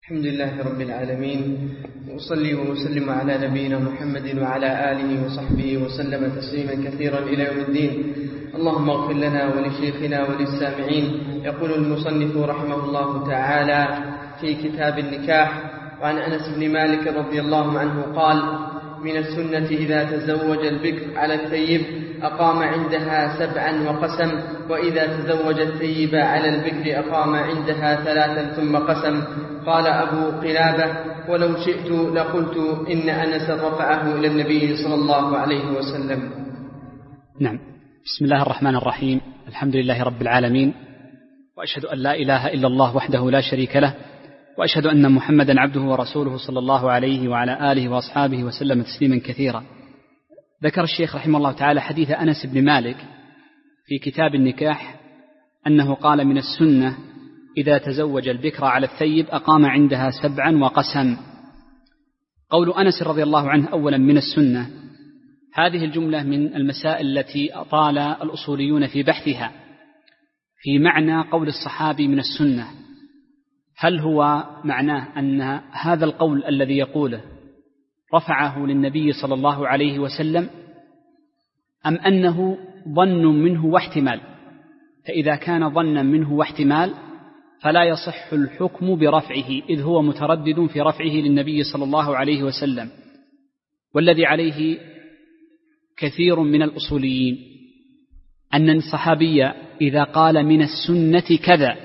الحمد لله رب العالمين، وأصلي وأسلم على نبينا محمد وعلى آله وصحبه وسلم تسليما كثيرا إلى يوم الدين. اللهم اغفر لنا ولشيخنا وللسامعين. يقول المصنف رحمه الله تعالى في كتاب النكاح: وعن أنس بن مالك رضي الله عنه قال: من السنة إذا تزوج البكر على الثيب أقام عندها 7 وقسم، وإذا تزوج الثيب على البكر أقام عندها 3 ثم قسم. قال أبو قلابة: ولو شئت لقلت إن أنس رفعه إلى النبي صلى الله عليه وسلم. نعم. بسم الله الرحمن الرحيم. الحمد لله رب العالمين، وأشهد أن لا إله إلا الله وحده لا شريك له، وأشهد أن محمدا عبده ورسوله صلى الله عليه وعلى آله وأصحابه وسلم تسليما كثيرا. ذكر الشيخ رحمه الله تعالى حديث أنس بن مالك في كتاب النكاح أنه قال: من السنة إذا تزوج البكر على الثيب أقام عندها 7 وقسم. قول أنس رضي الله عنه أولا من السنة، هذه الجملة من المسائل التي أطال الأصوليون في بحثها في معنى قول الصحابي من السنة. هل هو معناه أن هذا القول الذي يقوله رفعه للنبي صلى الله عليه وسلم، أم أنه ظن منه واحتمال؟ فإذا كان ظنا منه واحتمال فلا يصح الحكم برفعه، إذ هو متردد في رفعه للنبي صلى الله عليه وسلم، والذي عليه كثير من الأصوليين أن الصحابي إذا قال من السنة كذا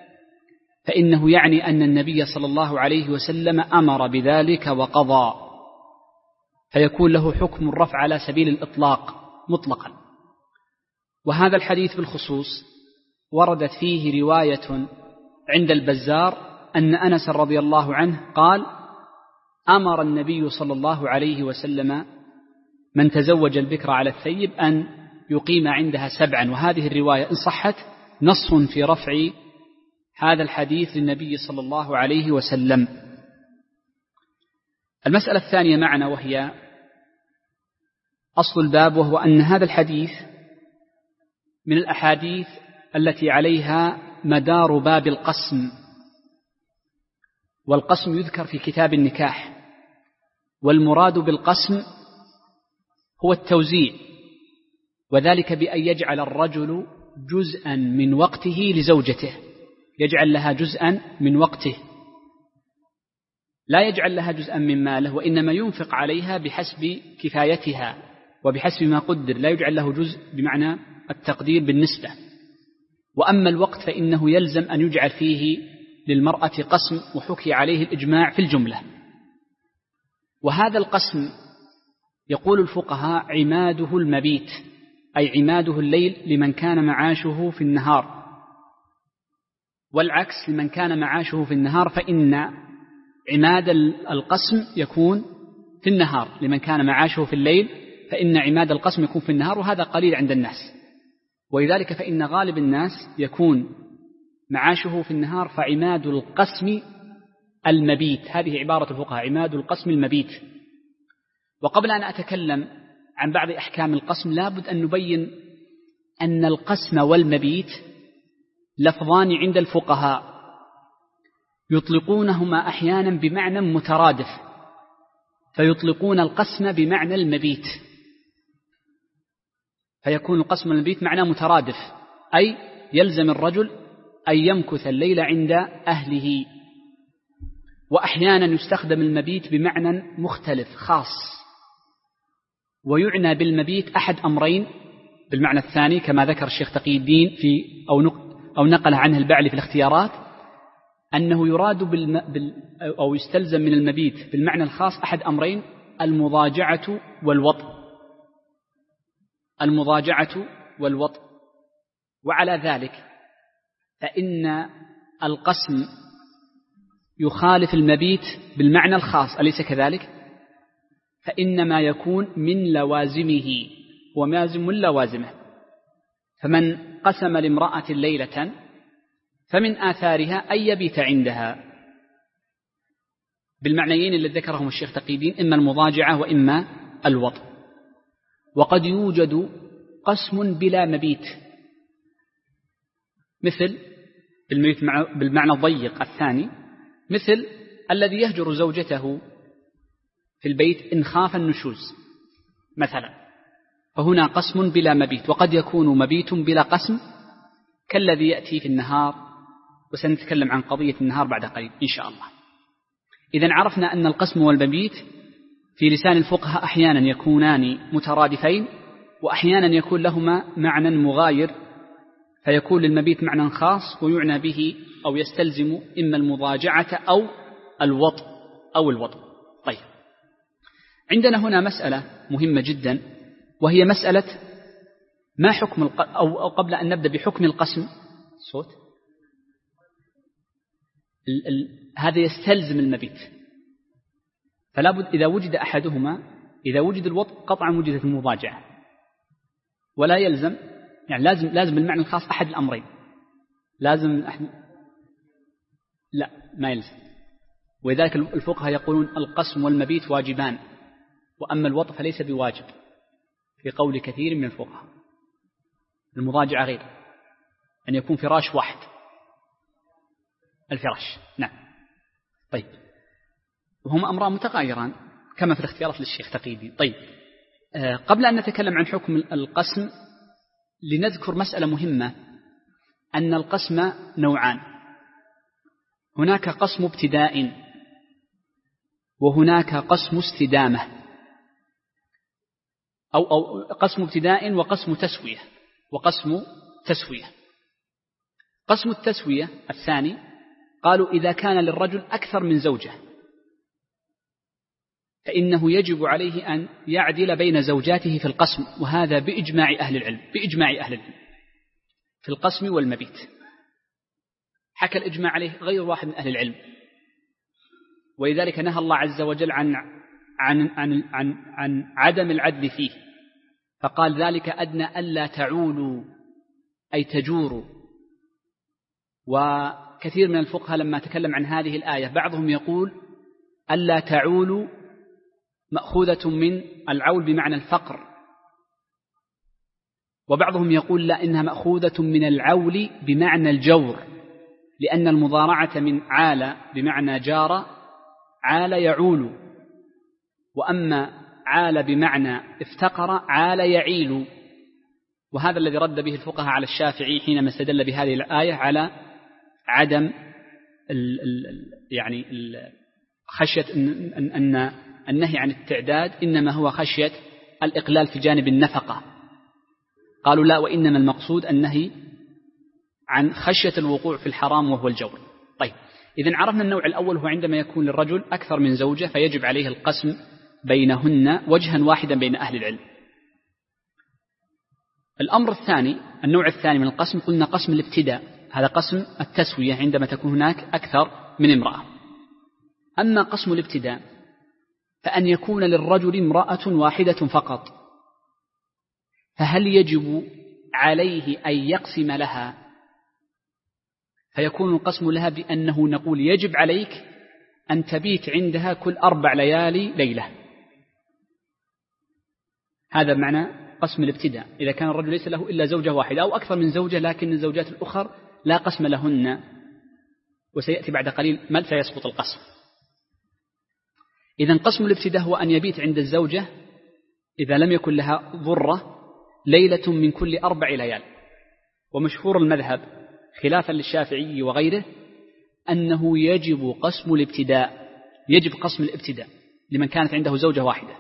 فإنه يعني أن النبي صلى الله عليه وسلم أمر بذلك وقضى، فيكون له حكم الرفع على سبيل الإطلاق مطلقا. وهذا الحديث بالخصوص وردت فيه رواية عند البزار أن أنس رضي الله عنه قال: أمر النبي صلى الله عليه وسلم من تزوج البكر على الثيب أن يقيم عندها 7، وهذه الرواية إن صحت نص في رفع هذا الحديث للنبي صلى الله عليه وسلم. المسألة الثانية معنا وهي أصل الباب، وهو أن هذا الحديث من الأحاديث التي عليها مدار باب القسم، والقسم يذكر في كتاب النكاح، والمراد بالقسم هو التوزيع، وذلك بأن يجعل الرجل جزءا من وقته لزوجته، يجعل لها جزءا من وقته، لا يجعل لها جزءا من ماله، وإنما ينفق عليها بحسب كفايتها وبحسب ما قدر، لا يجعل له جزء بمعنى التقدير بالنسبة. وأما الوقت فإنه يلزم أن يجعل فيه للمرأة قسم، وحكي عليه الإجماع في الجملة. وهذا القسم يقول الفقهاء عماده المبيت، أي عماده الليل لمن كان معاشه في النهار، والعكس لمن كان معاشه في النهار فإن عماد القسم يكون في النهار، لمن كان معاشه في الليل فإن عماد القسم يكون في النهار، وهذا قليل عند الناس. ولذلك فإن غالب الناس يكون معاشه في النهار، فعماد القسم المبيت، هذه عبارة الفقهاء، عماد القسم المبيت. وقبل أن أتكلم عن بعض أحكام القسم لابد أن نبين أن القسم والمبيت لفظان عند الفقهاء يطلقونهما أحيانا بمعنى مترادف، فيطلقون القسم بمعنى المبيت، فيكون القسم والمبيت معنى مترادف، أي يلزم الرجل أن يمكث الليل عند أهله. وأحيانا يستخدم المبيت بمعنى مختلف خاص، ويعنى بالمبيت أحد أمرين بالمعنى الثاني، كما ذكر الشيخ تقي الدين في أو نقل عنه البعلي في الاختيارات، أنه يراد أو يستلزم من المبيت بالمعنى الخاص أحد أمرين: المضاجعة والوطء، المضاجعة والوطء. وعلى ذلك فإن القسم يخالف المبيت بالمعنى الخاص، أليس كذلك؟ فإنما يكون من لوازمه، ومازم من لوازمه. فمن قسم لامرأة ليلة فمن آثارها أن يبيت عندها، بالمعنيين الذي ذكرهم الشيخ تقي الدين، إما المضاجعة وإما الوطء. وقد يوجد قسم بلا مبيت، مثل بالمعنى الضيق الثاني، مثل الذي يهجر زوجته في البيت إن خاف النشوز مثلا، فهنا قسم بلا مبيت، وقد يكون مبيت بلا قسم كالذي يأتي في النهار، وسنتكلم عن قضية النهار بعد قليل إن شاء الله. إذن عرفنا أن القسم والمبيت في لسان الفقهاء أحيانا يكونان مترادفين، وأحيانا يكون لهما معنى مغاير، فيكون للمبيت معنى خاص ويعنى به أو يستلزم إما المضاجعة أو الوطء. طيب، عندنا هنا مسألة مهمة جدا، وهي مسألة ما حكم أو قبل أن نبدأ بحكم القسم صوت هذا يستلزم المبيت، فلا بد إذا وجد أحدهما، إذا وجد الوطء قطعا وجدت المضاجعة، ولا يلزم يعني لازم المعنى الخاص أحد الأمرين، لا ما يلزم. ولذلك الفقهاء يقولون القسم والمبيت واجبان، وأما الوطء فليس بواجب في قول كثير من الفقهاء. المضاجعة غير أن يكون فراش واحد، الفراش نعم. طيب، وهما أمران متغايران كما في الاختيارات للشيخ تقييدي. طيب، قبل أن نتكلم عن حكم القسم لنذكر مسألة مهمة، أن القسم نوعان، هناك قسم ابتداء وهناك قسم استدامة، أو قسم ابتداء وقسم تسوية تسوية. قسم التسوية الثاني قالوا إذا كان للرجل أكثر من زوجة فإنه يجب عليه أن يعدل بين زوجاته في القسم، وهذا بإجماع أهل العلم في القسم والمبيت، حكى الإجماع عليه غير واحد من أهل العلم. ولذلك نهى الله عز وجل عن عدم العدل فيه، فقال ذلك أدنى ألا تعولوا أي تجوروا. وكثير من الفقهاء لما تكلم عن هذه الآية بعضهم يقول ألا تعولوا مأخوذة من العول بمعنى الفقر، وبعضهم يقول لا، إنها مأخوذة من العول بمعنى الجور، لأن المضارعة من عال بمعنى جار، عال يعول، وأما عال بمعنى افتقر، عال يعيل. وهذا الذي رد به الفقهاء على الشافعي حينما استدل بهذه الآية على عدم يعني خشية أن النهي عن التعداد إنما هو خشية الإقلال في جانب النفقة. قالوا لا، وإنما المقصود النهي عن خشية الوقوع في الحرام وهو الجور. طيب، إذن عرفنا النوع الأول هو عندما يكون للرجل أكثر من زوجة فيجب عليه القسم بينهن وجها واحدا بين أهل العلم. الأمر الثاني، النوع الثاني من القسم، قلنا قسم الابتداء، هذا قسم التسوية عندما تكون هناك أكثر من امرأة. أما قسم الابتداء فأن يكون للرجل امرأة واحدة فقط، فهل يجب عليه أن يقسم لها؟ فيكون القسم لها بأنه نقول يجب عليك أن تبيت عندها كل 4 ليالي ليلة. هذا معنى قسم الابتداء، إذا كان الرجل ليس له إلا زوجة واحدة أو أكثر من زوجة، لكن الزوجات الأخر لا قسم لهن، وسيأتي بعد قليل متى يسقط القسم. إذن قسم الابتداء هو أن يبيت عند الزوجة إذا لم يكن لها ضرة ليلة من كل 4 ليال. ومشهور المذهب خلافا للشافعي وغيره أنه يجب قسم الابتداء لمن كانت عنده زوجة واحدة.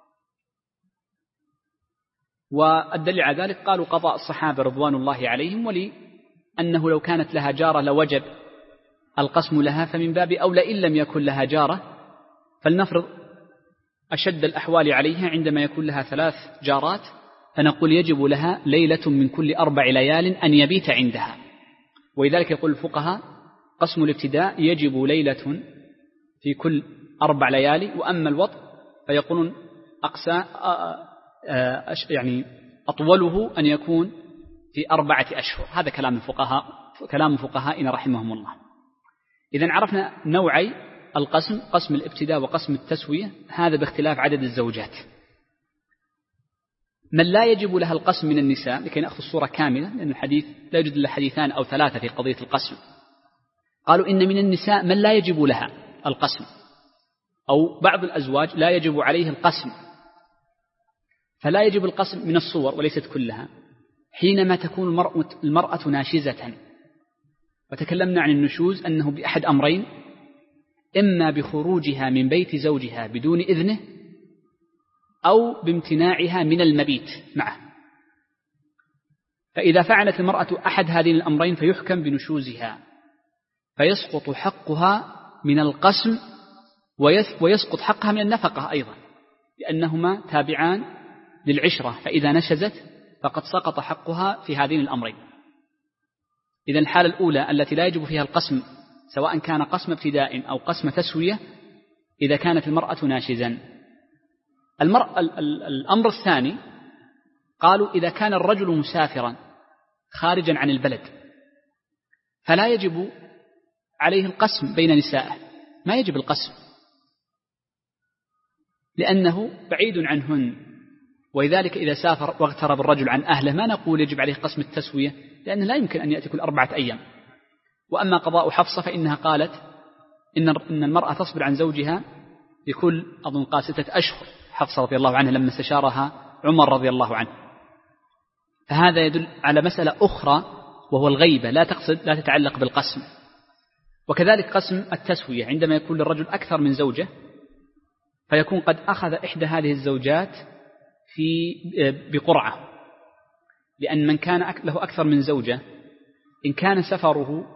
والدليل على ذلك قالوا قضاء الصحابة رضوان الله عليهم، ولأنه لو كانت لها جارة لوجب القسم لها، فمن باب أولى إن لم يكن لها جارة. فلنفرض أشد الأحوال عليها عندما يكون لها 3 جارات، فنقول يجب لها ليلة من كل 4 ليال أن يبيت عندها. ولذلك يقول الفقهاء قسم الابتداء يجب ليلة في كل 4 ليالي، وأما الوطء فيقولون أقسى يعني أطوله أن يكون في 4 أشهر. هذا كلام فقهائنا رحمهم الله. إذن عرفنا نوعي القسم، قسم الابتداء وقسم التسوية، هذا باختلاف عدد الزوجات. من لا يجب لها القسم من النساء، لكي نأخذ الصورة كاملة، لأن الحديث لا يوجد إلا حديثان أو 3 في قضية القسم. قالوا إن من النساء من لا يجب لها القسم، أو بعض الأزواج لا يجب عليه القسم، فلا يجب القسم من الصور وليست كلها حينما تكون المرأة ناشزة. وتكلمنا عن النشوز أنه بأحد أمرين: إما بخروجها من بيت زوجها بدون إذنه، أو بامتناعها من المبيت معه. فإذا فعلت المرأة أحد هذين الأمرين فيحكم بنشوزها، فيسقط حقها من القسم ويسقط حقها من النفقة أيضا، لأنهما تابعان للعشرة، فإذا نشزت فقد سقط حقها في هذين الأمرين. إذن الحالة الأولى التي لا يجب فيها القسم سواء كان قسم ابتداء أو قسم تسوية إذا كانت المرأة ناشزا. الأمر الثاني قالوا إذا كان الرجل مسافرا خارجا عن البلد فلا يجب عليه القسم بين نسائه، ما يجب القسم لأنه بعيد عنهن، ولذلك إذا سافر واغترب الرجل عن أهله ما نقول يجب عليه قسم التسوية، لأنه لا يمكن أن يأتي كل 4 أيام. وأما قضاء حفصة فإنها قالت إن المرأة تصبر عن زوجها لكل أظن 6 أشهر، حفصة رضي الله عنها لما استشارها عمر رضي الله عنه. فهذا يدل على مسألة أخرى وهو الغيبة، لا تتعلق بالقسم. وكذلك قسم التسوية عندما يكون للرجل أكثر من زوجة فيكون قد أخذ إحدى هذه الزوجات بقرعة، لأن من كان له أكثر من زوجة إن كان سفره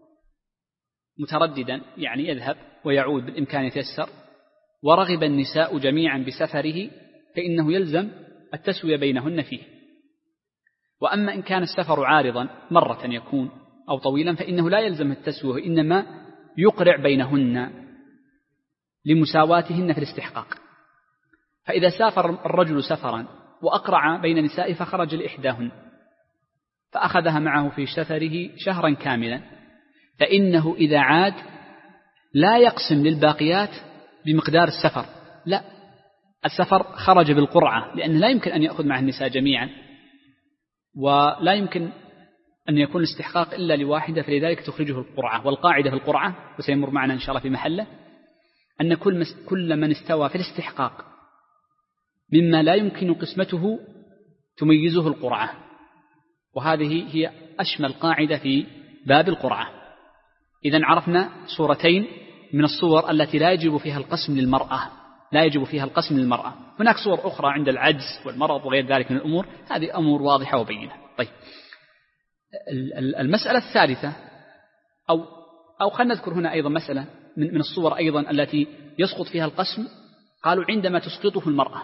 مترددا يعني يذهب ويعود بالإمكان يتيسر، ورغب النساء جميعا بسفره فإنه يلزم التسوية بينهن فيه. وأما إن كان السفر عارضا مرة يكون أو طويلا فإنه لا يلزم التسوية، إنما يقرع بينهن لمساواتهن في الاستحقاق. فإذا سافر الرجل سفرا وأقرع بين نسائه فخرج لإحداهن فأخذها معه في سفره شهرا كاملا، فإنه إذا عاد لا يقسم للباقيات بمقدار السفر، لا، السفر خرج بالقرعة، لأنه لا يمكن أن يأخذ مع النساء جميعا ولا يمكن أن يكون الاستحقاق إلا لواحدة، فلذلك تخرجه القرعة. والقاعدة في القرعة وسيمر معنا إن شاء الله في محله أن كل من استوى في الاستحقاق مما لا يمكن قسمته تميزه القرعة، وهذه هي أشمل قاعدة في باب القرعة. إذن عرفنا صورتين من الصور التي لا يجب فيها القسم للمرأة، لا يجب فيها القسم للمرأة. هناك صور أخرى عند العجز والمرض وغير ذلك من الأمور، هذه أمور واضحة وبينة. طيب، المسألة الثالثة أو خلنا نذكر هنا أيضا مسألة من الصور أيضا التي يسقط فيها القسم، قالوا عندما تسقطه المرأة،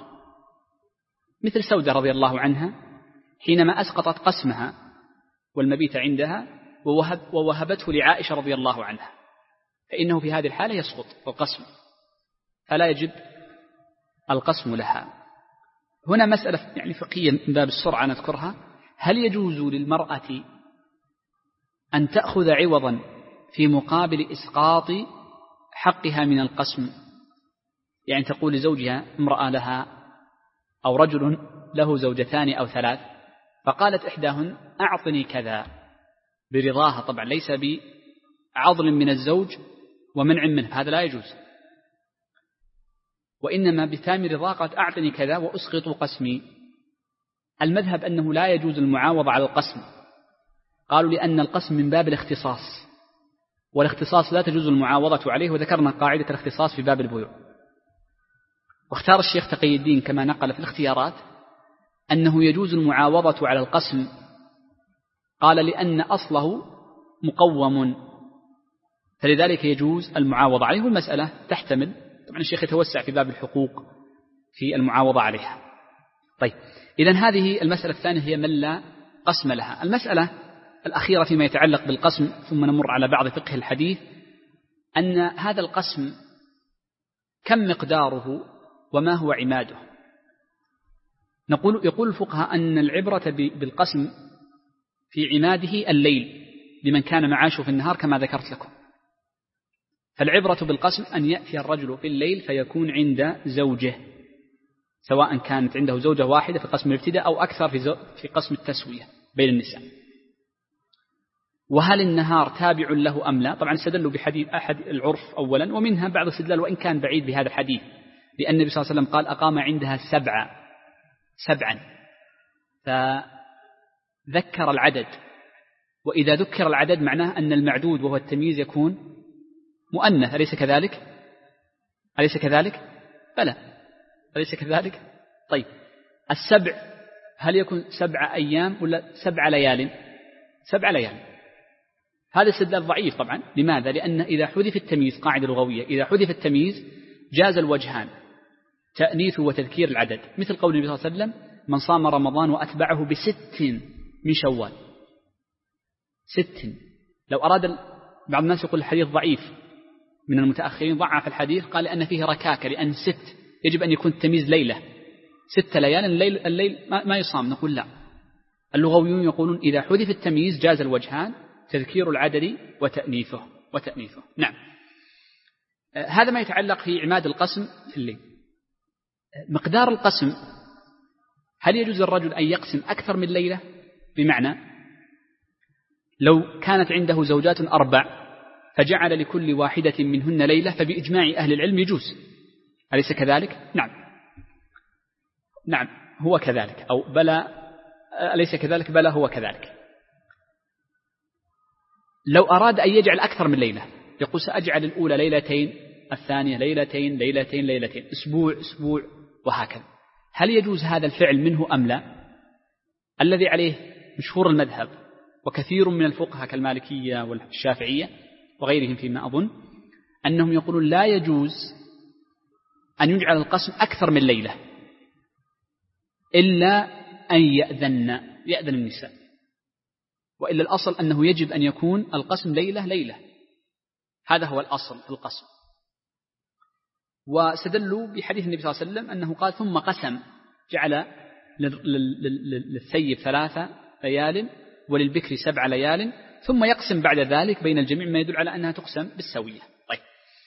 مثل سودة رضي الله عنها حينما أسقطت قسمها والمبيت عندها ووهبته لعائشة رضي الله عنها، فإنه في هذه الحالة يسقط القسم، فلا يجب القسم لها. هنا مسألة يعني فقهية من باب السرعة نذكرها: هل يجوز للمرأة أن تأخذ عوضا في مقابل إسقاط حقها من القسم؟ يعني تقول لزوجها، امرأة لها أو رجل له زوجتان أو 3، فقالت إحداهن أعطني كذا برضاها، طبعا ليس بعضل من الزوج ومنع منه، هذا لا يجوز، وإنما بتام رضاه قالت أعطني كذا وأسقط قسمي. المذهب أنه لا يجوز المعاوضة على القسم، قالوا لأن القسم من باب الاختصاص، والاختصاص لا تجوز المعاوضة عليه، وذكرنا قاعدة الاختصاص في باب البيوع. واختار الشيخ تقي الدين كما نقل في الاختيارات أنه يجوز المعاوضة على القسم، قال لأن أصله مقوم، فلذلك يجوز المعاوضة عليه، والمسألة تحتمل، طبعا الشيخ يتوسع في باب الحقوق في المعاوضة عليها. طيب، إذن هذه المسألة الثانية هي من لا قسم لها. المسألة الأخيرة فيما يتعلق بالقسم، ثم نمر على بعض فقه الحديث، أن هذا القسم كم مقداره وما هو عماده. يقول الفقهاء أن العبرة بالقسم في عماده الليل لمن كان معاشه في النهار كما ذكرت لكم، فالعبرة بالقسم أن يأتي الرجل في الليل فيكون عند زوجه، سواء كانت عنده زوجة واحدة في قسم الابتداء أو أكثر في قسم التسوية بين النساء. وهل النهار تابع له أم لا؟ طبعا استدلوا بحديث أحد العرف أولا، ومنها بعض الاستدلال وإن كان بعيد بهذا الحديث، لأن النبي صلى الله عليه وسلم قال أقام عندها سبعا، فذكر العدد، وإذا ذكر العدد معناه أن المعدود وهو التمييز يكون مؤنث، أليس كذلك؟ بلى، أليس كذلك؟ طيب السبع هل يكون 7 أيام ولا 7 ليال؟ 7 ليال. هذا استدلال ضعيف طبعا. لماذا؟ لأن إذا حذف التمييز، قاعدة لغوية، إذا حذف التمييز جاز الوجهان، تأنيث وتذكير العدد، مثل قول النبي صلى الله عليه وسلم من صام رمضان وأتبعه ب6 من شوال. 6. لو أراد بعض الناس يقول الحديث ضعيف، من المتأخرين ضعف الحديث، قال لأن فيه ركاكة، لأن 6 يجب أن يكون التمييز ليلة، 6 ليال، الليل ما يصام. نقول لا، اللغويون يقولون إذا حذف التمييز جاز الوجهان، تذكير العدد وتأنيثه. نعم. هذا ما يتعلق في عماد القسم في الليل. مقدار القسم، هل يجوز الرجل أن يقسم أكثر من ليلة؟ بمعنى لو كانت عنده زوجات 4 فجعل لكل واحدة منهن ليلة، فبإجماع أهل العلم يجوز، أليس كذلك؟ نعم هو كذلك، أو بلى أليس كذلك؟ بلى هو كذلك. لو أراد أن يجعل أكثر من ليلة، يقول سأجعل الأولى ليلتين، الثانية ليلتين، أسبوع وهكذا، هل يجوز هذا الفعل منه أم لا؟ الذي عليه مشهور المذهب وكثير من الفقهاء كالمالكية والشافعية وغيرهم فيما أظن، أنهم يقولون لا يجوز أن يجعل القسم أكثر من ليلة إلا أن يأذن النساء، وإلا الأصل أنه يجب أن يكون القسم ليلة. هذا هو الأصل في القسم. واستدلوا بحديث النبي صلى الله عليه وسلم أنه قال ثم قسم، جعل للثيب 3 ليال وللبكر 7 ليال، ثم يقسم بعد ذلك بين الجميع، ما يدل على أنها تقسم بالسوية. طيب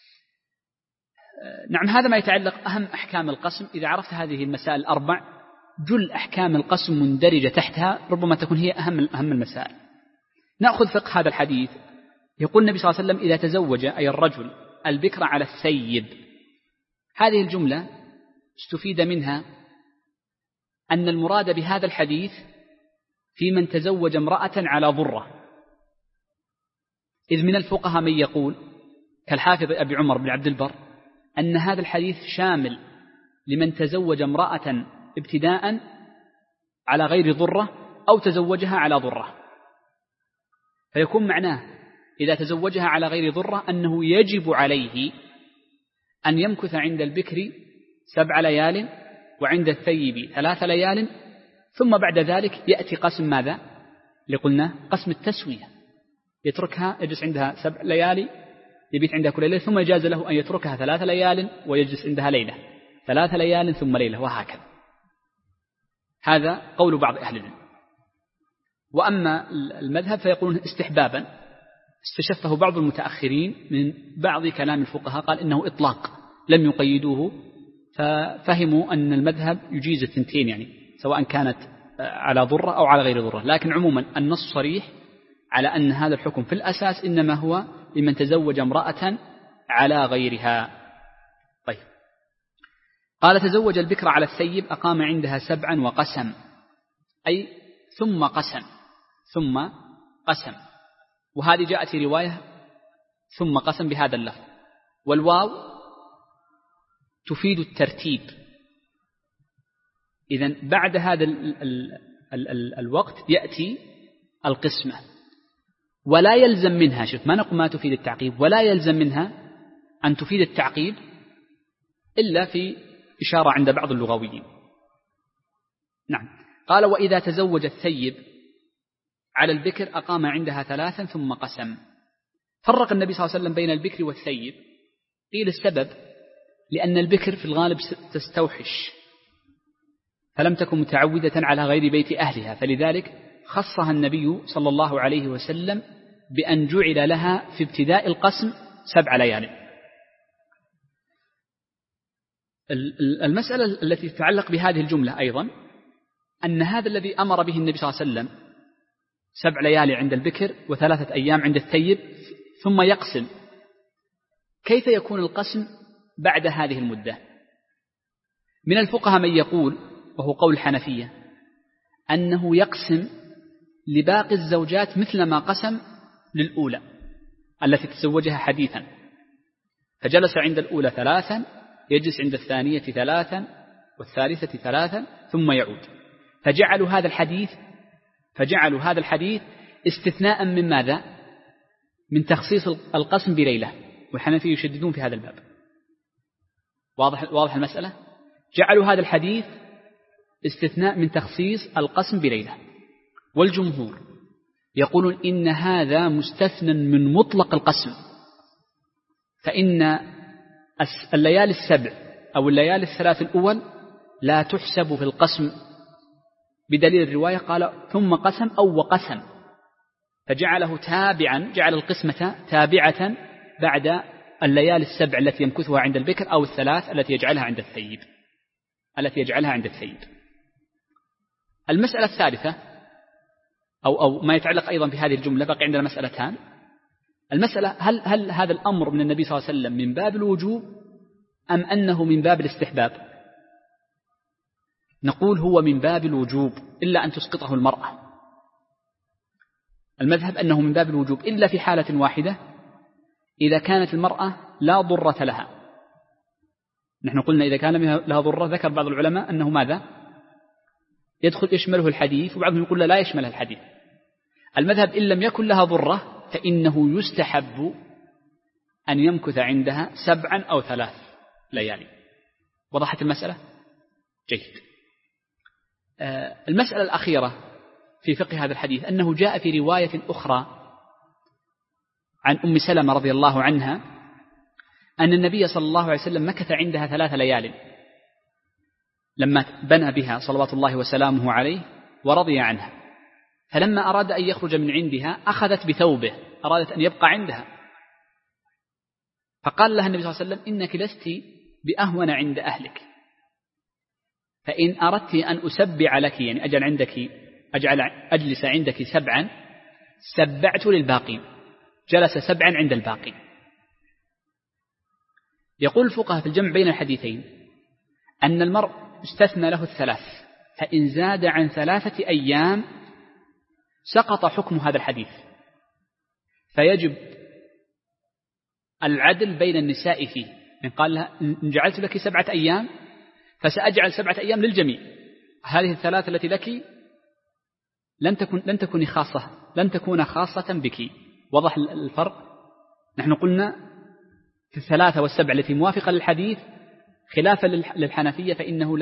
نعم، هذا ما يتعلق أهم أحكام القسم. إذا عرفت هذه المسائل 4 جل أحكام القسم مندرجة تحتها، ربما تكون هي أهم المسائل. نأخذ فقه هذا الحديث. يقول النبي صلى الله عليه وسلم إذا تزوج أي الرجل البكر على الثيب، هذه الجملة استفيد منها أن المراد بهذا الحديث في من تزوج امرأة على ضرة، إذ من الفقهاء من يقول كالحافظ أبي عمر بن عبد البر أن هذا الحديث شامل لمن تزوج امرأة ابتداء على غير ضرة أو تزوجها على ضرة، فيكون معناه إذا تزوجها على غير ضرة أنه يجب عليه أن يمكث عند البكر 7 ليال وعند الثيب 3 ليال، ثم بعد ذلك يأتي قسم ماذا؟ لقلنا قسم التسوية، يتركها يجلس عندها 7 ليالي يبيت عندها كل ليلة، ثم يجاز له أن يتركها 3 ليال ويجلس عندها ليلة، 3 ليال ثم ليلة، وهكذا. هذا قول بعض أهل العلم. وأما المذهب فيقولون استحبابا، استشفه بعض المتأخرين من بعض كلام الفقهاء، قال إنه إطلاق لم يقيدوه، ففهموا أن المذهب يجيز 2 يعني سواء كانت على ضرة أو على غير ضرة، لكن عموما النص صريح على أن هذا الحكم في الأساس إنما هو لمن تزوج امرأة على غيرها. طيب قال تزوج البكر على الثيب أقام عندها 7 وقسم، أي ثم قسم، وهذه جاءت في رواية ثم قسم بهذا اللفظ، والواو تفيد الترتيب. إذن بعد هذا الوقت يأتي القسمة، ولا يلزم منها، شوف ما نقول ما تفيد التعقيب، ولا يلزم منها أن تفيد التعقيب إلا في إشارة عند بعض اللغويين. نعم. قال وإذا تزوج الثيب على البكر أقام عندها 3 ثم قسم. فرق النبي صلى الله عليه وسلم بين البكر والثيب. قيل السبب لأن البكر في الغالب تستوحش، فلم تكن متعودة على غير بيت أهلها، فلذلك خصها النبي صلى الله عليه وسلم بأن جعل لها في ابتداء القسم 7 ليال. المسألة التي تتعلق بهذه الجملة أيضا أن هذا الذي أمر به النبي صلى الله عليه وسلم 7 ليالي عند البكر و3 أيام عند الثيب ثم يقسم، كيف يكون القسم بعد هذه المدة؟ من الفقهاء من يقول، وهو قول الحنفية، أنه يقسم لباقي الزوجات مثل ما قسم للأولى التي تزوجها حديثا، فجلس عند الأولى 3، يجلس عند الثانية 3 والثالثة 3 ثم يعود. فجعلوا هذا الحديث استثناء من ماذا؟ من تخصيص القسم بليلة، والحنفية يشددون في هذا الباب. واضح المسألة؟ جعلوا هذا الحديث استثناء من تخصيص القسم بليلة، والجمهور يقولون إن هذا مستثنى من مطلق القسم، فإن الليالي 7 أو الليالي 3 الأول لا تحسب في القسم بدليل الرواية قال ثم قسم أو وقسم، فجعله تابعا، جعل القسمة تابعة بعد الليالي 7 التي يمكثها عند البكر أو 3 التي يجعلها عند الثيب. المسألة الثالثة أو ما يتعلق أيضا بهذه الجملة، بقي عندنا مسألتان. المسألة هل هذا الأمر من النبي صلى الله عليه وسلم من باب الوجوب أم أنه من باب الاستحباب؟ نقول هو من باب الوجوب إلا أن تسقطه المرأة. المذهب أنه من باب الوجوب إلا في حالة واحدة، إذا كانت المرأة لا ضرة لها. نحن قلنا إذا كان لها ضرة، ذكر بعض العلماء أنه ماذا؟ يشمله الحديث، وبعضهم يقول لا يشمل الحديث. المذهب إن لم يكن لها ضرة فإنه يستحب أن يمكث عندها 7 أو 3 ليالي. وضحت المسألة؟ جيد. المسألة الأخيرة في فقه هذا الحديث أنه جاء في رواية أخرى عن أم سلمة رضي الله عنها أن النبي صلى الله عليه وسلم مكث عندها 3 ليال لما بنى بها صلوات الله وسلامه عليه ورضي عنها، فلما أراد أن يخرج من عندها أخذت بثوبه، أرادت أن يبقى عندها، فقال لها النبي صلى الله عليه وسلم إنك لست بأهون عند أهلك، فإن أردت أن أسبع لك، يعني أجلس عندك 7 سبعت للباقين، جلس 7 عند الباقين. يقول الفقهاء في الجمع بين الحديثين أن المرء استثنى له 3، فإن زاد عن 3 أيام سقط حكم هذا الحديث، فيجب العدل بين النساء فيه. من قال لها إن جعلت لك 7 أيام فسأجعل 7 أيام للجميع، هذه ال3 التي لك لن تكون خاصة بك. وضح الفرق؟ نحن قلنا في 3 و7 التي موافقة للحديث خلافا للحنفية فإنه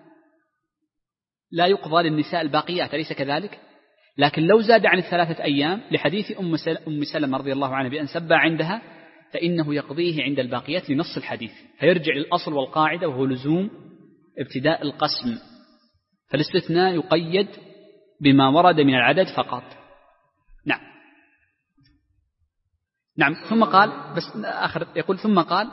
لا يقضى للنساء الباقيات، أليس كذلك؟ لكن لو زاد عن 3 أيام لحديث أم سلمة رضي الله عنها بأن سبى عندها فإنه يقضيه عند الباقيات لنص الحديث، فيرجع للأصل والقاعدة وهو لزوم ابتداء القسم، فالاستثناء يقيد بما ورد من العدد فقط. نعم. ثم قال يقول ثم قال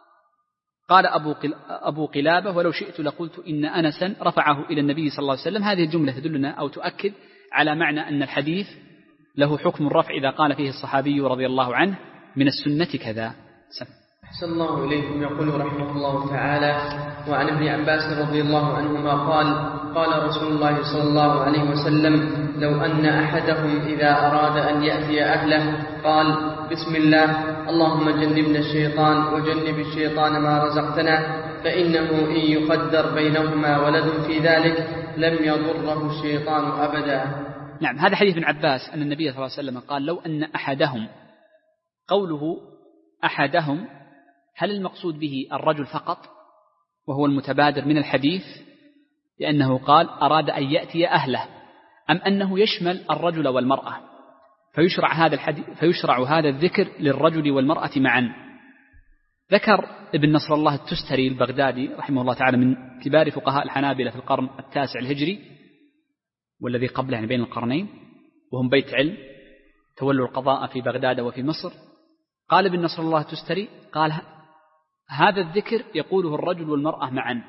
أبو قلابة ولو شئت لقلت إن أنسا رفعه إلى النبي صلى الله عليه وسلم. هذه الجملة تدلنا أو تؤكد على معنى أن الحديث له حكم الرفع إذا قال فيه الصحابي رضي الله عنه من السنة كذا. أحسن الله إليكم. يقول رحمه الله تعالى: وعن ابن عباس رضي الله عنهما قال رسول الله صلى الله عليه وسلم: لو أن أحدهم إذا أراد أن يأتي أهله قال: بسم الله اللهم جنبنا الشيطان وجنب الشيطان ما رزقتنا، فإنه إن يقدر بينهما ولد في ذلك لم يضره الشيطان أبدا. نعم. هذا حديث ابن عباس أن النبي صلى الله عليه وسلم قال: لو أن أحدهم. قوله أحدهم هل المقصود به الرجل فقط وهو المتبادر من الحديث لأنه قال أراد أن يأتي أهله، أم أنه يشمل الرجل والمرأة فيشرع هذا الذكر للرجل والمرأة معا؟ ذكر ابن نصر الله التستري البغدادي رحمه الله تعالى من كبار فقهاء الحنابلة في القرن 9 الهجري والذي قبله يعني بين القرنين، وهم بيت علم تولوا القضاء في بغداد وفي مصر. قال ابن نصر الله التستري قال هذا الذكر يقوله الرجل والمرأة معا،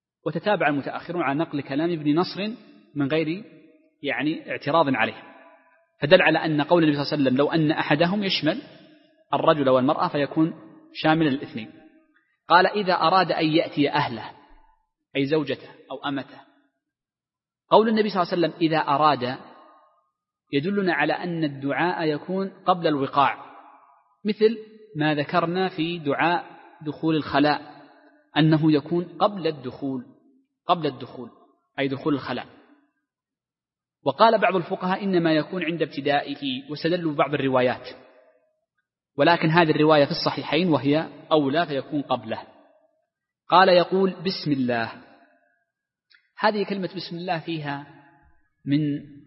وتتابع المتأخرون على نقل كلام ابن نصر من غير يعني اعتراض عليه. فدل على أن قول النبي صلى الله عليه وسلم لو أن أحدهم يشمل الرجل والمرأة فيكون شاملا الاثنين. قال إذا أراد أن يأتي أهله أي زوجته أو أمته. قول النبي صلى الله عليه وسلم إذا أراد يدلنا على أن الدعاء يكون قبل الوقاع، مثل ما ذكرنا في دعاء دخول الخلاء أنه يكون قبل الدخول أي دخول الخلاء. وقال بعض الفقهاء إنما يكون عند ابتدائه، واستدلوا بعض الروايات، ولكن هذه الرواية في الصحيحين وهي أولى فيكون قبله. قال يقول بسم الله. هذه كلمة بسم الله فيها من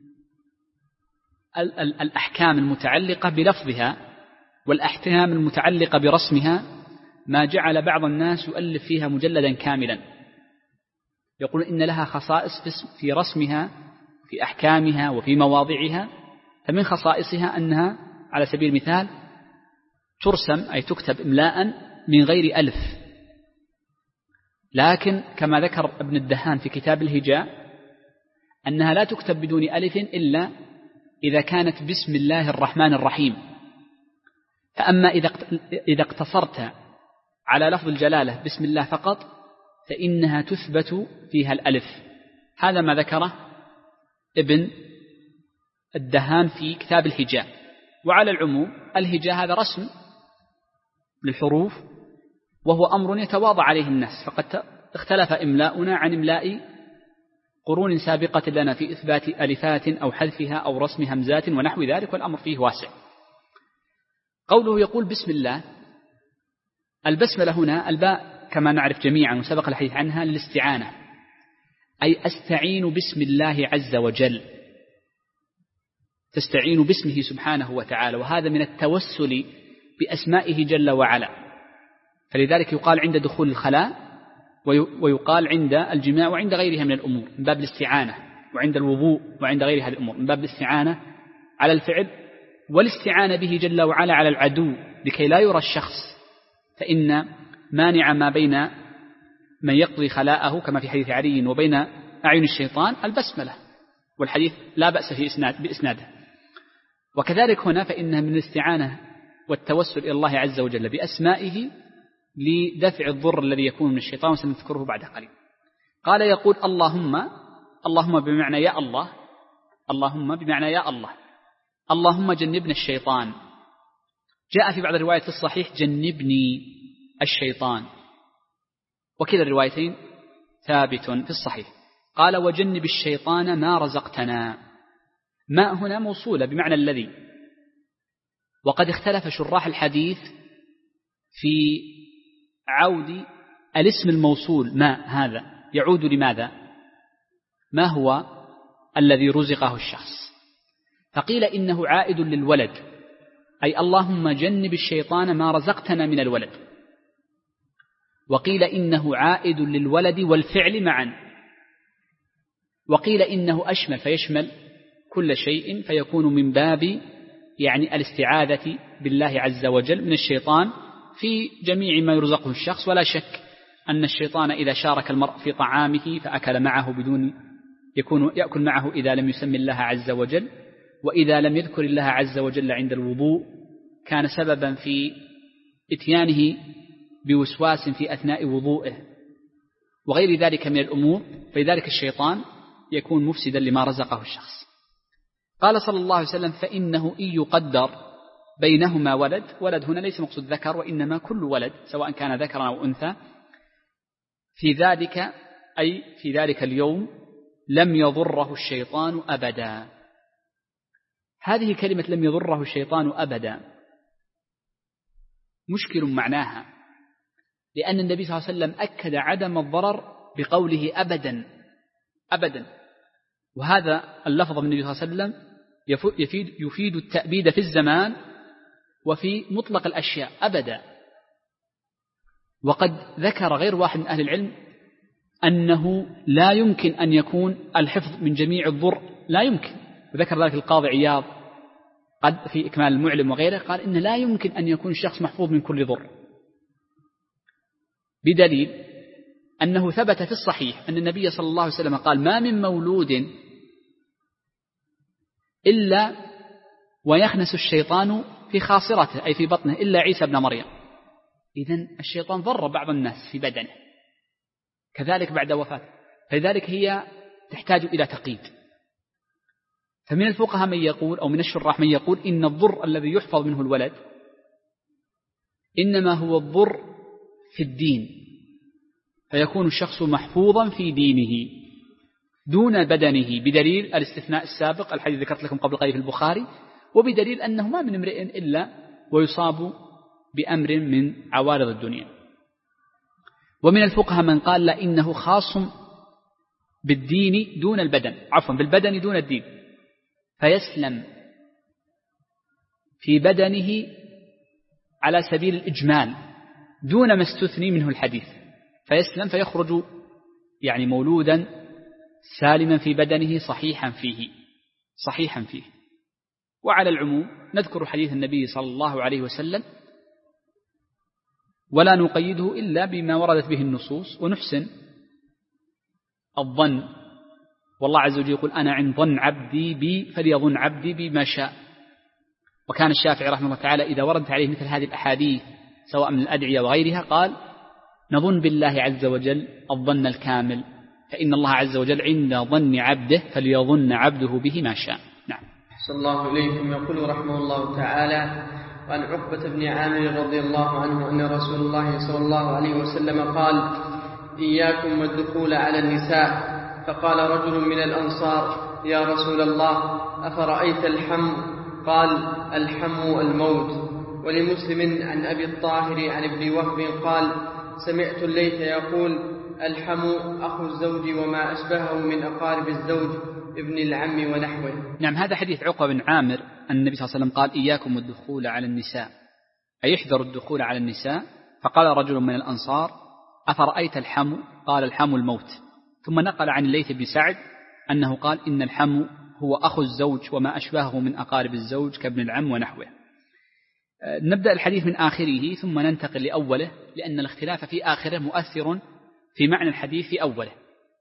الأحكام المتعلقة بلفظها والأحكام المتعلقة برسمها ما جعل بعض الناس يؤلف فيها مجلدا كاملا، يقول إن لها خصائص في رسمها في أحكامها وفي مواضعها. فمن خصائصها أنها على سبيل المثال ترسم أي تكتب إملاء من غير ألف، لكن كما ذكر ابن الدهان في كتاب الهجاء أنها لا تكتب بدون ألف إلا إذا كانت بسم الله الرحمن الرحيم. فأما إذا اقتصرت على لفظ الجلالة بسم الله فقط فإنها تثبت فيها الألف. هذا ما ذكره ابن الدهان في كتاب الهجاء. وعلى العموم الهجاء هذا رسم للحروف وهو أمر يتواضع عليه الناس، فقد اختلف إملاؤنا عن إملاء قرون سابقة لنا في إثبات ألفات أو حذفها أو رسم همزات ونحو ذلك، والأمر فيه واسع. قوله يقول بسم الله، البسملة هنا الباء كما نعرف جميعا وسبق الحديث عنها للاستعانة، أي أستعين باسم الله عز وجل، تستعين باسمه سبحانه وتعالى، وهذا من التوسل بأسمائه جل وعلا. فلذلك يقال عند دخول الخلاء ويقال عند الجماع وعند غيرها من الأمور من باب الاستعانة، وعند الوضوء وعند غيرها الأمور من باب الاستعانة على الفعل والاستعانة به جل وعلا على العدو لكي لا يرى الشخص، فإن مانع ما بين من يقضي خلاءه كما في حديث علي وبين أعين الشيطان البسملة، والحديث لا بأس بإسناده. وكذلك هنا فإنها من الاستعانة والتوسل إلى الله عز وجل بأسمائه لدفع الضر الذي يكون من الشيطان، وسنذكره بعد قليل. قال يقول اللهم بمعنى يا الله، اللهم بمعنى يا الله، اللهم جنبنا الشيطان. جاء في بعض الروايات في الصحيح جنبني الشيطان، وكلا الروايتين ثابت في الصحيح. قال وجنب الشيطان ما رزقتنا. ما هنا موصولة بمعنى الذي، وقد اختلف شراح الحديث في عود الاسم الموصول ما هذا يعود لماذا، ما هو الذي رزقه الشخص. فقيل إنه عائد للولد، أي اللهم جنب الشيطان ما رزقتنا من الولد. وقيل إنه عائد للولد والفعل معا. وقيل إنه أشمل فيشمل كل شيء، فيكون من باب يعني الاستعاذة بالله عز وجل من الشيطان في جميع ما يرزقه الشخص. ولا شك أن الشيطان إذا شارك المرء في طعامه فأكل معه بدون يأكل معه إذا لم يسمي الله عز وجل، وإذا لم يذكر الله عز وجل عند الوضوء كان سببا في إتيانه بوسواس في أثناء وضوئه وغير ذلك من الأمور، فلذلك الشيطان يكون مفسدا لما رزقه الشخص. قال صلى الله عليه وسلم فإنه إن يقدر بينهما ولد هنا ليس مقصود ذكر، وإنما كل ولد سواء كان ذكرا أو أنثى، في ذلك أي في ذلك اليوم لم يضره الشيطان أبدا. هذه كلمة لم يضره الشيطان أبدا مشكل معناها، لأن النبي صلى الله عليه وسلم أكد عدم الضرر بقوله أبدا أبدا، وهذا اللفظ من النبي صلى الله عليه وسلم يفيد التأبيد في الزمان وفي مطلق الأشياء أبدا. وقد ذكر غير واحد من أهل العلم أنه لا يمكن أن يكون الحفظ من جميع الضر، لا يمكن، وذكر ذلك القاضي عياض قد في إكمال المعلم وغيره، قال إن لا يمكن أن يكون الشخص محفوظ من كل ضر، بدليل أنه ثبت في الصحيح أن النبي صلى الله عليه وسلم قال ما من مولود إلا ويخنس الشيطان في خاصرته أي في بطنه إلا عيسى ابن مريم. إذن الشيطان ضر بعض الناس في بدنه، كذلك بعد وفاته، فلذلك هي تحتاج إلى تقييد. فمن الفقهاء من يقول أو من الشراح من يقول إن الضر الذي يحفظ منه الولد إنما هو الضر في الدين، فيكون الشخص محفوظا في دينه دون بدنه، بدليل الاستثناء السابق الحديث ذكرت لكم قبل قليل في البخاري، وبدليل أنه ما من امرئ إلا ويصاب بأمر من عوارض الدنيا. ومن الفقهاء من قال لا، إنه خاص بالدين دون البدن، عفوا بالبدن دون الدين، فيسلم في بدنه على سبيل الإجمال دون ما استثني منه الحديث، فيسلم فيخرج يعني مولودا سالما في بدنه صحيحا فيه. وعلى العموم نذكر حديث النبي صلى الله عليه وسلم ولا نقيده إلا بما وردت به النصوص، ونحسن الظن، والله عز وجل يقول أنا عند ظن عبدي بي فليظن عبدي بما شاء. وكان الشافعي رحمه الله تعالى إذا وردت عليه مثل هذه الأحاديث سواء من الأدعية وغيرها قال نظن بالله عز وجل الظن الكامل، فإن الله عز وجل عند ظن عبده فليظن عبده به ما شاء. نعم. صلى الله إليكم. يقول رحمه الله تعالى: وعن عقبة بن عامر رضي الله عنه أن رسول الله صلى الله عليه وسلم قال: إياكم والدخول على النساء. فقال رجل من الأنصار: يا رسول الله، أفرأيت الحم؟ قال: الحم الموت. ولمسلم عن أبي الطاهر عن ابن وهب قال: سمعت الليث يقول: الحم أخو الزوج وما أشبهه من أقارب الزوج ابن العم ونحوه. نعم، هذا حديث عقبة بن عامر أن النبي صلى الله عليه وسلم قال: إياكم الدخول على النساء، أي يحذر الدخول على النساء. فقال رجل من الأنصار: أفرأيت الحم؟ قال: الحم الموت. ثم نقل عن الليث بن سعد أنه قال: إن الحم هو أخو الزوج وما أشبهه من أقارب الزوج كابن العم ونحوه. نبدأ الحديث من آخره ثم ننتقل لأوله، لأن الاختلاف في آخره مؤثر في معنى الحديث في أوله.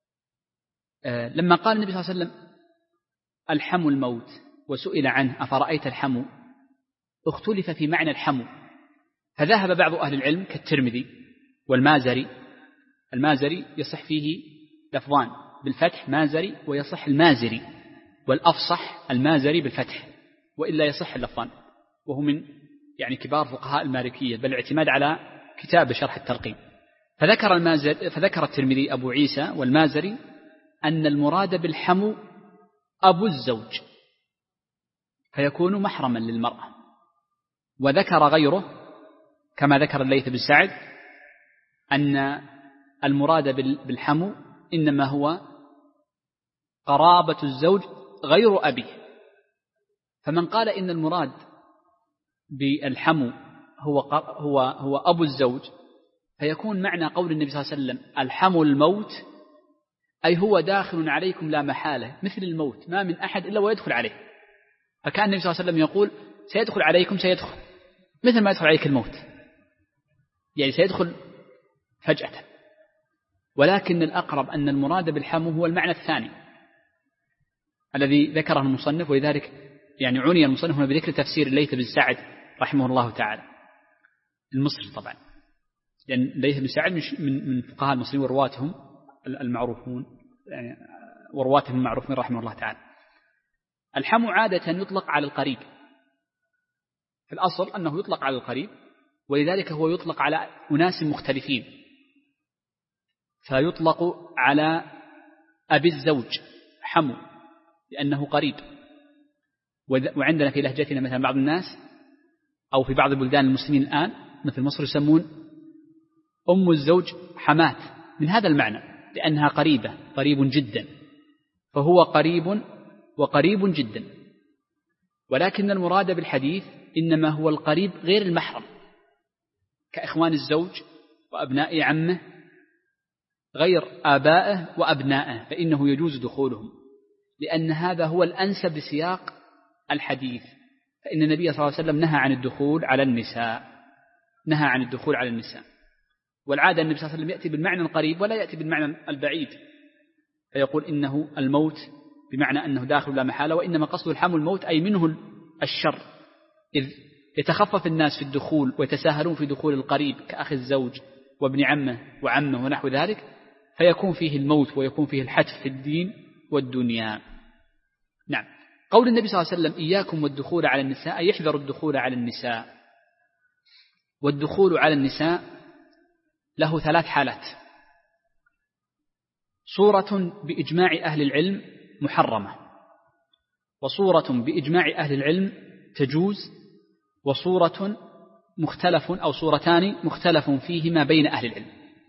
لما قال النبي صلى الله عليه وسلم الحم الموت وسئل عنه أفرأيت الحم، اختلف في معنى الحم، فذهب بعض أهل العلم كالترمذي والمازري. المازري يصح فيه لفظان بالفتح مازري، ويصح المازري، والأفصح المازري بالفتح، وإلا يصح اللفظان، وهو من يعني كبار فقهاء المالكية، بل اعتماد على كتاب شرح التلقين. فذكر الترمذي أبو عيسى والمازري أن المراد بالحم أبو الزوج، فيكون محرما للمرأة. وذكر غيره كما ذكر الليث بن سعد أن المراد بالحم إنما هو قرابة الزوج غير أبيه. فمن قال إن المراد بالحم هو أبو الزوج، فيكون معنى قول النبي صلى الله عليه وسلم الحم الموت، أي هو داخل عليكم لا محالة، مثل الموت ما من أحد إلا ويدخل عليه. فكان النبي صلى الله عليه وسلم يقول سيدخل عليكم، سيدخل مثل ما يدخل عليك الموت، يعني سيدخل فجأة. ولكن الأقرب أن المراد بالحم هو المعنى الثاني الذي ذكره المصنف، ولذلك يعني عني المصنف هنا بذكر تفسير الليث بن سعد رحمه الله تعالى المصري طبعا، لأن الليث بن سعد من فقهاء المصريين ورواتهم المعروفون، يعني ورواتهم المعروفين رحمه الله تعالى. الحم عادة يطلق على القريب، في الأصل أنه يطلق على القريب، ولذلك هو يطلق على أناس مختلفين، فيطلق على أبي الزوج حمو لأنه قريب. وعندنا في لهجتنا مثلا بعض الناس أو في بعض البلدان المسلمين الآن مثل مصر يسمون أم الزوج حمات، من هذا المعنى، لأنها قريبة، قريب جدا، فهو قريب وقريب جدا. ولكن المراد بالحديث إنما هو القريب غير المحرم، كإخوان الزوج وأبناء عمه غير آبائه وأبنائه، فإنه يجوز دخولهم، لأن هذا هو الأنسب بسياق الحديث. فإن النبي صلى الله عليه وسلم نهى عن الدخول على النساء، والعادة النبي صلى الله عليه وسلم يأتي بالمعنى القريب ولا يأتي بالمعنى البعيد، فيقول إنه الموت بمعنى أنه داخل لا محالة، وإنما قصد الحم الموت أي منه الشر، إذ يتخفف الناس في الدخول ويتساهلون في دخول القريب كأخي الزوج وابن عمه وعمه ونحو ذلك، فيكون فيه الموت ويكون فيه الحتف في الدين والدنيا. نعم. قول النبي صلى الله عليه وسلم إياكم والدخول على النساء، يحذر الدخول على النساء. والدخول على النساء له 3 حالات: صورة بإجماع أهل العلم محرمة، وصورة بإجماع أهل العلم تجوز، وصورة مختلف أو صورتان مختلف فيهما بين أهل العلم.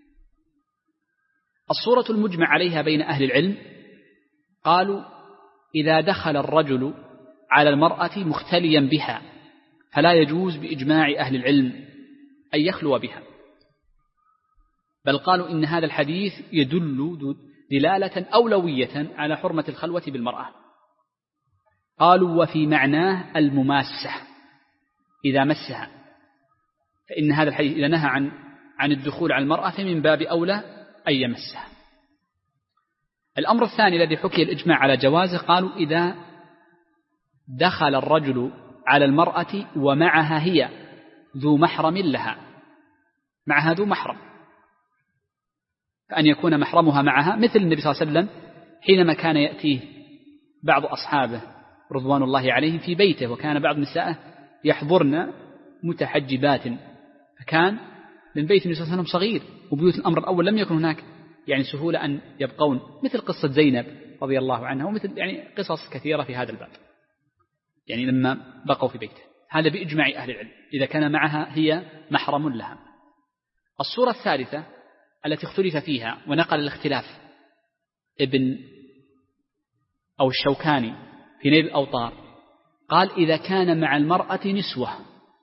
الصورة المجمع عليها بين أهل العلم قالوا إذا دخل الرجل على المرأة مختليا بها فلا يجوز بإجماع أهل العلم أن يخلو بها، بل قالوا إن هذا الحديث يدل دلالة أولوية على حرمة الخلوة بالمرأة. قالوا وفي معناه المماسة إذا مسها، فإن هذا الحديث إذا نهى عن الدخول على المرأة فمن باب أولى أن يمسها. الأمر الثاني الذي حكي الإجماع على جوازه قالوا إذا دخل الرجل على المرأة ومعها هي ذو محرم لها، معها ذو محرم، فأن يكون محرمها معها، مثل النبي صلى الله عليه وسلم حينما كان يأتيه بعض أصحابه رضوان الله عليهم في بيته، وكان بعض نسائه يحضرن متحجبات، فكان من بيت النبي صلى الله عليه وسلم صغير، وبيوت الأمر الأول لم يكن هناك يعني سهولة أن يبقون، مثل قصة زينب رضي الله عنها، ومثل يعني قصص كثيرة في هذا الباب، يعني لما بقوا في بيته. هذا بإجماع أهل العلم إذا كان معها هي محرم لها. الصورة الثالثة التي اختلف فيها ونقل الاختلاف ابن أو الشوكاني في نيل الأوطار، قال إذا كان مع المرأة نسوة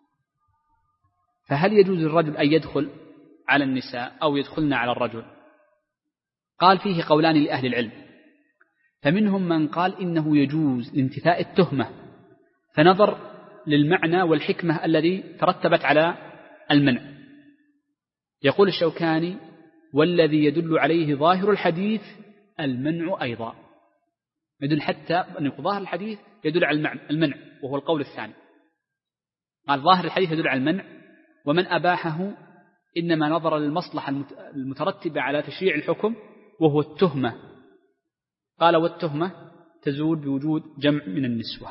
فهل يجوز للرجل أن يدخل على النساء أو يدخلن على الرجل؟ قال فيه قولان لأهل العلم، فمنهم من قال إنه يجوز لانتفاء التهمة، فنظر للمعنى والحكمة الذي ترتبت على المنع. يقول الشوكاني والذي يدل عليه ظاهر الحديث المنع أيضا، يدل حتى أن ظاهر الحديث يدل على المنع، وهو القول الثاني. قال ظاهر الحديث يدل على المنع، ومن أباحه إنما نظر للمصلحة المترتبة على تشريع الحكم وهو التهمة. قال والتهمة تزول بوجود جمع من النسوة.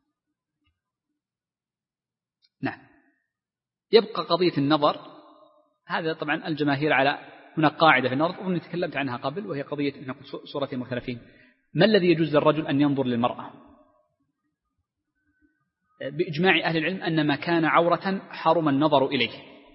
نعم. يبقى قضية النظر، هذا طبعا الجماهير على هناك قاعدة في النظر وأنا تكلمت عنها قبل، وهي قضية صورة المختلفين. ما الذي يجوز للرجل أن ينظر للمرأة؟ بإجماع أهل العلم أن ما كان عورة حرم النظر إليه،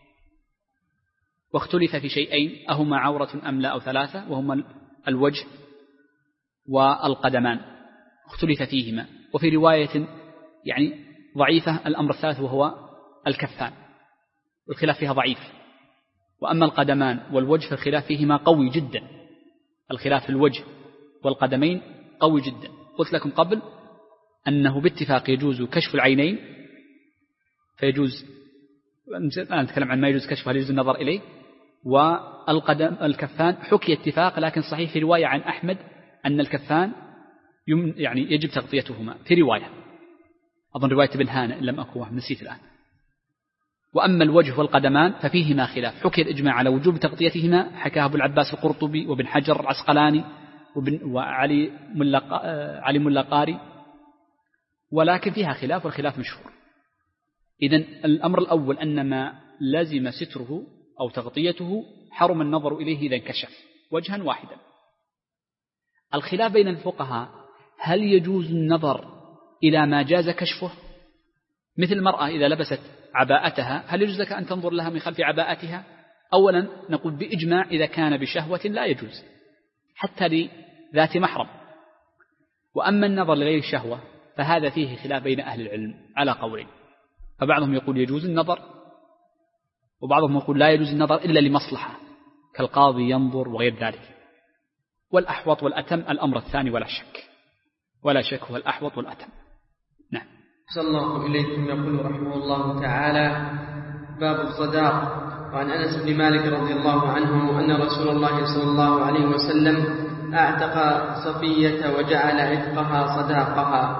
واختلف في شيئين أهما عورة أم لا أو 3، وهما الوجه والقدمان، اختلف فيهما. وفي رواية يعني ضعيفة الأمر الثالث وهو الكفان، والخلاف فيها ضعيف. وأما القدمان والوجه فالخلاف فيهما قوي جدا، الخلاف في الوجه والقدمين قوي جدا. قلت لكم قبل أنه باتفاق يجوز كشف العينين، فيجوز الآن نتكلم عن ما يجوز كشفه، هل يجوز النظر إليه. والكفان حكي اتفاق، لكن صحيح في رواية عن أحمد أن الكفان يعني يجب تغطيتهما، في رواية أظن رواية ابن هانئ إن لم أكن نسيت الآن. وأما الوجه والقدمان ففيهما خلاف، حكي الإجماع على وجوب تغطيتهما، حكاه أبو العباس القرطبي وابن حجر العسقلاني وعلي ملا قاري، ولكن فيها خلاف والخلاف مشهور. إذن الأمر الأول أن ما لازم ستره أو تغطيته حرم النظر إليه إذا انكشف وجها واحدا. الخلاف بين الفقهاء هل يجوز النظر إلى ما جاز كشفه، مثل المرأة إذا لبست عباءتها هل يجوز لك أن تنظر لها من خلف عباءتها؟ أولا نقول بإجماع إذا كان بشهوة لا يجوز حتى لذات محرم. وأما النظر لغير الشهوة فهذا فيه خلاف بين أهل العلم على قولين، فبعضهم يقول يجوز النظر، وبعضهم يقول لا يجوز النظر إلا لمصلحة كالقاضي ينظر وغير ذلك. والأحوط والأتم الأمر الثاني ولا شك هو الأحوط والأتم. نعم. صلى الله إليكم. يقول رحمه الله تعالى: باب الصداق. وعن أنس بن مالك رضي الله عنه أن رسول الله صلى الله عليه وسلم أعتق صفية وجعل عتقها صداقها،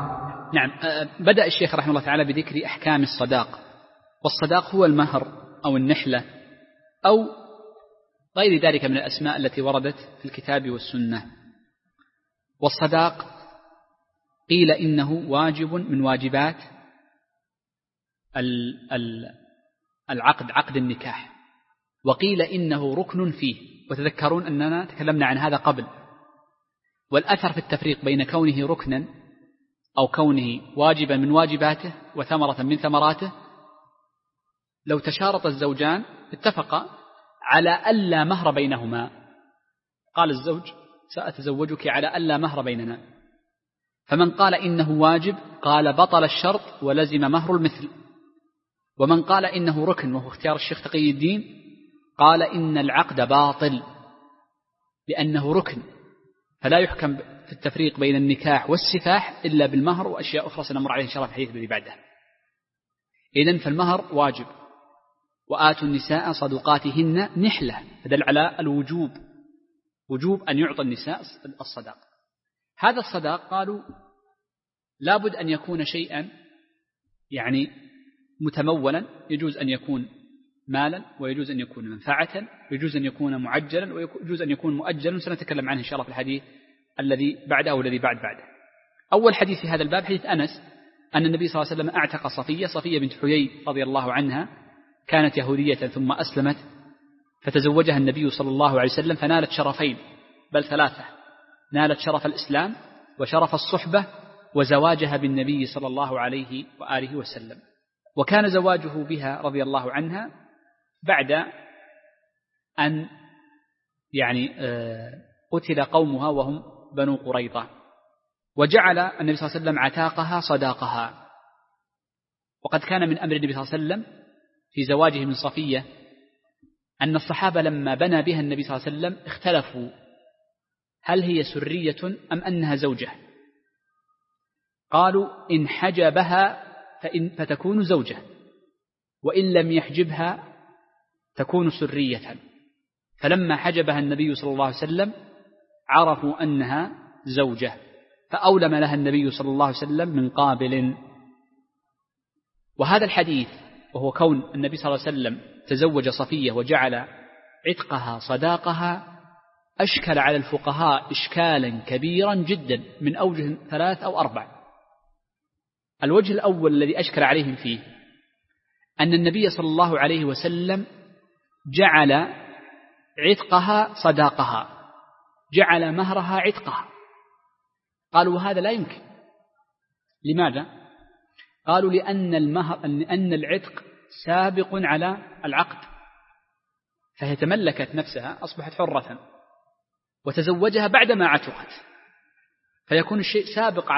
نعم. بدأ الشيخ رحمه الله تعالى بذكر أحكام الصداق، والصداق هو المهر أو النحلة أو غير ذلك من الأسماء التي وردت في الكتاب والسنة. والصداق قيل إنه واجب من واجبات العقد، عقد النكاح، وقيل إنه ركن فيه، وتذكرون أننا تكلمنا عن هذا قبل. والأثر في التفريق بين كونه ركنا أو كونه واجبا من واجباته وثمرة من ثمراته، لو تشارط الزوجان اتفقا على ألا مهر بينهما، قال الزوج سأتزوجك على ألا مهر بيننا، فمن قال إنه واجب قال بطل الشرط ولزم مهر المثل، ومن قال إنه ركن وهو اختيار الشيخ تقي الدين قال إن العقد باطل لأنه ركن، فلا يحكم في التفريق بين النكاح والسفاح إلا بالمهر وأشياء أخرى سنمر عليه إن شاء الله في الحديث الذي بعده. إذن فالمهر واجب، وآتوا النساء صدقاتهن نحلة، فدل على الوجوب، وجوب أن يعطى النساء الصداق. هذا الصداق قالوا لابد أن يكون شيئا يعني متمولا، يجوز أن يكون مالا، ويجوز أن يكون منفعة، ويجوز أن يكون معجلا، ويجوز أن يكون مؤجلا، سنتكلم عنه إن شاء الله في الحديث الذي بعده والذي بعده. أول حديث في هذا الباب حديث أنس أن النبي صلى الله عليه وسلم أعتق صفية بنت حيي رضي الله عنها، كانت يهودية ثم أسلمت، فتزوجها النبي صلى الله عليه وسلم، فنالت شرفين بل ثلاثة، نالت شرف الإسلام وشرف الصحبة وزواجها بالنبي صلى الله عليه وآله وسلم. وكان زواجه بها رضي الله عنها بعد أن يعني قتل قومها وهم بنو قريظة، وجعل النبي صلى الله عليه وسلم عتاقها صداقها. وقد كان من أمر النبي صلى الله عليه وسلم في زواجه من صفية أن الصحابة لما بنى بها النبي صلى الله عليه وسلم اختلفوا هل هي سرية أم أنها زوجة، قالوا إن حجبها فتكون زوجة، وإن لم يحجبها تكون سرية. فلما حجبها النبي صلى الله عليه وسلم عرفوا أنها زوجة، فأولم لها النبي صلى الله عليه وسلم من قابل. وهذا الحديث وهو كون النبي صلى الله عليه وسلم تزوج صفية وجعل عتقها صداقها أشكل على الفقهاء إشكالا كبيرا جدا من أوجه 3 أو 4. الوجه الأول الذي أشكل عليهم فيه أن النبي صلى الله عليه وسلم جعل عتقها صداقها، جعل مهرها عتقها. قالوا وهذا لا يمكن. لماذا؟ قالوا لأن العتق سابق على العقد، فهي تملكت نفسها أصبحت حرة وتزوجها بعدما عتقت، فيكون الشيء سابق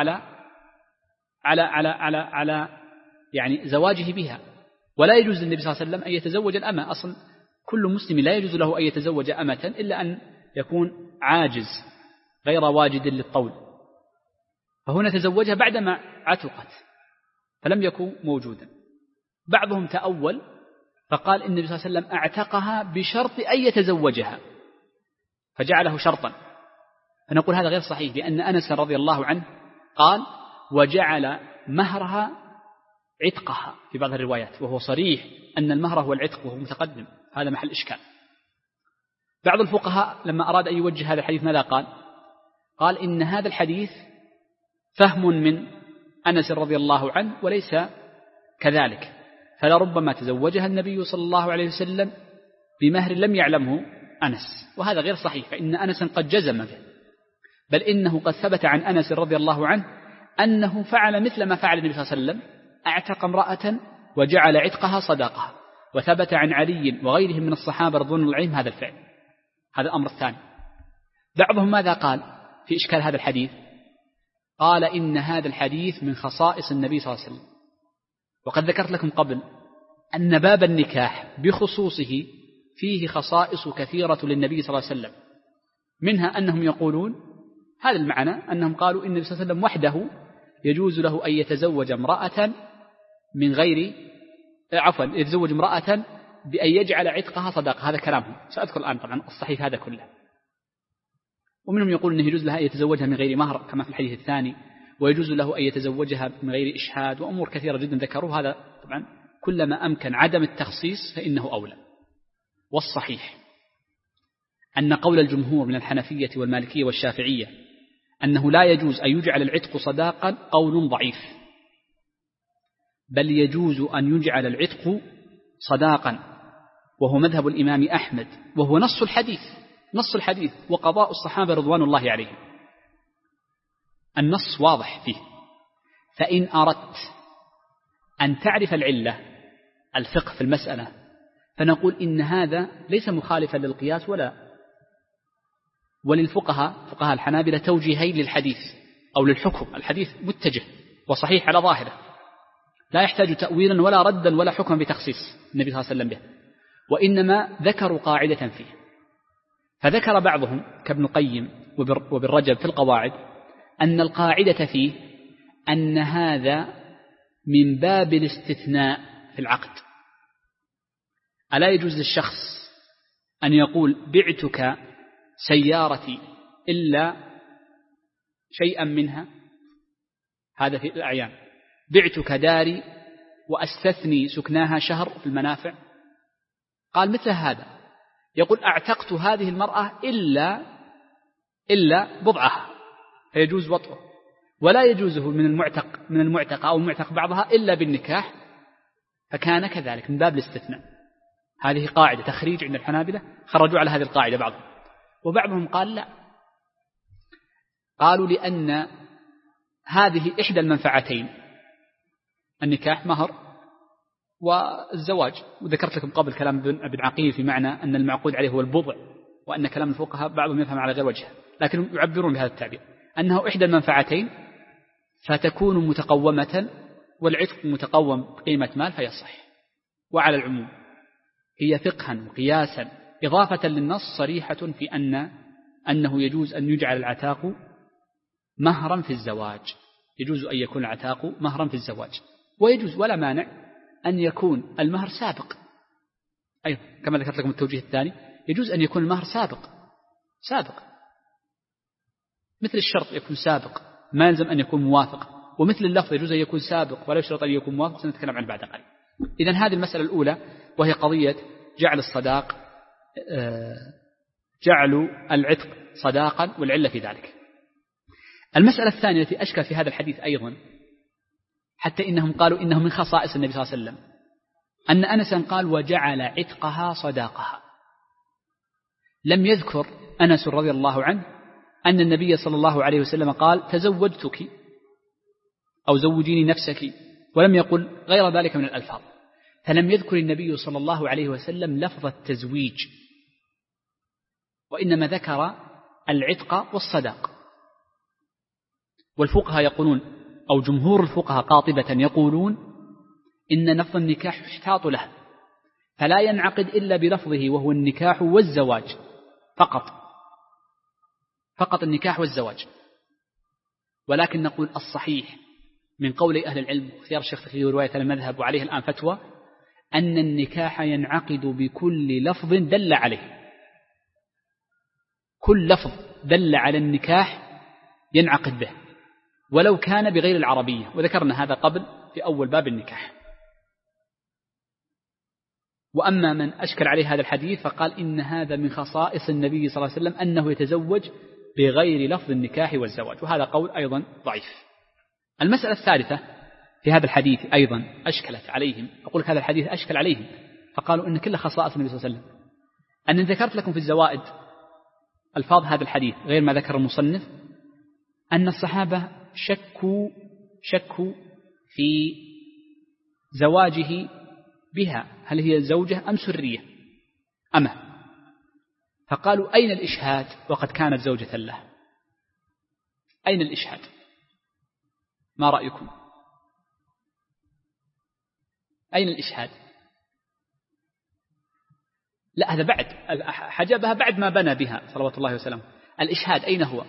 على يعني زواجه بها. ولا يجوز للنبي صلى الله عليه وسلم أن يتزوج الأمة، أصلا كل مسلم لا يجوز له أن يتزوج أمة إلا أن يكون عاجز غير واجد للطول، فهنا تزوجها بعدما عتقت فلم يكن موجودا. بعضهم تأول فقال إن النبي صلى الله عليه وسلم اعتقها بشرط أن يتزوجها فجعله شرطا، فنقول هذا غير صحيح، لأن أنس رضي الله عنه قال وجعل مهرها عتقها في بعض الروايات، وهو صريح أن المهر هو العتق وهو متقدم، هذا محل إشكال. بعض الفقهاء لما أراد أن يوجه هذا الحديث ماذا قال؟ قال إن هذا الحديث فهم من أنس رضي الله عنه وليس كذلك، فلربما تزوجها النبي صلى الله عليه وسلم بمهر لم يعلمه أنس، وهذا غير صحيح، فإن أنسا قد جزم به، بل إنه قد ثبت عن أنس رضي الله عنه أنه فعل مثل ما فعل النبي صلى الله عليه وسلم، اعتق امرأة وجعل عتقها صداقها، وثبت عن علي وغيرهم من الصحابة رضوان الله عليهم هذا الفعل. هذا الأمر الثاني. بعضهم ماذا قال في إشكال هذا الحديث؟ قال إن هذا الحديث من خصائص النبي صلى الله عليه وسلم، وقد ذكرت لكم قبل أن باب النكاح بخصوصه فيه خصائص كثيرة للنبي صلى الله عليه وسلم، منها أنهم يقولون هذا المعنى، أنهم قالوا إن النبي صلى الله عليه وسلم وحده يجوز له أن يتزوج امرأة من غير يتزوج امرأة بأن يجعل عتقها صداقة، هذا كلامهم، سأذكر الآن طبعا الصحيح هذا كله. ومنهم يقول أنه يجوز لها أن يتزوجها من غير مهر كما في الحديث الثاني، ويجوز له أن يتزوجها من غير إشهاد، وأمور كثيرة جدا ذكروه. هذا طبعا كلما أمكن عدم التخصيص فإنه أولى. والصحيح أن قول الجمهور من الحنفية والمالكية والشافعية أنه لا يجوز أن يجعل العتق صداقا قول ضعيف، بل يجوز أن يجعل العتق صداقا، وهو مذهب الإمام أحمد، وهو نص الحديث وقضاء الصحابة رضوان الله عليهم. النص واضح فيه. فإن أردت أن تعرف العلة الفقه في المسألة فنقول إن هذا ليس مخالفا للقياس وللفقهاء الحنابلة توجيهين للحديث أو للحكم. الحديث متجه وصحيح على ظاهره، لا يحتاج تأويلا ولا ردا ولا حكما بتخصيص النبي صلى الله عليه وسلم به، وإنما ذكروا قاعدة فيه. فذكر بعضهم كابن القيم وابن رجب في القواعد أن القاعدة فيه أن هذا من باب الاستثناء في العقد. ألا يجوز للشخص أن يقول بعتك سيارتي إلا شيئا منها، هذا في الأعيان، بعتك داري وأستثني سكناها شهر في المنافع. قال مثل هذا يقول أعتقت هذه المرأة إلا بضعها، فيجوز وطئه، ولا يجوزه من المعتق أو المعتق بعضها إلا بالنكاح، فكان كذلك من باب الاستثناء. هذه قاعدة تخريج عند الحنابلة، خرجوا على هذه القاعدة بعضهم. وبعضهم قال لا، قالوا لأن هذه إحدى المنفعتين، النكاح مهر والزواج. وذكرت لكم قبل كلام ابن عقيل في معنى أن المعقود عليه هو البضع، وأن كلام الفقهاء بعضهم يفهم على غير وجهه، لكن يعبرون بهذا التعبير أنه إحدى المنفعتين، فتكون متقومة، والعتق متقوم بقيمة مال فيصح. وعلى العموم هي فقها وقياسا إضافة للنص صريحة في أنه يجوز أن يجعل العتاق مهرا في الزواج، يجوز أن يكون العتاق مهرا في الزواج، ويجوز ولا مانع أن يكون المهر سابق أيضا، كما ذكرت لكم التوجيه الثاني، يجوز أن يكون المهر سابق مثل الشرط يكون سابق، ما يلزم أن يكون موافق، ومثل اللفظ يجوز أن يكون سابق ولا يشترط أن يكون موافق، سنتكلم عن بعد قليل. إذن هذه المسألة الأولى، وهي قضية جعل الصداق، جعل العتق صداقا والعلة في ذلك. المسألة الثانية التي أشكل في هذا الحديث أيضا، حتى إنهم قالوا إنه من خصائص النبي صلى الله عليه وسلم، أن أنسا قال وجعل عتقها صداقها. لم يذكر أنس رضي الله عنه أن النبي صلى الله عليه وسلم قال تزوجتك أو زوجيني نفسك، ولم يقل غير ذلك من الألفاظ. فلم يذكر النبي صلى الله عليه وسلم لفظ التزويج، وإنما ذكر العتق والصداق. والفقهاء يقولون، أو جمهور الفقهاء قاطبة يقولون إن لفظ النكاح يحتاط له، فلا ينعقد إلا بلفظه، وهو النكاح والزواج فقط النكاح والزواج. ولكن نقول الصحيح من قول أهل العلم، اختيار الشيخ تقي رواية المذهب وعليه الآن فتوى، أن النكاح ينعقد بكل لفظ دل عليه. كل لفظ دل على النكاح ينعقد به، ولو كان بغير العربية، وذكرنا هذا قبل في أول باب النكاح. وأما من أشكل عليه هذا الحديث فقال إن هذا من خصائص النبي صلى الله عليه وسلم أنه يتزوج بغير لفظ النكاح والزواج، وهذا قول أيضا ضعيف. المسألة الثالثة في هذا الحديث أيضا أشكلت عليهم، أقول هذا الحديث أشكل عليهم، فقالوا إن كل خصائص النبي صلى الله عليه وسلم. أن ذكرت لكم في الزوائد ألفاظ هذا الحديث غير ما ذكر المصنف، أن الصحابة شكوا في زواجه بها، هل هي زوجة أم سرية أمه، فقالوا أين الإشهاد وقد كانت زوجة له؟ أين الإشهاد؟ ما رأيكم؟ أين الإشهاد؟ لا، هذا بعد حجبها بعد ما بنى بها صلوات الله وسلامه. الإشهاد أين هو؟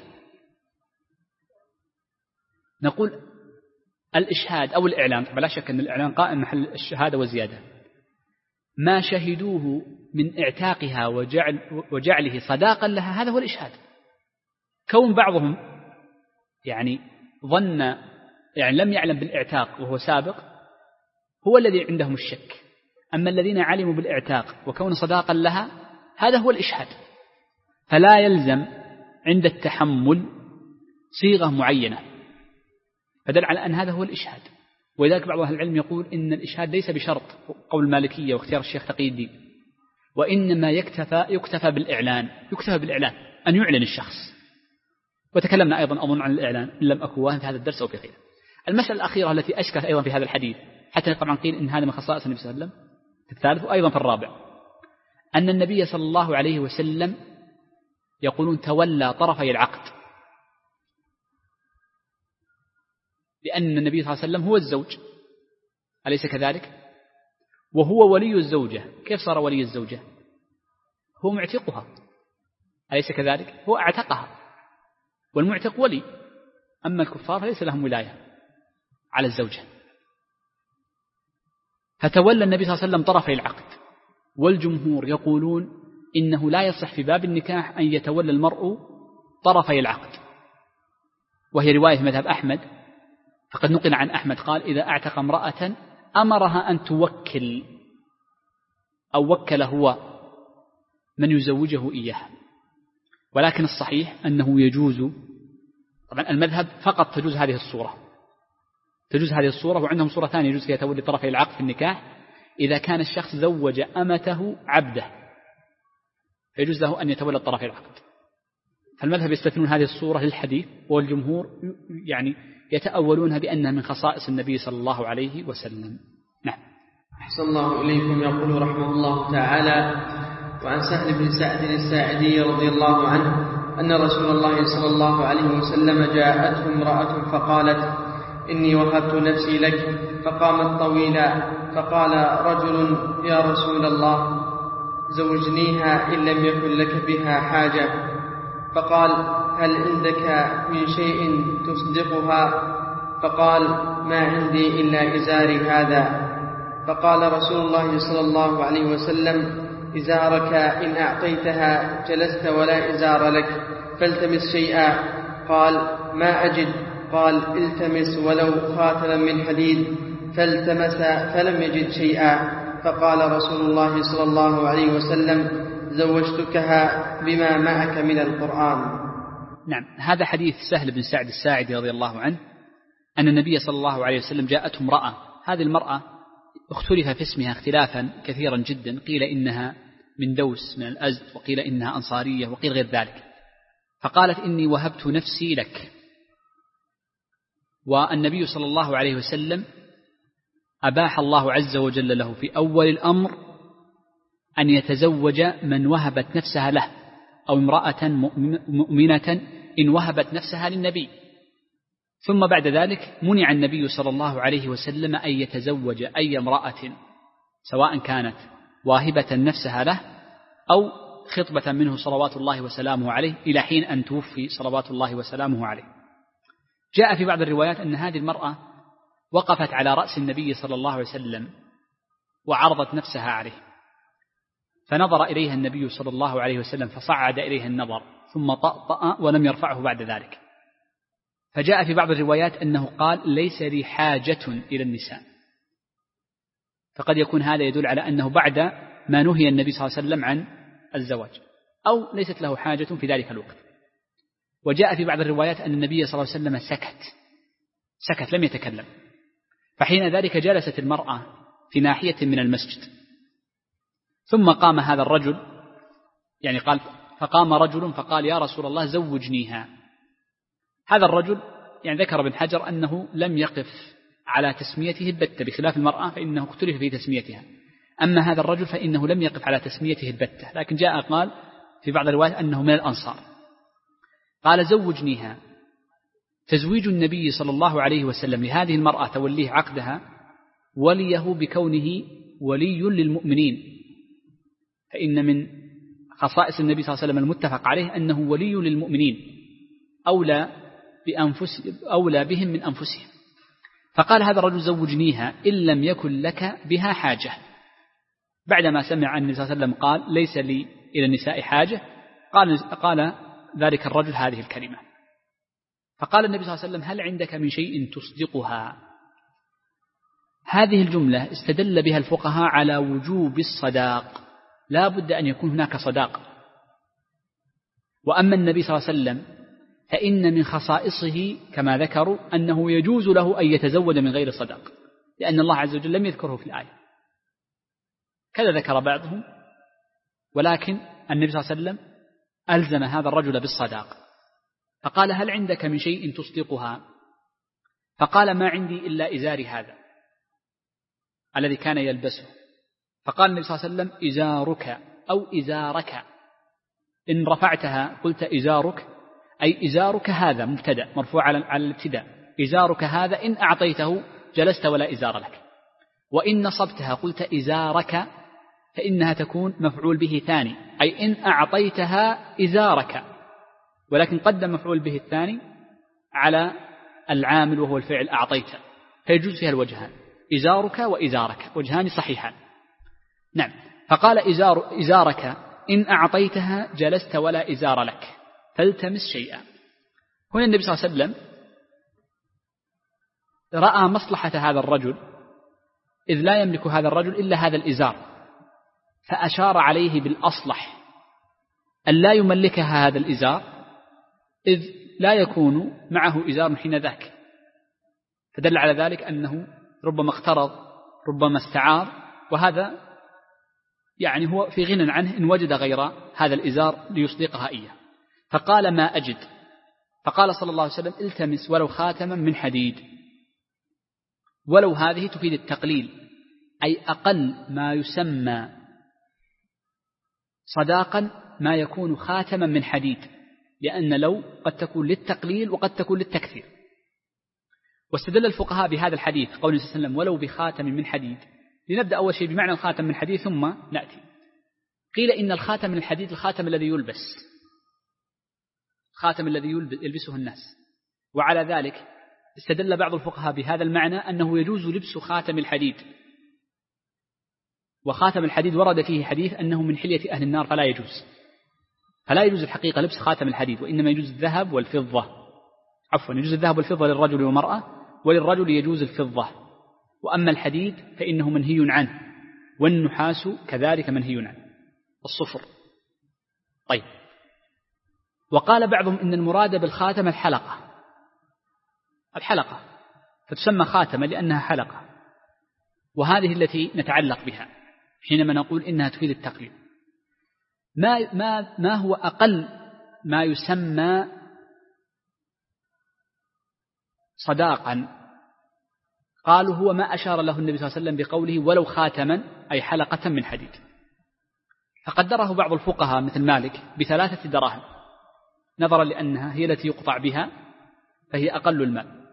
نقول الإشهاد أو الإعلان، طبعا لا شك أن الإعلان قائم محل الشهادة وزيادة، ما شهدوه من اعتاقها وجعله صداقا لها، هذا هو الإشهاد. كون بعضهم يعني ظن يعني لم يعلم بالإعتاق وهو سابق هو الذي عندهم الشك. أما الذين علموا بالإعتاق وكون صداقا لها هذا هو الإشهاد. فلا يلزم عند التحمل صيغة معينة، فدل على أن هذا هو الإشهاد. ولذلك بعض أهل العلم يقول إن الإشهاد ليس بشرط، قول المالكية واختيار الشيخ تقي الدين، وإنما يكتفى بالإعلان، أن يعلن الشخص. وتكلمنا أيضا أظن عن الإعلان إن لم أكن واهم في هذا الدرس أو في غيره. المسألة الأخيرة التي أشكلت أيضا في هذا الحديث، حتى طبعا قيل إن هذا من خصائص النبي صلى الله عليه وسلم، في الثالث وأيضا في الرابع، أن النبي صلى الله عليه وسلم يقولون تولى طرفي العقد، لأن النبي صلى الله عليه وسلم هو الزوج، أليس كذلك؟ وهو ولي الزوجة. كيف صار ولي الزوجة؟ هو معتقها، أليس كذلك؟ هو اعتقها، والمعتق ولي. أما الكفار فليس لهم ولاية على الزوجة. فتولى النبي صلى الله عليه وسلم طرفي العقد. والجمهور يقولون إنه لا يصح في باب النكاح أن يتولى المرء طرفي العقد، وهي رواية في مذهب أحمد. فقد نقل عن أحمد قال إذا أعتق امرأة أمرها أن توكل أو وكل هو من يزوجه إياها. ولكن الصحيح أنه يجوز، طبعا المذهب فقط تجوز هذه الصورة، وعندهم صورة ثانية يجوز فيها تولي طرفي العقد في النكاح، إذا كان الشخص زوج أمته عبده فيجوز له أن يتولى طرفي العقد. فالمذهب يستثنون هذه الصورة للحديث، والجمهور يعني يتأولونها بأنها من خصائص النبي صلى الله عليه وسلم. نعم. أحسن الله إليكم. يقول رحمه الله تعالى: وعن سهل بن سعد الساعدي رضي الله عنه أن رسول الله صلى الله عليه وسلم جاءته امرأة فقالت: إني وهبت نفسي لك. فقامت طويلا، فقال رجل: يا رسول الله، زوجنيها إن لم يكن لك بها حاجة. فقال: هل عندك من شيء تصدقها؟ فقال: ما عندي إلا إزاري هذا. فقال رسول الله صلى الله عليه وسلم: إزارك إن أعطيتها جلست ولا إزار لك، فالتمس شيئا. قال: ما أجد. قال: التمس ولو خاتما من حديد. فالتمس فلم يجد شيئا. فقال رسول الله صلى الله عليه وسلم: زوجتكها بما معك من القرآن. نعم. هذا حديث سهل بن سعد الساعدي رضي الله عنه أن النبي صلى الله عليه وسلم جاءته امرأة. هذه المرأة اختلف في اسمها اختلافا كثيرا جدا، قيل إنها من دوس من الأزد، وقيل إنها أنصارية، وقيل غير ذلك. فقالت: إني وهبت نفسي لك. والنبي صلى الله عليه وسلم أباح الله عز وجل له في أول الأمر أن يتزوج من وهبت نفسها له، أو امرأة مؤمنة إن وهبت نفسها للنبي. ثم بعد ذلك منع النبي صلى الله عليه وسلم أن يتزوج أي امرأة، سواء كانت واهبة نفسها له أو خطبة منه صلوات الله وسلامه عليه إلى حين أن توفي صلوات الله وسلامه عليه. جاء في بعض الروايات أن هذه المرأة وقفت على رأس النبي صلى الله عليه وسلم وعرضت نفسها عليه، فنظر إليها النبي صلى الله عليه وسلم فصعد إليها النظر ثم طأطأ ولم يرفعه بعد ذلك. فجاء في بعض الروايات أنه قال: ليس لي حاجة إلى النساء. فقد يكون هذا يدل على أنه بعد ما نهي النبي صلى الله عليه وسلم عن الزواج، أو ليست له حاجة في ذلك الوقت. وجاء في بعض الروايات أن النبي صلى الله عليه وسلم سكت لم يتكلم. فحين ذلك جلست المرأة في ناحية من المسجد، ثم قام هذا الرجل، يعني قال: فقام رجل فقال: يا رسول الله، زوجنيها. هذا الرجل يعني ذكر ابن حجر أنه لم يقف على تسميته البتة، بخلاف المرأة فإنه اختلف في تسميتها. أما هذا الرجل فإنه لم يقف على تسميته البتة، لكن جاء قال في بعض الروايات أنه من الأنصار. قال: زوجنيها. تزويج النبي صلى الله عليه وسلم لهذه المرأة توليه عقدها وليه بكونه ولي للمؤمنين، فإن من خصائص النبي صلى الله عليه وسلم المتفق عليه أنه ولي للمؤمنين، أولى بهم من أنفسهم. فقال هذا الرجل: زوجنيها إن لم يكن لك بها حاجة. بعدما سمع النبي صلى الله عليه وسلم قال: ليس لي إلى النساء حاجة، قال ذلك الرجل هذه الكلمة. فقال النبي صلى الله عليه وسلم: هل عندك من شيء تصدقها؟ هذه الجملة استدل بها الفقهاء على وجوب الصداق، لا بد أن يكون هناك صداق. وأما النبي صلى الله عليه وسلم فإن من خصائصه كما ذكروا أنه يجوز له أن يتزوج من غير صداق، لأن الله عز وجل لم يذكره في الآية، كذا ذكر بعضهم، ولكن النبي صلى الله عليه وسلم ألزم هذا الرجل بالصداق. فقال: هل عندك من شيء تصدقها؟ فقال: ما عندي إلا إزاري هذا الذي كان يلبسه. فقال النبي صلى الله عليه وسلم: إزارك أو إزارك، إن رفعتها قلت إزارك أي إزارك هذا مبتدأ مرفوع على الابتداء، إزارك هذا إن أعطيته جلست ولا إزار لك، وإن نصبتها قلت إزارك فإنها تكون مفعول به ثاني، أي إن أعطيتها إزارك، ولكن قدم مفعول به الثاني على العامل وهو الفعل أعطيت، فيجوز فيها الوجهان، إزارك وإزارك، وجهان صحيحان. نعم. فقال: إزارك إن أعطيتها جلست ولا إزار لك فالتمس شيئا. هنا النبي صلى الله عليه وسلم رأى مصلحة هذا الرجل، إذ لا يملك هذا الرجل إلا هذا الإزار، فأشار عليه بالأصلح أن لا يملكها هذا الإزار، إذ لا يكون معه إزار حين ذاك، فدل على ذلك أنه ربما اقترض ربما استعار، وهذا يعني هو في غنى عنه إن وجد غير هذا الإزار ليصدقها إياه. فقال: ما أجد. فقال صلى الله عليه وسلم: التمس ولو خاتما من حديد. ولو هذه تفيد التقليل، أي أقل ما يسمى صداقا ما يكون خاتما من حديد، لأن لو قد تكون للتقليل وقد تكون للتكثير. واستدل الفقهاء بهذا الحديث قول النبي صلى الله عليه وسلم: ولو بخاتم من حديد. لنبدأ أول شيء بمعنى الخاتم من حديد ثم نأتي. قيل إن الخاتم من الحديد الخاتم الذي يلبس، الخاتم الذي يلبسه الناس، وعلى ذلك استدل بعض الفقهاء بهذا المعنى أنه يجوز لبس خاتم الحديد، وخاتم الحديد ورد فيه حديث أنه من حلية أهل النار، فلا يجوز الحقيقة لبس خاتم الحديد، وإنما يجوز الذهب والفضة، يجوز الذهب والفضة للرجل والمرأة، وللرجل يجوز الفضة، وأما الحديد فإنه منهي عنه، والنحاس كذلك منهي عنه، الصفر. طيب. وقال بعضهم إن المراد بالخاتم الحلقة فتسمى خاتمة لأنها حلقة، وهذه التي نتعلق بها حينما نقول إنها تفيد التقليد. ما هو أقل ما يسمى صداقا؟ قالوا: هو ما أشار له النبي صلى الله عليه وسلم بقوله: ولو خاتما، أي حلقة من حديد. فقدره بعض الفقهاء مثل مالك ب3 دراهم، نظرا لأنها هي التي يقطع بها فهي أقل المال.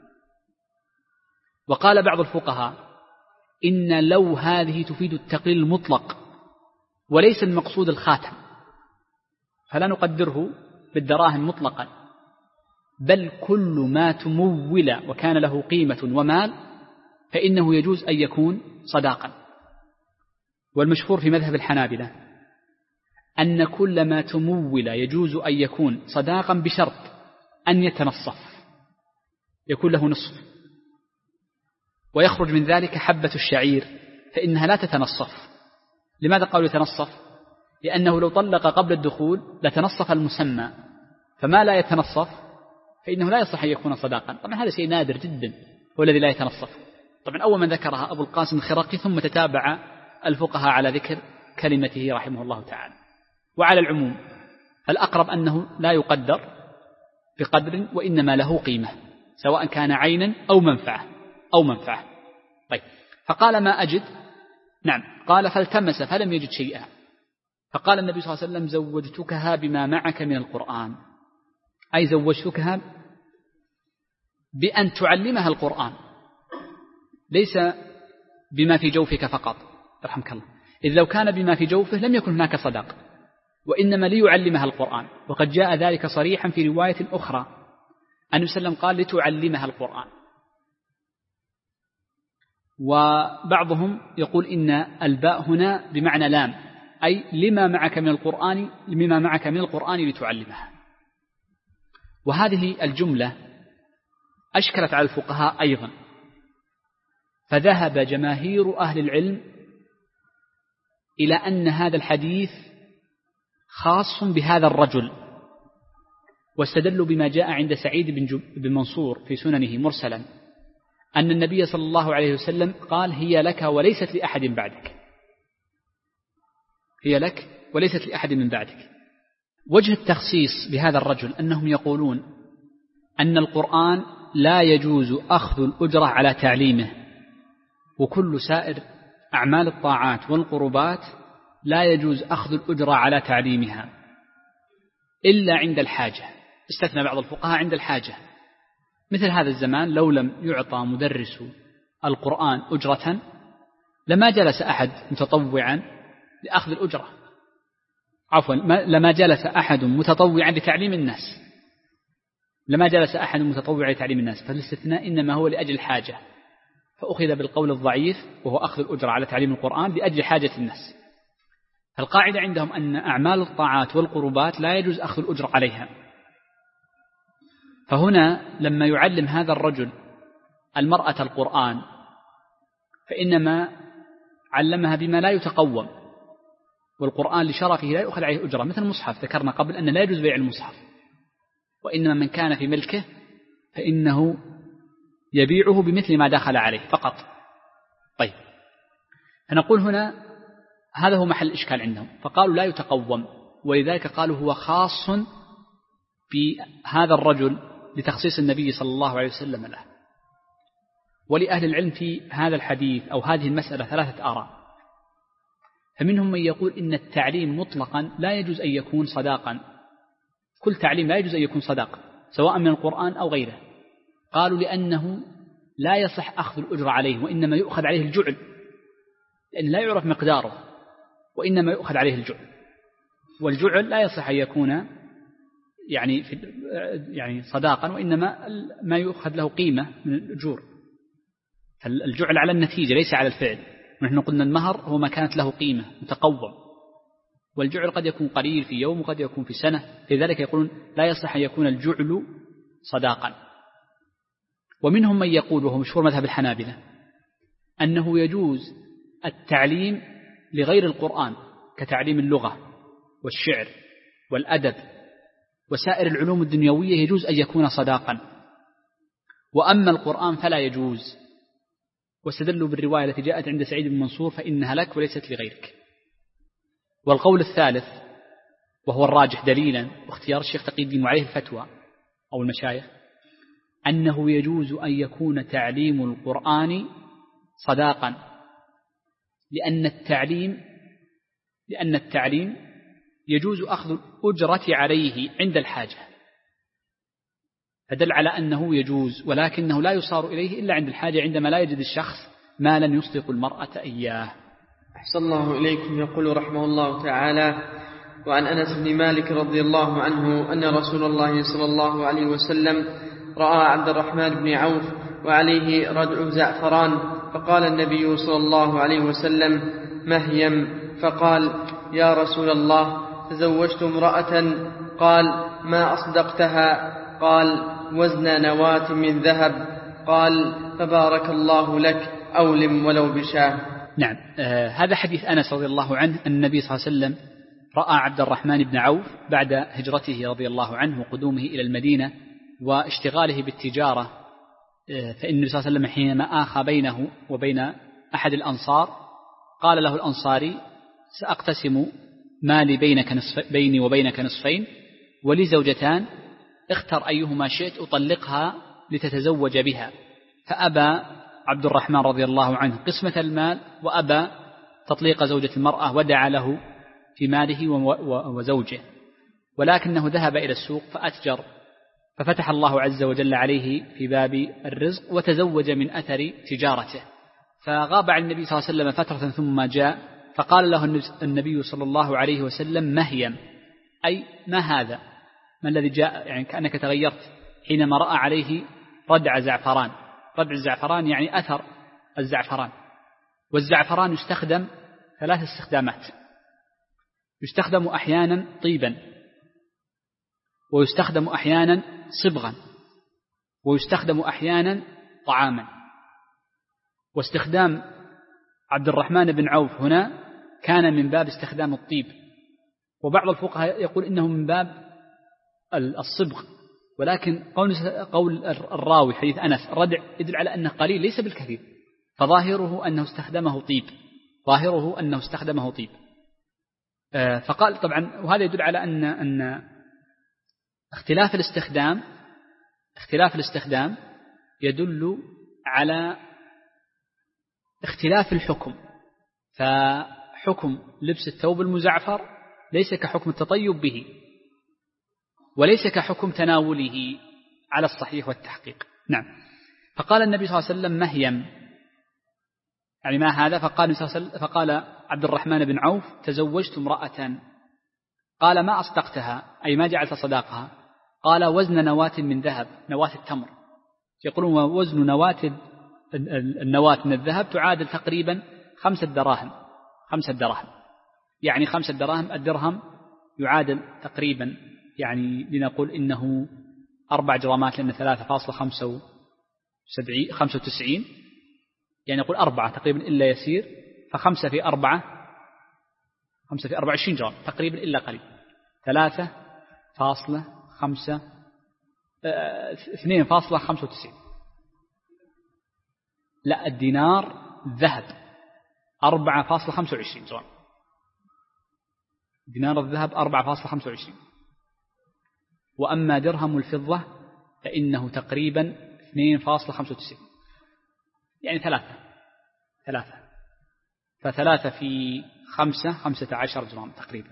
وقال بعض الفقهاء: إن لو هذه تفيد التقليل المطلق وليس المقصود الخاتم، فلا نقدره بالدراهم مطلقا، بل كل ما تمول وكان له قيمة ومال فإنه يجوز أن يكون صداقا. والمشهور في مذهب الحنابلة أن كل ما تمول يجوز أن يكون صداقا بشرط أن يتنصف، يكون له نصف، ويخرج من ذلك حبة الشعير فإنها لا تتنصف. لماذا قالوا يتنصف؟ لأنه لو طلق قبل الدخول لتنصف المسمى، فما لا يتنصف فإنه لا يصح أن يكون صداقا. طبعا هذا شيء نادر جدا، هو الذي لا يتنصف. طبعا أول من ذكرها أبو القاسم الخراقي، ثم تتابع الفقهاء على ذكر كلمته رحمه الله تعالى. وعلى العموم الأقرب أنه لا يقدر بقدر، وإنما له قيمة، سواء كان عينا أو منفعة. طيب. فقال: ما أجد. نعم. قال: فالتمس فلم يجد شيئا. فقال النبي صلى الله عليه وسلم: زوجتكها بما معك من القرآن، أي زوجتكها بأن تعلمها القرآن، ليس بما في جوفك فقط، رحمك الله، إذ لو كان بما في جوفه لم يكن هناك صداق، وإنما ليعلمها القرآن. وقد جاء ذلك صريحا في رواية أخرى، النبي صلى الله عليه وسلم قال: لتعلمها القرآن. وبعضهم يقول إن الباء هنا بمعنى لام، أي لما معك من القرآن لتعلمها. وهذه الجملة أشكلت على الفقهاء أيضا، فذهب جماهير أهل العلم إلى أن هذا الحديث خاص بهذا الرجل، واستدلوا بما جاء عند سعيد بن منصور في سننه مرسلا أن النبي صلى الله عليه وسلم قال: هي لك وليست لأحد بعدك، هي لك وليست لأحد من بعدك. وجه التخصيص بهذا الرجل أنهم يقولون أن القرآن لا يجوز أخذ الأجرة على تعليمه، وكل سائر أعمال الطاعات والقربات لا يجوز أخذ الأجرة على تعليمها إلا عند الحاجة. استثنى بعض الفقهاء عند الحاجة، مثل هذا الزمان لو لم يعطى مدرس القرآن أجرة لما جلس أحد متطوعا لأخذ الأجرة، عفوا لما جلس أحد متطوعا لتعليم الناس، لما جلس أحد متطوعا لتعليم الناس. فالاستثناء إنما هو لأجل الحاجة، فأخذ بالقول الضعيف وهو أخذ الأجرة على تعليم القرآن لأجل حاجة الناس. فالقاعدة عندهم أن أعمال الطاعات والقربات لا يجوز أخذ الأجرة عليها. فهنا لما يعلم هذا الرجل المرأة القرآن فإنما علمها بما لا يتقوم، والقرآن لشرفه لا يؤخذ عليه أجرة، مثل المصحف ذكرنا قبل أن لا يجوز بيع المصحف، وإنما من كان في ملكه فإنه يبيعه بمثل ما دخل عليه فقط. طيب، فنقول هنا هذا هو محل الإشكال عندهم، فقالوا لا يتقوم، ولذلك قالوا هو خاص بهذا الرجل لتخصيص النبي صلى الله عليه وسلم له. ولأهل العلم في هذا الحديث أو هذه المسألة 3 آراء. فمنهم من يقول إن التعليم مطلقا لا يجوز أن يكون صداقا، كل تعليم لا يجوز أن يكون صداقا سواء من القرآن أو غيره. قالوا لأنه لا يصح أخذ الأجر عليه، وإنما يؤخذ عليه الجعل، لأن لا يعرف مقداره، وإنما يؤخذ عليه الجعل، والجعل لا يصح أن يكون يعني صداقا، وإنما ما يؤخذ له قيمة من الأجور. الجعل على النتيجة ليس على الفعل، ونحن قلنا المهر هو ما كانت له قيمة متقوم، والجعل قد يكون قليل في يوم وقد يكون في سنة، لذلك يقولون لا يصح أن يكون الجعل صداقا. ومنهم من يقول، وهو مشهور مذهب الحنابلة، أنه يجوز التعليم لغير القرآن كتعليم اللغة والشعر والأدب وسائر العلوم الدنيوية، يجوز أن يكون صداقا، وأما القرآن فلا يجوز. واستدلوا بالرواية التي جاءت عند سعيد بن منصور: فإنها لك وليست لغيرك. والقول الثالث وهو الراجح دليلا واختيار الشيخ تقي الدين وعليه الفتوى أو المشايخ، أنه يجوز أن يكون تعليم القرآن صداقا، لأن التعليم يجوز أخذ الأجرة عليه عند الحاجة، فدل على أنه يجوز، ولكنه لا يصار إليه إلا عند الحاجة، عندما لا يجد الشخص مالا يصدق المرأة إياه. أحسن الله إليكم. يقول رحمه الله تعالى: وعن أنس بن مالك رضي الله عنه أن رسول الله صلى الله عليه وسلم رأى عبد الرحمن بن عوف وعليه ردع زعفران، فقال النبي صلى الله عليه وسلم: مهيم. فقال: يا رسول الله، تزوجت امرأة. قال: ما أصدقتها؟ قال: وزن نواة من ذهب. قال: فبارك الله لك، أولم ولو بشاه. نعم، هذا حديث أنس رضي الله عنه أن النبي صلى الله عليه وسلم رأى عبد الرحمن بن عوف بعد هجرته رضي الله عنه وقدومه إلى المدينة واشتغاله بالتجارة. فإن النبي صلى الله عليه وسلم حينما آخى بينه وبين أحد الأنصار قال له الأنصاري: سأقتسم مالي بيني وبينك نصفين، ولي زوجتان، اختر أيهما شئت أطلقها لتتزوج بها. فأبى عبد الرحمن رضي الله عنه قسمة المال، وأبى تطليق زوجة المرأة، ودعا له في ماله وزوجه، ولكنه ذهب إلى السوق فأتجر، ففتح الله عز وجل عليه في باب الرزق وتزوج من أثر تجارته. فغاب عن النبي صلى الله عليه وسلم فترة ثم جاء، فقال له النبي صلى الله عليه وسلم: مهيم، أي ما هذا؟ ما الذي جاء؟ يعني كأنك تغيرت، حينما رأى عليه ردع زعفران. ردع الزعفران يعني أثر الزعفران، والزعفران يستخدم 3 استخدامات: يستخدم أحيانا طيبا، ويستخدم أحيانا صبغا، ويستخدم أحيانا طعاما. واستخدام عبد الرحمن بن عوف هنا كان من باب استخدام الطيب، وبعض الفقهاء يقول إنه من باب الصبغ، ولكن قول الراوي حديث أنس ردع يدل على أنه قليل ليس بالكثير، فظاهره أنه استخدمه طيب، ظاهره أنه استخدمه طيب. فقال طبعا، وهذا يدل على أن اختلاف الاستخدام يدل على اختلاف الحكم. فحكم لبس الثوب المزعفر ليس كحكم التطيب به، وليس كحكم تناوله على الصحيح والتحقيق. نعم. فقال النبي صلى الله عليه وسلم مهيم، يعني ما هذا؟ فقال عبد الرحمن بن عوف تزوجت امرأة. قال ما أصدقتها، أي ما جعلت صداقها؟ قال وزن نواة من ذهب، نواة التمر، يقولون وزن النواة من الذهب تعادل تقريبا 5 دراهم، يعني 5 دراهم، الدرهم يعادل تقريبا، يعني لنقول إنه 4 جرامات، لأن 3.95، يعني نقول 4 تقريبا إلا يسير، ف5 في 4 20 جرام تقريبا إلا قليل، 2.95. لا، الدينار ذهب 4.25 جرام، دينار الذهب 4.25، وأما درهم الفضة فإنه تقريبا 2.95، يعني 3، ف3 في 5 15 جرام تقريبا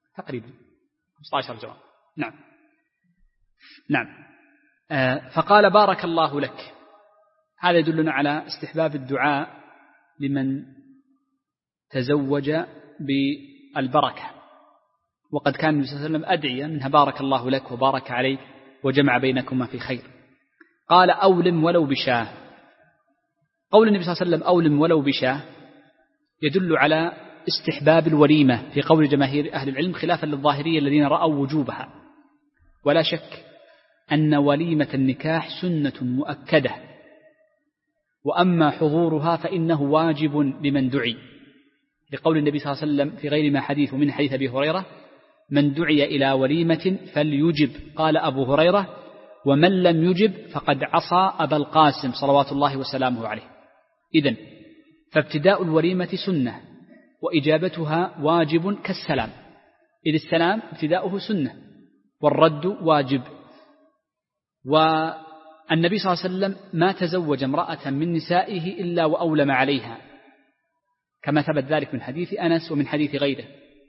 15 جرام. نعم. فقال بارك الله لك. هذا يدلنا على استحباب الدعاء لمن تزوج بالبركة، وقد كان النبي صلى الله عليه وسلم أدعية منها بارك الله لك وبارك عليك وجمع بينكما في خير. قال أولم ولو بشاه. قول النبي صلى الله عليه وسلم أولم ولو بشاه يدل على استحباب الوليمة في قول جماهير أهل العلم، خلافا للظاهرية الذين رأوا وجوبها. ولا شك أن وليمة النكاح سنة مؤكدة، وأما حضورها فإنه واجب لمن دعي، لقول النبي صلى الله عليه وسلم في غير ما حديث من حديث أبي هريرة من دعي إلى وليمة فليجب. قال أبو هريرة ومن لم يجب فقد عصى أبا القاسم صلوات الله وسلامه عليه. إذن فابتداء الوليمة سنة، وإجابتها واجب كالسلام، إذ السلام ابتداؤه سنة والرد واجب. والنبي صلى الله عليه وسلم ما تزوج امرأة من نسائه إلا وأولم عليها، كما ثبت ذلك من حديث أنس ومن حديث غيره.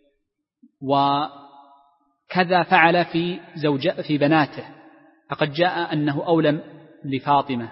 وكذا فعل في بناته، فقد جاء أنه أولم لفاطمة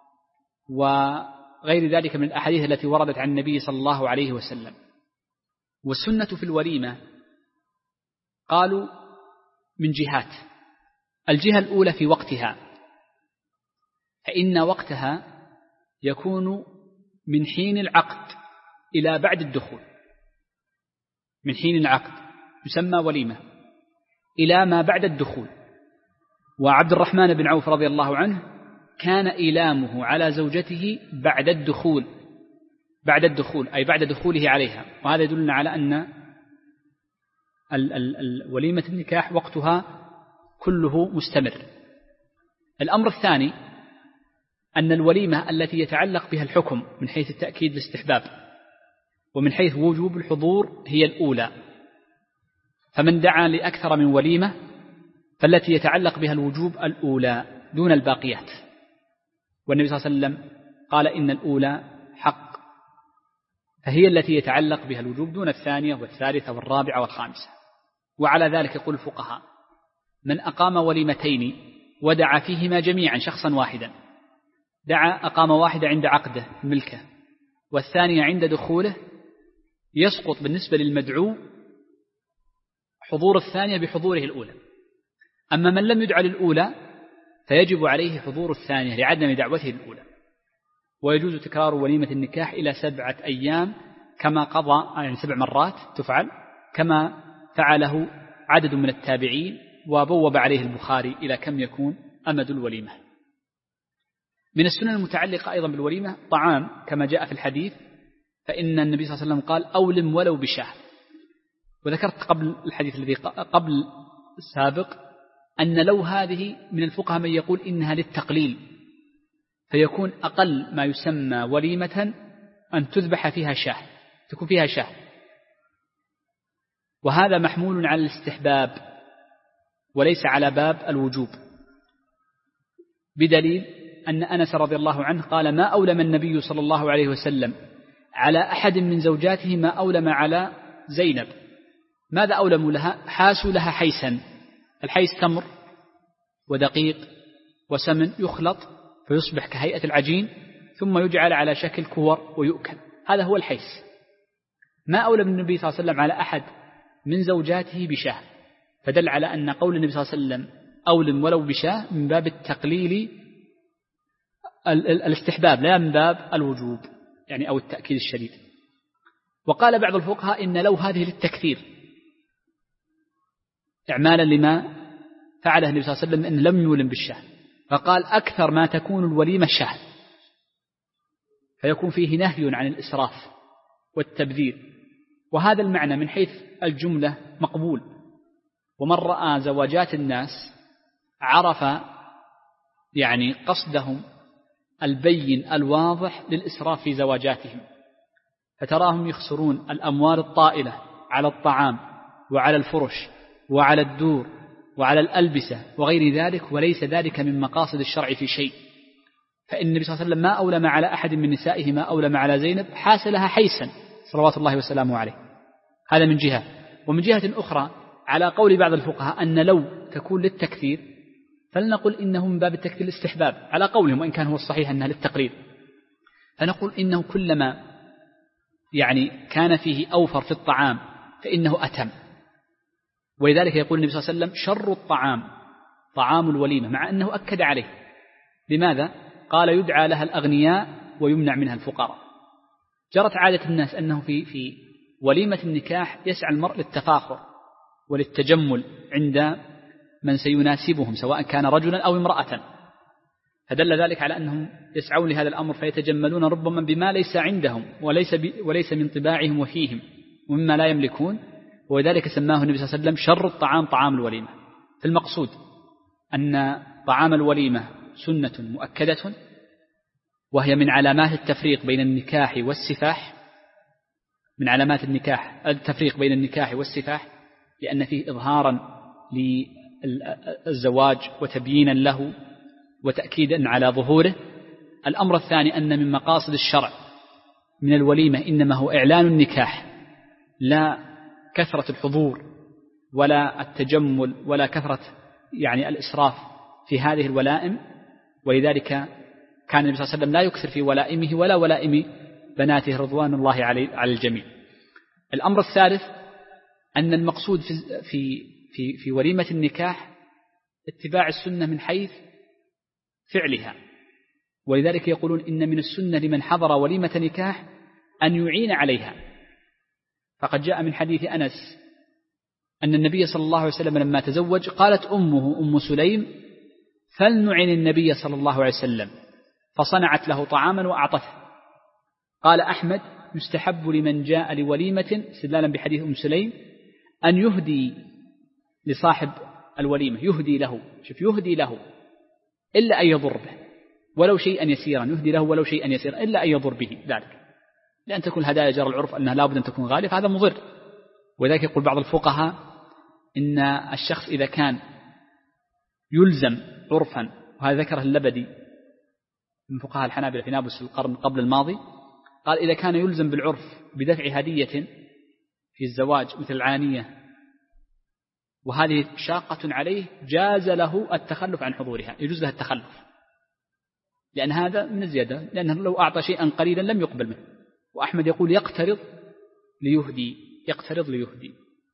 وغير ذلك من الأحاديث التي وردت عن النبي صلى الله عليه وسلم. والسنة في الوليمة قالوا من جهات. الجهة الأولى في وقتها، فإن وقتها يكون من حين العقد إلى بعد الدخول، من حين العقد يسمى وليمة إلى ما بعد الدخول. وعبد الرحمن بن عوف رضي الله عنه كان إيلامه على زوجته بعد الدخول أي بعد دخوله عليها، وهذا يدلنا على أن وليمة النكاح وقتها كله مستمر. الأمر الثاني أن الوليمة التي يتعلق بها الحكم من حيث التأكيد الاستحباب ومن حيث وجوب الحضور هي الأولى، فمن دعا لأكثر من وليمة فالتي يتعلق بها الوجوب الأولى دون الباقيات. والنبي صلى الله عليه وسلم قال إن الأولى حق، فهي التي يتعلق بها الوجوب دون الثانية والثالثة والرابعة والخامسة. وعلى ذلك يقول الفقهاء من أقام وليمتين ودعا فيهما جميعا شخصا واحدا، أقام واحدة عند عقده ملكه والثانية عند دخوله، يسقط بالنسبة للمدعو حضور الثانية بحضوره الأولى. أما من لم يدع للأولى فيجب عليه حضور الثانية لعدم دعوته الأولى. ويجوز تكرار وليمة النكاح إلى 7 أيام كما قضى، يعني 7 مرات تفعل كما فعله عدد من التابعين، وبوب عليه البخاري إلى كم يكون أمد الوليمة. من السنن المتعلقة أيضا بالوليمة طعام كما جاء في الحديث، فإن النبي صلى الله عليه وسلم قال أولم ولو بشاه. وذكرت قبل الحديث الذي قبل السابق أن لو هذه من الفقهاء من يقول إنها للتقليل، فيكون أقل ما يسمى وليمة أن تذبح فيها شاه، تكون فيها شاه، وهذا محمول على الاستحباب وليس على باب الوجوب، بدليل أن أنس رضي الله عنه قال ما أولم النبي صلى الله عليه وسلم على أحد من زوجاته ما أولم على زينب. ماذا أولموا لها؟ حاسوا لها حيسا، الحيس تمر ودقيق وسمن يخلط فيصبح كهيئة العجين ثم يجعل على شكل كور ويؤكل، هذا هو الحيس. ما أولم النبي صلى الله عليه وسلم على أحد من زوجاته بشاه، فدل على أن قول النبي صلى الله عليه وسلم أولم ولو بشاه من باب التقليل الاستحباب لا من باب الوجوب يعني أو التأكيد الشديد. وقال بعض الفقهاء إن لو هذه للتكثير إعمالا لما فعله النبي صلى الله عليه وسلم إن لم يولم بالشاه، فقال أكثر ما تكون الوليمة شاه، فيكون فيه نهي عن الإسراف والتبذير، وهذا المعنى من حيث الجملة مقبول. ومن رأى زواجات الناس عرف يعني قصدهم البين الواضح للإسراف في زواجاتهم، فتراهم يخسرون الأموال الطائلة على الطعام وعلى الفرش وعلى الدور وعلى الألبسة وغير ذلك، وليس ذلك من مقاصد الشرع في شيء. فإن النبي صلى الله عليه وسلم ما أولم على أحد من نسائه ما أولم على زينب، حاس لها حيسا صلوات الله وسلامه عليه. هذا من جهة. ومن جهة أخرى على قول بعض الفقهاء أن لو تكون للتكثير، فلنقل إنه من باب التكثير الاستحباب على قولهم، وإن كان هو الصحيح أنها للتقليل، فنقول إنه كلما يعني كان فيه أوفر في الطعام فإنه أتم. ولذلك يقول النبي صلى الله عليه وسلم شر الطعام طعام الوليمة، مع أنه أكد عليه. لماذا؟ قال يدعى لها الأغنياء ويمنع منها الفقراء. جرت عادة الناس أنه في وليمة النكاح يسعى المرء للتفاخر وللتجمل عند من سيناسبهم سواء كان رجلا أو امرأة، فدل ذلك على أنهم يسعون لهذا الأمر فيتجملون ربما بما ليس عندهم وليس من طباعهم وفيهم ومما لا يملكون، وذلك سماه النبي صلى الله عليه وسلم شر الطعام طعام الوليمة. فالمقصود أن طعام الوليمة سنة مؤكدة، وهي من علامات التفريق بين النكاح والسفاح، من علامات التفريق بين النكاح والسفاح، لأن فيه إظهارا للزواج وتبيينا له وتأكيدا على ظهوره. الأمر الثاني أن من مقاصد الشرع من الوليمة إنما هو إعلان النكاح، لا كثرة الحضور ولا التجمل ولا كثرة يعني الإسراف في هذه الولائم. ولذلك كان النبي صلى الله عليه وسلم لا يكثر في ولائمه ولا ولائم بناته رضوان الله على الجميع. الأمر الثالث أن المقصود في وليمة النكاح اتباع السنة من حيث فعلها، ولذلك يقولون إن من السنة لمن حضر وليمة نكاح أن يعين عليها. فقد جاء من حديث أنس أن النبي صلى الله عليه وسلم لما تزوج قالت أمه أم سليم فلنعن النبي صلى الله عليه وسلم، فصنعت له طعاما وأعطته. قال أحمد يستحب لمن جاء لوليمة استدلالا بحديث أم سليم أن يهدي لصاحب الوليمة، يهدي له، شوف يهدي له إلا أن يضر به ولو شيئا يسيرا، يهدي له ولو شيئا يسيرا إلا أن يضر به ذلك، لأن تكون الهدايا جرى العرف أنها لابد أن تكون غالية، فهذا مضر. وذلك يقول بعض الفقهاء إن الشخص إذا كان يلزم عرفا، وهذا ذكره اللبدي من فقهاء الحنابلة في نابلس القرن قبل الماضي، قال إذا كان يلزم بالعرف بدفع هدية في الزواج مثل العانية وهذه شاقة عليه جاز له التخلف عن حضورها، يجوز له التخلف، لأن هذا من الزيادة، لأنه لو أعطى شيئا قليلا لم يقبل منه. وأحمد يقول يقترض ليهدي.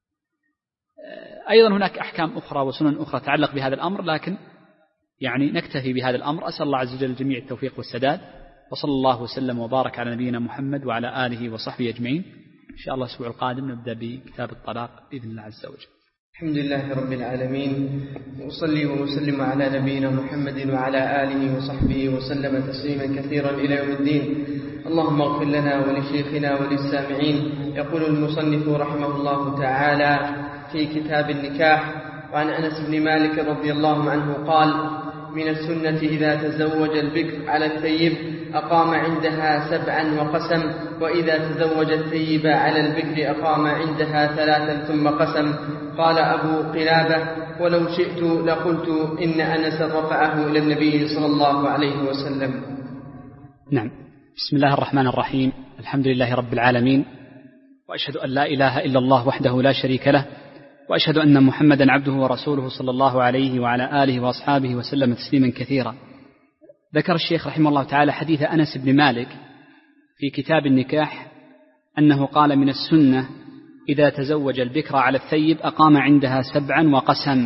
أيضا هناك أحكام أخرى وسنن أخرى تتعلق بهذا الأمر، لكن يعني نكتفي بهذا الأمر. أسأل الله عز وجل الجميع التوفيق والسداد، وصلى الله وسلم وبارك على نبينا محمد وعلى آله وصحبه أجمعين. إن شاء الله الأسبوع القادم نبدأ بكتاب الطلاق بإذن الله عز وجل. الحمد لله رب العالمين، وأصلي وأسلم على نبينا محمد وعلى آله وصحبه وسلم تسليما كثيرا إلى يوم الدين. اللهم اغفر لنا ولشيخنا وللسامعين. يقول المصنف رحمه الله تعالى في كتاب النكاح: وعن أنس بن مالك رضي الله عنه قال: من السنة إذا تزوج البكر على الثيب أقام عندها 7 وقسم، وإذا تزوج الثيب على البكر أقام عندها 3 ثم قسم. قال أبو قلابة: ولو شئت لقلت إن أنس رفعه إلى النبي صلى الله عليه وسلم. نعم. بسم الله الرحمن الرحيم. الحمد لله رب العالمين، وأشهد أن لا إله إلا الله وحده لا شريك له، وأشهد أن محمدا عبده ورسوله صلى الله عليه وعلى آله وأصحابه وسلم تسليما كثيرا. ذكر الشيخ رحمه الله تعالى حديث أنس بن مالك في كتاب النكاح أنه قال: من السنة إذا تزوج البكر على الثيب أقام عندها 7 وقسم.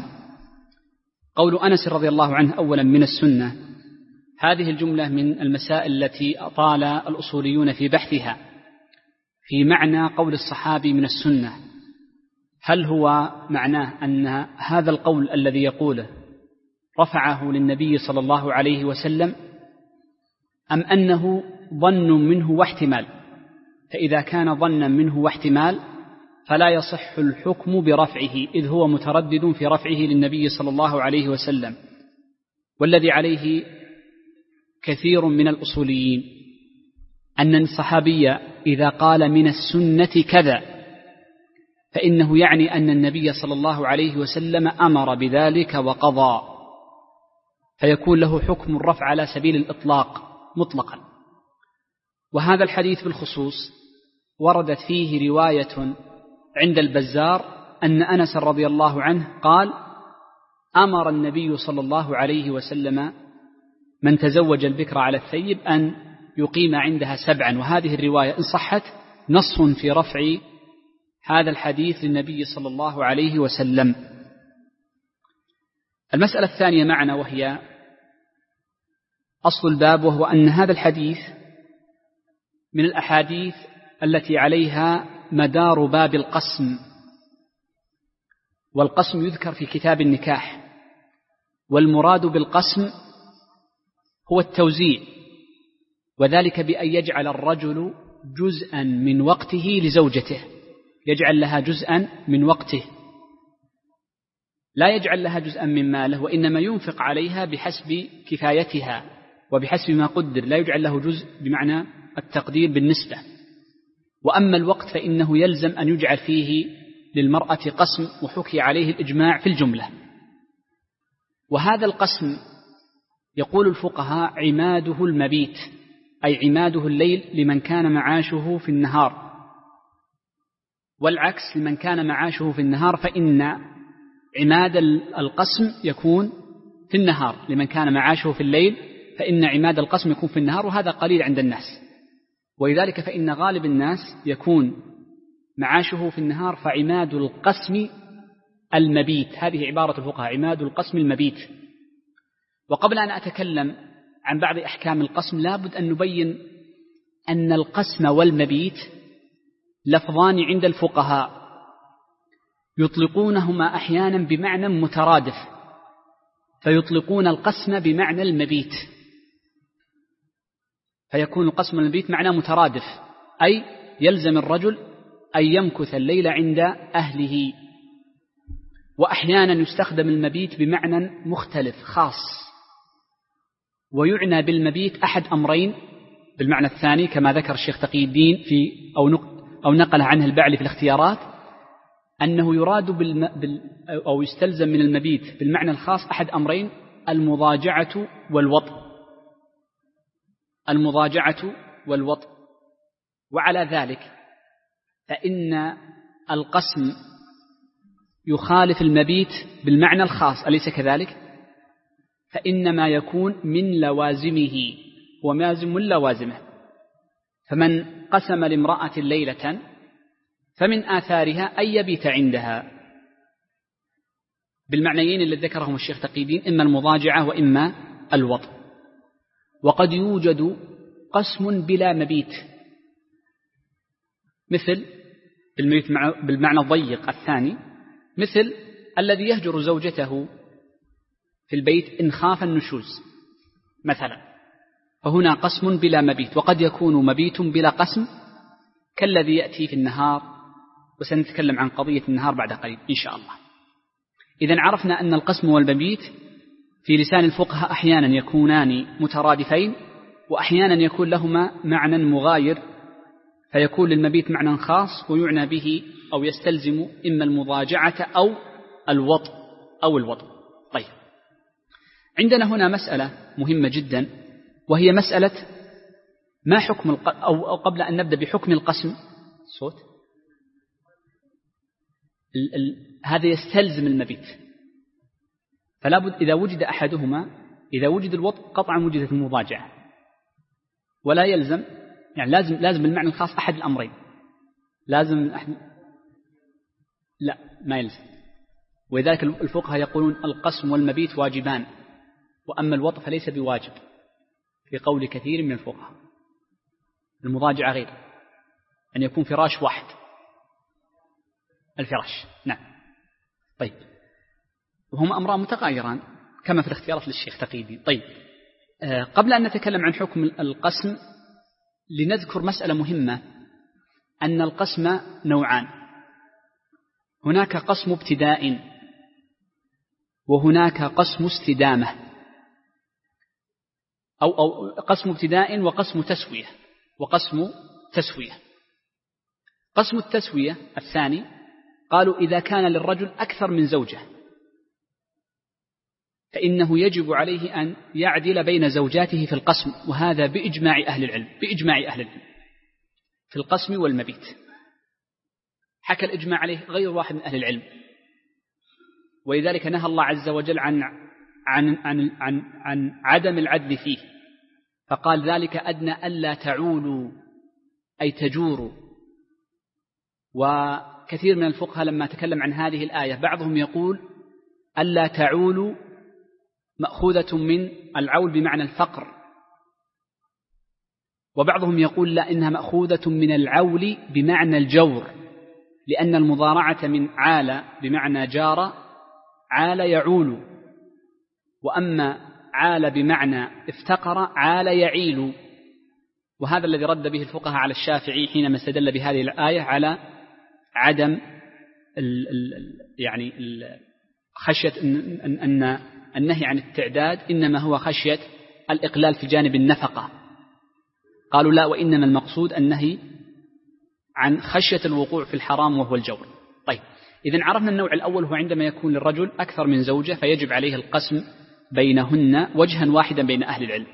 قول أنس رضي الله عنه أولا من السنة، هذه الجملة من المسائل التي أطال الأصوليون في بحثها في معنى قول الصحابي من السنة. هل هو معناه أن هذا القول الذي يقوله رفعه للنبي صلى الله عليه وسلم، أم أنه ظن منه واحتمال؟ فإذا كان ظنا منه واحتمال فلا يصح الحكم برفعه، إذ هو متردد في رفعه للنبي صلى الله عليه وسلم، والذي عليه كثير من الأصوليين أن الصحابي إذا قال من السنة كذا فإنه يعني أن النبي صلى الله عليه وسلم أمر بذلك وقضى، فيكون له حكم الرفع على سبيل الإطلاق مطلقا. وهذا الحديث بالخصوص وردت فيه رواية عند البزار أن أنس رضي الله عنه قال: أمر النبي صلى الله عليه وسلم من تزوج البكر على الثيب أن يقيم عندها 7. وهذه الرواية إن صحت نص في رفع هذا الحديث للنبي صلى الله عليه وسلم. المسألة الثانية معنا وهي أصل الباب، وهو أن هذا الحديث من الأحاديث التي عليها مدار باب القسم. والقسم يذكر في كتاب النكاح، والمراد بالقسم هو التوزيع، وذلك بأن يجعل الرجل جزءا من وقته لزوجته، يجعل لها جزءا من وقته، لا يجعل لها جزءا من ماله، وإنما ينفق عليها بحسب كفايتها وبحسب ما قدر، لا يجعل له جزء بمعنى التقدير بالنسبة. وأما الوقت فإنه يلزم أن يجعل فيه للمرأة قسم، وحكي عليه الإجماع في الجملة. وهذا القسم يقول الفقهاء عماده المبيت، أي عماده الليل لمن كان معاشه في النهار، والعكس لمن كان معاشه في النهار، فإن عماد القسم يكون في النهار، لمن كان معاشه في الليل فإن عماد القسم يكون في النهار، وهذا قليل عند الناس. ولذلك فإن غالب الناس يكون معاشه في النهار، فعماد القسم المبيت، هذه عبارة الفقهاء، عماد القسم المبيت. وقبل أن أتكلم عن بعض أحكام القسم لابد أن نبين أن القسم والمبيت لفظان عند الفقهاء يطلقونهما أحيانا بمعنى مترادف، فيطلقون القسم بمعنى المبيت، فيكون القسم والمبيت معنى مترادف، أي يلزم الرجل أن يمكث الليل عند أهله. وأحيانا يستخدم المبيت بمعنى مختلف خاص، ويعنى بالمبيت أحد أمرين بالمعنى الثاني، كما ذكر الشيخ تقي الدين في أو نقل عنه البعلي في الاختيارات، أنه يراد أو يستلزم من المبيت بالمعنى الخاص أحد أمرين: المضاجعة والوطء، المضاجعة والوطء. وعلى ذلك فإن القسم يخالف المبيت بالمعنى الخاص، أليس كذلك؟ فإنما يكون من لوازمه، ومازم من لوازمه. فمن قسم لامرأة ليلة فمن آثارها أن يبيت عندها، بالمعنيين اللي ذكرهم الشيخ تقي الدين، إما المضاجعة وإما الوطء. وقد يوجد قسم بلا مبيت، مثل بالمعنى الضيق الثاني، مثل الذي يهجر زوجته في البيت إن خاف النشوز مثلا، فهنا قسم بلا مبيت، وقد يكون مبيت بلا قسم كالذي يأتي في النهار، وسنتكلم عن قضية النهار بعد قليل إن شاء الله. إذن عرفنا أن القسم والمبيت في لسان الفقهاء أحيانا يكونان مترادفين، وأحيانا يكون لهما معنى مغاير، فيكون للمبيت معنى خاص ويعنى به أو يستلزم إما المضاجعة أو الوطء. طيب، عندنا هنا مسألة مهمة جدا، وهي مسألة ما حكم أو قبل أن نبدأ بحكم القسم صوت هذا يستلزم المبيت، فلا بد إذا وجد أحدهما، إذا وجد الوطء قطعا وجدت المضاجعة، ولا يلزم يعني لازم المعنى الخاص أحد الأمرين، لازم لا ما يلزم. ولذلك الفقهاء يقولون القسم والمبيت واجبان، وأما الوطء فليس بواجب في قول كثير من الفقهاء. المضاجعة غير أن يكون فراش واحد، الفراش نعم. طيب، وهما أمران متغايران كما في الاختيارات للشيخ تقييدي. طيب، قبل أن نتكلم عن حكم القسم لنذكر مسألة مهمة، أن القسم نوعان، هناك قسم ابتداء وهناك قسم استدامة، أو قسم ابتداء وقسم تسوية قسم التسوية الثاني قالوا إذا كان للرجل أكثر من زوجة فإنه يجب عليه أن يعدل بين زوجاته في القسم، وهذا بإجماع أهل العلم في القسم والمبيت، حكى الإجماع عليه غير واحد من أهل العلم. ولذلك نهى الله عز وجل عن عدم العدل فيه، فقال ذلك أدنى ألا تعولوا أي تجوروا. وكثير من الفقهاء لما تكلم عن هذه الآية بعضهم يقول ألا تعولوا مأخوذة من العول بمعنى الفقر، وبعضهم يقول لا، إنها مأخوذة من العول بمعنى الجور، لأن المضارعة من عال بمعنى جار، عال يعول، وأما عال بمعنى افتقر، عال يعيل. وهذا الذي رد به الفقهاء على الشافعي حينما استدل بهذه الآية على عدم يعني خشية أن النهي عن التعداد إنما هو خشية الإقلال في جانب النفقة. قالوا لا، وإنما المقصود النهي عن خشية الوقوع في الحرام وهو الجور. طيب، إذن عرفنا النوع الأول هو عندما يكون للرجل أكثر من زوجة فيجب عليه القسم بينهن وجها واحدا بين أهل العلم.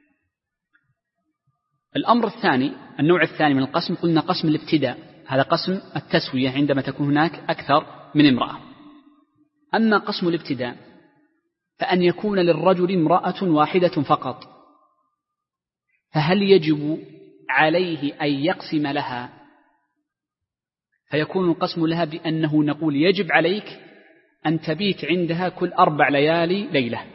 الأمر الثاني، النوع الثاني من القسم، قلنا قسم الابتداء، هذا قسم التسوية عندما تكون هناك أكثر من امرأة. أما قسم الابتداء فأن يكون للرجل امرأة واحدة فقط، فهل يجب عليه أن يقسم لها؟ فيكون القسم لها بأنه نقول يجب عليك أن تبيت عندها كل 4 ليالي ليلة.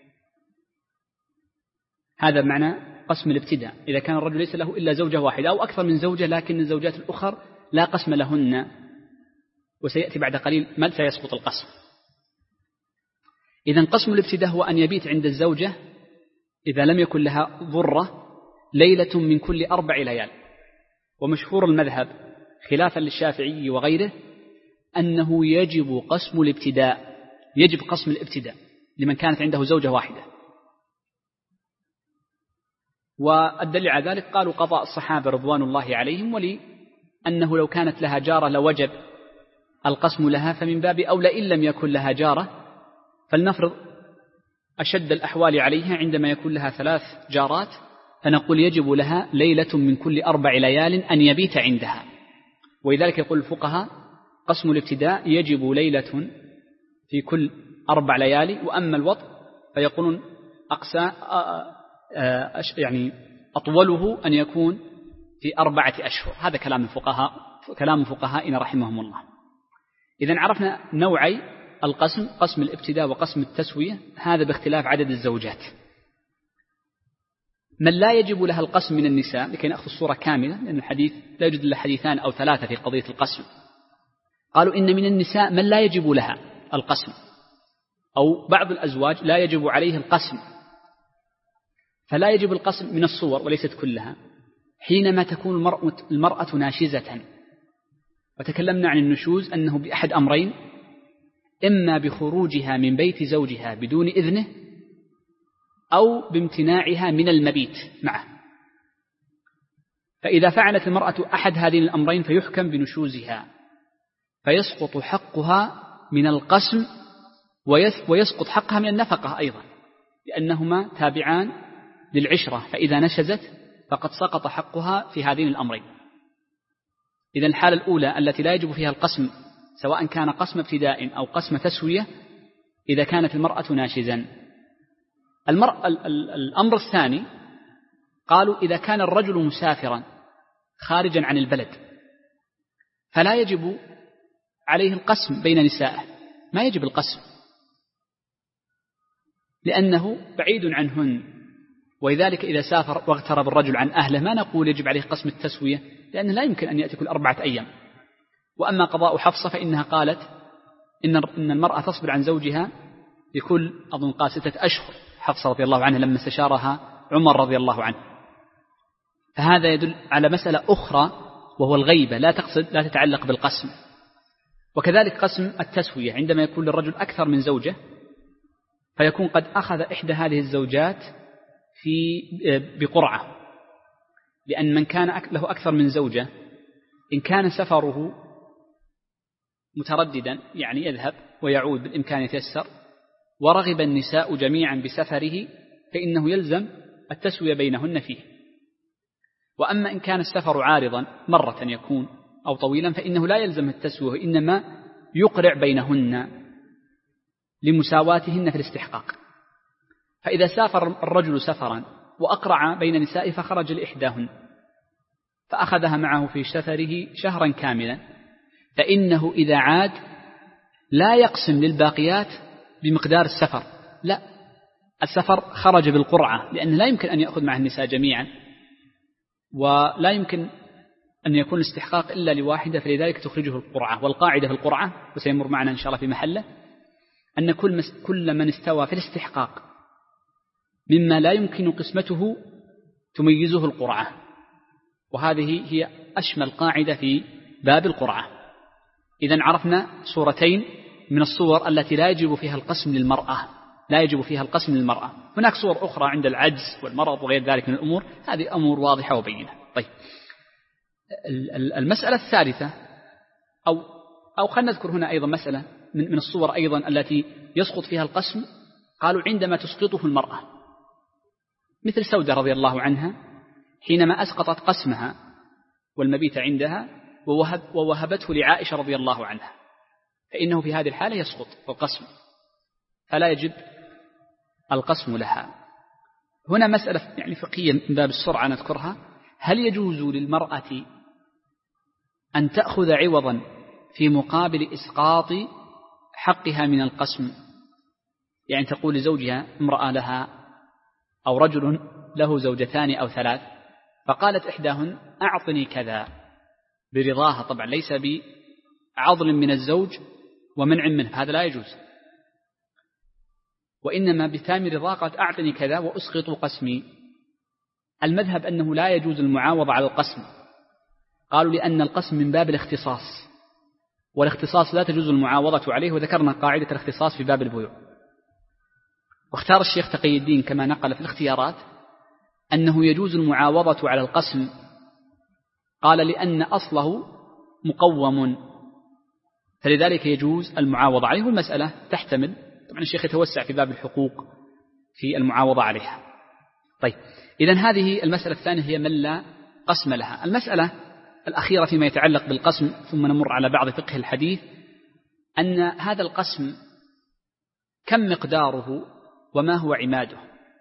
هذا معنى قسم الابتداء، إذا كان الرجل ليس له إلا زوجة واحدة أو أكثر من زوجة لكن الزوجات الأخر لا قسم لهن، وسيأتي بعد قليل متى يسقط القسم. إذن قسم الابتداء هو أن يبيت عند الزوجة إذا لم يكن لها ضرة ليلة من كل 4 ليال. ومشهور المذهب خلافا للشافعي وغيره أنه يجب قسم الابتداء لمن كانت عنده زوجة واحدة. والدليل على ذلك قالوا قضاء الصحابة رضوان الله عليهم، ولأنه لو كانت لها جارة لوجب القسم لها، فمن باب أولى إن لم يكن لها جارة. فلنفرض أشد الأحوال عليها عندما يكون لها 3 جارات، فنقول يجب لها ليلة من كل 4 ليال أن يبيت عندها. ولذلك يقول الفقهاء قسم الابتداء يجب ليلة في كل 4 ليالي، وأما الوطء فيقولون أقسى يعني أطوله أن يكون في 4 أشهر. هذا كلام فقهائنا رحمهم الله. إذن عرفنا نوعي القسم، قسم الابتداء وقسم التسوية، هذا باختلاف عدد الزوجات. من لا يجب لها القسم من النساء، لكي نأخذ الصورة كاملة، لأن الحديث لا يوجد إلا 2 أو 3 في قضية القسم. قالوا إن من النساء من لا يجب لها، القسم، أو بعض الأزواج لا يجب عليه القسم، فلا يجب القسم من الصور وليست كلها حينما تكون المرأة ناشزة. وتكلمنا عن النشوز أنه بأحد أمرين: إما بخروجها من بيت زوجها بدون إذنه، أو بامتناعها من المبيت معه. فإذا فعلت المرأة أحد هذين الأمرين فيحكم بنشوزها، فيسقط حقها من القسم ويسقط حقها من النفقة أيضا، لأنهما تابعان للعشرة، فإذا نشزت فقد سقط حقها في هذين الأمرين. إذن الحالة الأولى التي لا يجب فيها القسم، سواء كان قسم ابتداء أو قسم تسوية، إذا كانت المرأة ناشزا. الأمر الثاني قالوا إذا كان الرجل مسافرا خارجا عن البلد فلا يجب عليه القسم بين نسائه، ما يجب القسم لأنه بعيد عنهن، ولذلك إذا سافر واغترب الرجل عن أهله ما نقول يجب عليه قسم التسوية، لأنه لا يمكن أن يأتي كل 4 أيام. وأما قضاء حفصة فإنها قالت إن المرأة تصبر عن زوجها لكل أظن 6 أشهر، حفصة رضي الله عنها لما استشارها عمر رضي الله عنه. فهذا يدل على مسألة أخرى وهو الغيبة، لا تتعلق بالقسم. وكذلك قسم التسوية عندما يكون للرجل أكثر من زوجة، فيكون قد أخذ إحدى هذه الزوجات بقرعة، لأن من كان له أكثر من زوجة إن كان سفره مترددا، يعني يذهب ويعود بالإمكان يتيسر، ورغب النساء جميعا بسفره، فإنه يلزم التسوية بينهن فيه. وأما إن كان السفر عارضا مرة يكون أو طويلا فإنه لا يلزم التسوية، وإنما يقرع بينهن لمساواتهن في الاستحقاق. فإذا سافر الرجل سفرا وأقرع بين نسائه فخرج لإحداهن فأخذها معه في سفره شهرا كاملا، فإنه إذا عاد لا يقسم للباقيات بمقدار السفر، لا، السفر خرج بالقرعة، لأنه لا يمكن أن يأخذ مع النساء جميعا، ولا يمكن أن يكون الاستحقاق إلا لواحدة، فلذلك تخرجه القرعة. والقاعدة في القرعة وسيمر معنا إن شاء الله في محله أن كل من استوى في الاستحقاق مما لا يمكن قسمته تميزه القرعة، وهذه هي أشمل قاعدة في باب القرعة. إذن عرفنا صورتين من الصور التي لا يجب فيها القسم للمرأة. هناك صور أخرى عند العجز والمرض وغير ذلك من الأمور، هذه أمور واضحة وبينة. طيب، المسألة الثالثة أو خلينا نذكر هنا أيضا مسألة من الصور أيضا التي يسقط فيها القسم. قالوا عندما تسقطه المرأة، مثل سودة رضي الله عنها حينما أسقطت قسمها والمبيت عندها ووهبته لعائشة رضي الله عنها، فإنه في هذه الحالة يسقط القسم، فلا يجب القسم لها. هنا مسألة يعني فقهية من باب السرعة نذكرها: هل يجوز للمرأة أن تأخذ عوضا في مقابل إسقاط حقها من القسم؟ يعني تقول لزوجها، امرأة لها أو رجل له زوجتان أو 3، فقالت إحداهن أعطني كذا برضاها، طبعا ليس بعضل من الزوج ومنع منه، هذا لا يجوز، وإنما بتام رضا قالت أعطني كذا وأسقط قسمي. المذهب أنه لا يجوز المعاوضة على القسم، قالوا لأن القسم من باب الاختصاص، والاختصاص لا تجوز المعاوضة عليه، وذكرنا قاعدة الاختصاص في باب البيوع. واختار الشيخ تقي الدين كما نقل في الاختيارات أنه يجوز المعاوضة على القسم، قال لأن أصله مقوم، فلذلك يجوز المعاوضة عليه، والمسألة تحتمل، طبعا الشيخ يتوسع في باب الحقوق في المعاوضة عليها. طيب، إذن هذه المسألة الثانية هي من لا قسم لها. المسألة الأخيرة فيما يتعلق بالقسم، ثم نمر على بعض فقه الحديث، أن هذا القسم كم مقداره وما هو عماده.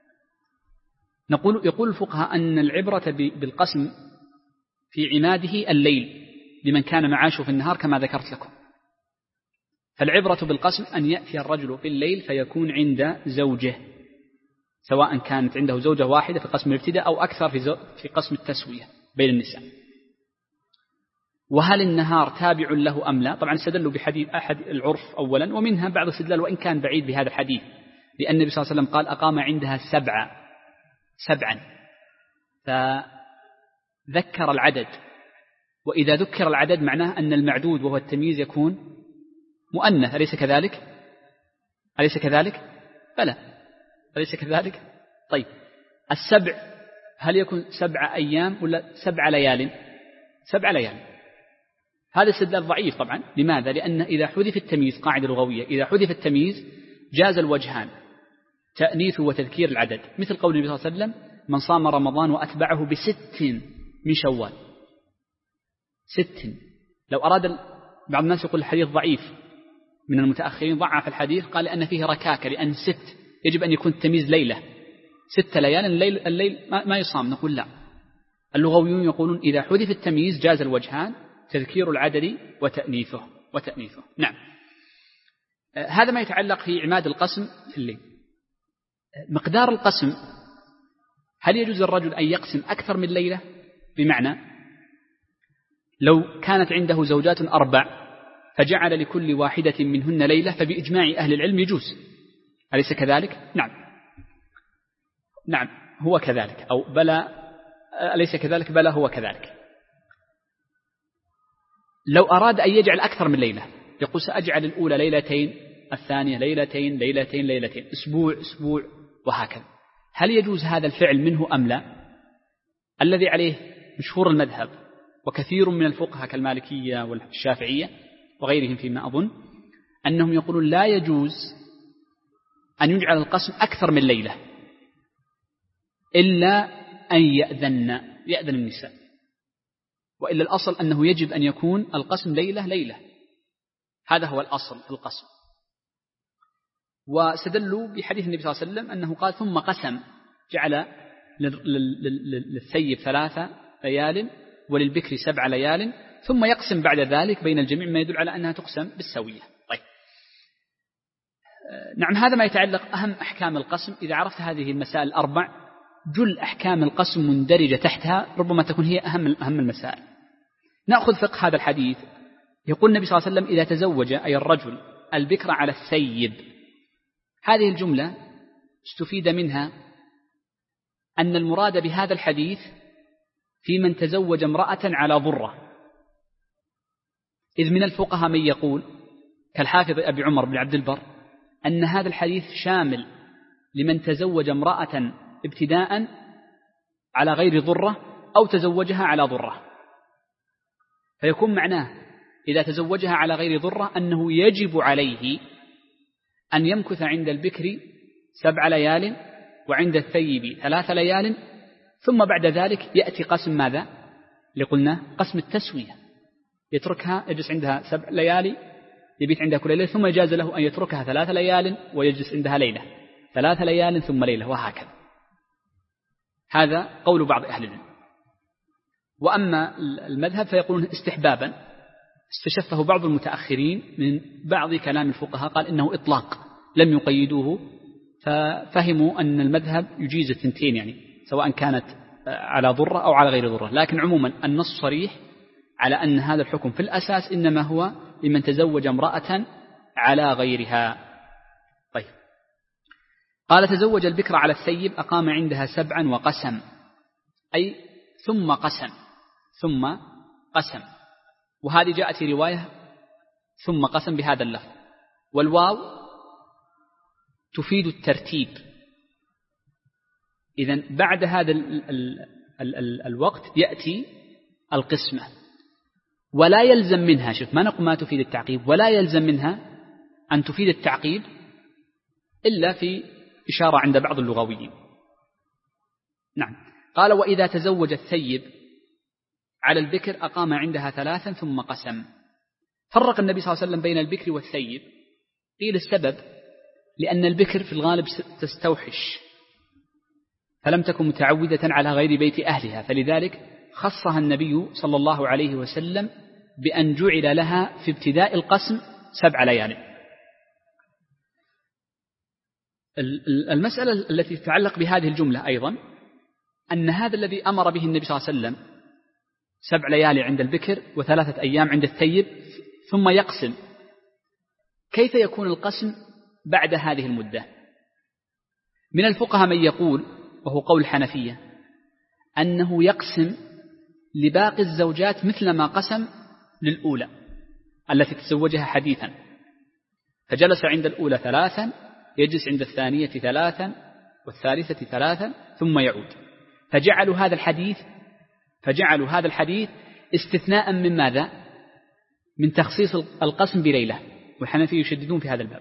يقول الفقهاء أن العبرة بالقسم في عماده الليل لمن كان معاشه في النهار كما ذكرت لكم. فالعبرة بالقسم أن يأتي الرجل في الليل فيكون عند زوجه، سواء كانت عنده زوجة واحدة في قسم الابتداء أو أكثر في قسم التسوية بين النساء. وهل النهار تابع له أم لا؟ طبعا استدلوا بحديث أحد العرف أولا، ومنها بعض الاستدلال وإن كان بعيد بهذا الحديث، لأن النبي صلى الله عليه وسلم قال أقام عندها سبعا، فذكر العدد، وإذا ذكر العدد معناه أن المعدود وهو التمييز يكون مؤنث، أليس كذلك؟ بلى، أليس كذلك؟ طيب السبع هل يكون 7 أيام ولا 7 ليال؟ 7 ليال. هذا استدلال ضعيف طبعا. لماذا؟ لأن إذا حذف التمييز، قاعدة لغوية، إذا حذف التمييز جاز الوجهان، تأنيث وتذكير العدد، مثل قول النبي صلى الله عليه وسلم من صام رمضان وأتبعه ب6 من شوال. 6. لو أراد بعض الناس يقول الحديث ضعيف، من المتأخرين ضعف الحديث، قال لأن فيه ركاكة، لأن 6 يجب أن يكون التمييز ليلة، 6 ليال، الليل ما يصام. نقول لا، اللغويون يقولون إذا حذف التمييز جاز الوجهان، تذكير العدد وتأنيثه. نعم. هذا ما يتعلق في عماد القسم في الليل. مقدار القسم، هل يجوز الرجل أن يقسم أكثر من ليلة؟ بمعنى لو كانت عنده زوجات 4 فجعل لكل واحدة منهن ليلة، فبإجماع أهل العلم يجوز، أليس كذلك؟ نعم هو كذلك، أو بلى أليس كذلك؟ بلى هو كذلك. لو أراد أن يجعل أكثر من ليلة، يقول سأجعل الأولى ليلتين، الثانية ليلتين، أسبوع وهكذا، هل يجوز هذا الفعل منه أم لا؟ الذي عليه مشهور المذهب وكثير من الفقهاء كالمالكية والشافعية وغيرهم فيما أظن، أنهم يقولون لا يجوز أن يجعل القسم أكثر من ليلة إلا أن يأذن النساء، وإلا الأصل أنه يجب أن يكون القسم ليلة. هذا هو الأصل في القسم. واستدلوا بحديث النبي صلى الله عليه وسلم أنه قال ثم قسم، جعل للثيب 3 ليال وللبكر 7 ليال، ثم يقسم بعد ذلك بين الجميع، ما يدل على أنها تقسم بالسوية. طيب نعم، هذا ما يتعلق أهم أحكام القسم. إذا عرفت هذه المسائل 4 جل أحكام القسم مندرجة تحتها، ربما تكون هي أهم المسائل. نأخذ فقه هذا الحديث. يقول النبي صلى الله عليه وسلم إذا تزوج أي الرجل البكر على الثيب، هذه الجملة استفيد منها أن المراد بهذا الحديث في من تزوج امرأة على ضرة، إذ من الفقهاء من يقول كالحافظ أبي عمر بن عبد البر أن هذا الحديث شامل لمن تزوج امرأة ابتداء على غير ضرة أو تزوجها على ضرة، فيكون معناه إذا تزوجها على غير ضرة أنه يجب عليه أن يمكث عند البكر 7 ليال وعند الثيب 3 ليال، ثم بعد ذلك يأتي قسم ماذا؟ لقلنا قسم التسوية، يتركها يجلس عندها 7 ليالي يبيت عندها كل ليلة، ثم يجاز له أن يتركها 3 ليال ويجلس عندها ليلة، 3 ليال ثم ليلة، وهكذا. هذا قول بعض أهل العلم. وأما المذهب فيقولون استحبابا، استشفه بعض المتأخرين من بعض كلام الفقهاء، قال إنه إطلاق لم يقيدوه، ففهموا أن المذهب يجيز الثنتين، يعني سواء كانت على ضرة أو على غير ضرة، لكن عموما النص صريح على أن هذا الحكم في الأساس إنما هو لمن تزوج امرأة على غيرها. طيب، قال تزوج البكر على الثيب أقام عندها 7 وقسم، أي ثم قسم، وهذه جاءت في رواية ثم قسم بهذا اللفظ، والواو تفيد الترتيب. إذن بعد هذا الوقت يأتي القسمة، ولا يلزم منها، شوف ما نقول ما تفيد التعقيب، ولا يلزم منها أن تفيد التعقيب إلا في إشارة عند بعض اللغويين. نعم، قال وإذا تزوج الثيب على البكر أقام عندها 3 ثم قسم. فرق النبي صلى الله عليه وسلم بين البكر والثيب. قيل السبب لأن البكر في الغالب تستوحش، فلم تكن متعودة على غير بيت أهلها، فلذلك خصها النبي صلى الله عليه وسلم بأن جعل لها في ابتداء القسم 7 ليال. المسألة التي تتعلق بهذه الجملة أيضا أن هذا الذي أمر به النبي صلى الله عليه وسلم 7 ليالي عند البكر و3 أيام عند الثيب ثم يقسم، كيف يكون القسم بعد هذه المدة؟ من الفقهاء من يقول، وهو قول الحنفية، أنه يقسم لباقي الزوجات مثل ما قسم للأولى التي تزوجها حديثا، فجلس عند الأولى 3، يجلس عند الثانية 3 والثالثة 3 ثم يعود. فجعلوا هذا الحديث استثناء من ماذا؟ من تخصيص القسم بليلة، والحنفية يشددون في هذا الباب.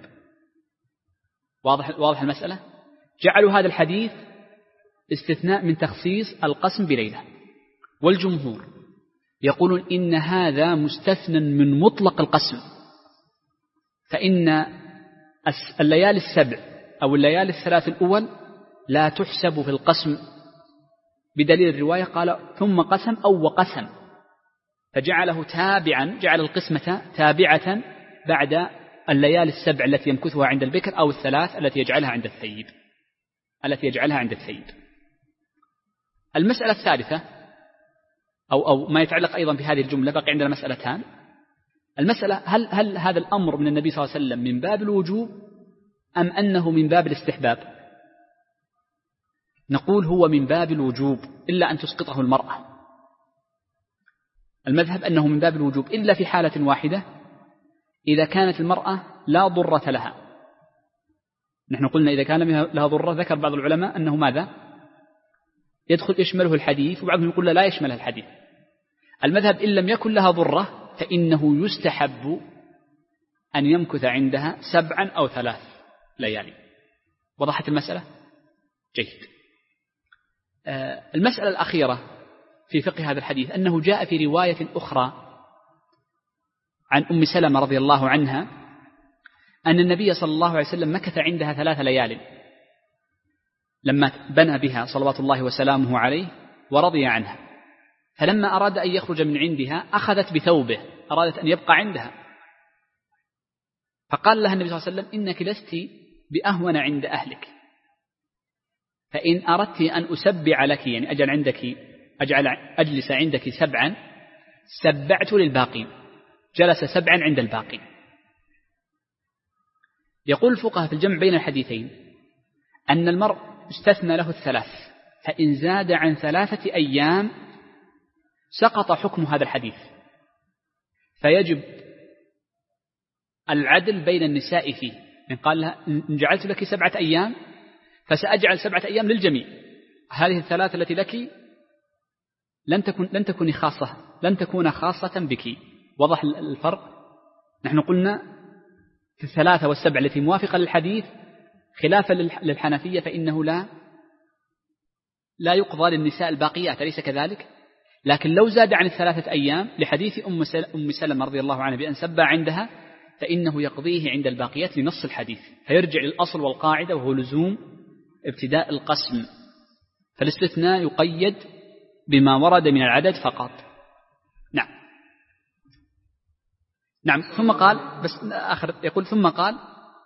واضح المسألة؟ جعلوا هذا الحديث استثناء من تخصيص القسم بليلة، والجمهور يقولون إن هذا مستثنى من مطلق القسم، فإن الليالي 7 أو الليالي 3 الأول لا تحسب في القسم، بدليل الرواية قال ثم قسم أو وقسم، فجعله تابعا، جعل القسمة تابعة بعد الليالي 7 التي يمكثها عند البكر أو 3 التي يجعلها عند الثيب. المسألة الثالثة أو ما يتعلق أيضا بهذه الجملة، بقي عندنا مسألتان. المسألة هل هذا الأمر من النبي صلى الله عليه وسلم من باب الوجوب أم أنه من باب الاستحباب؟ نقول هو من باب الوجوب إلا أن تسقطه المرأة. المذهب أنه من باب الوجوب إلا في حالة واحدة، إذا كانت المرأة لا ضرة لها. نحن قلنا إذا كان لها ضرة، ذكر بعض العلماء أنه ماذا؟ يشمله الحديث، وبعضهم يقول لا يشملها الحديث. المذهب إن لم يكن لها ضرة فإنه يستحب أن يمكث عندها 7 أو 3 ليالي. وضحت المسألة؟ جيد. المسألة الأخيرة في فقه هذا الحديث أنه جاء في رواية أخرى عن أم سلمة رضي الله عنها أن النبي صلى الله عليه وسلم مكث عندها 3 ليال لما بنى بها صلوات الله وسلامه عليه ورضي عنها، فلما أراد أن يخرج من عندها أخذت بثوبه، أرادت أن يبقى عندها، فقال لها النبي صلى الله عليه وسلم إنك لست بأهون عند أهلك، فإن أردت أن أسبع لك، يعني أجلس عندك 7 سبعت للباقين، جلس 7 عند الباقين. يقول الفقهاء في الجمع بين الحديثين أن المرء استثنى له 3، فإن زاد عن 3 أيام سقط حكم هذا الحديث، فيجب العدل بين النساء فيه. إن قال لها إن جعلت لك 7 أيام فسأجعل 7 أيام للجميع، هذه 3 التي لك لن تكون خاصة بك. وضح الفرق؟ نحن قلنا في 3 و7 التي موافقة للحديث خلافا للحنفية فإنه لا يقضى للنساء الباقيات، أليس كذلك؟ لكن لو زاد عن 3 أيام لحديث أم سلمة رضي الله عنها بأن سبى عندها فإنه يقضيه عند الباقيات لنص الحديث، فيرجع للأصل والقاعدة وهو لزوم ابتداء القسم، فالاستثناء يقيد بما ورد من العدد فقط. نعم. ثم قال يقول ثم قال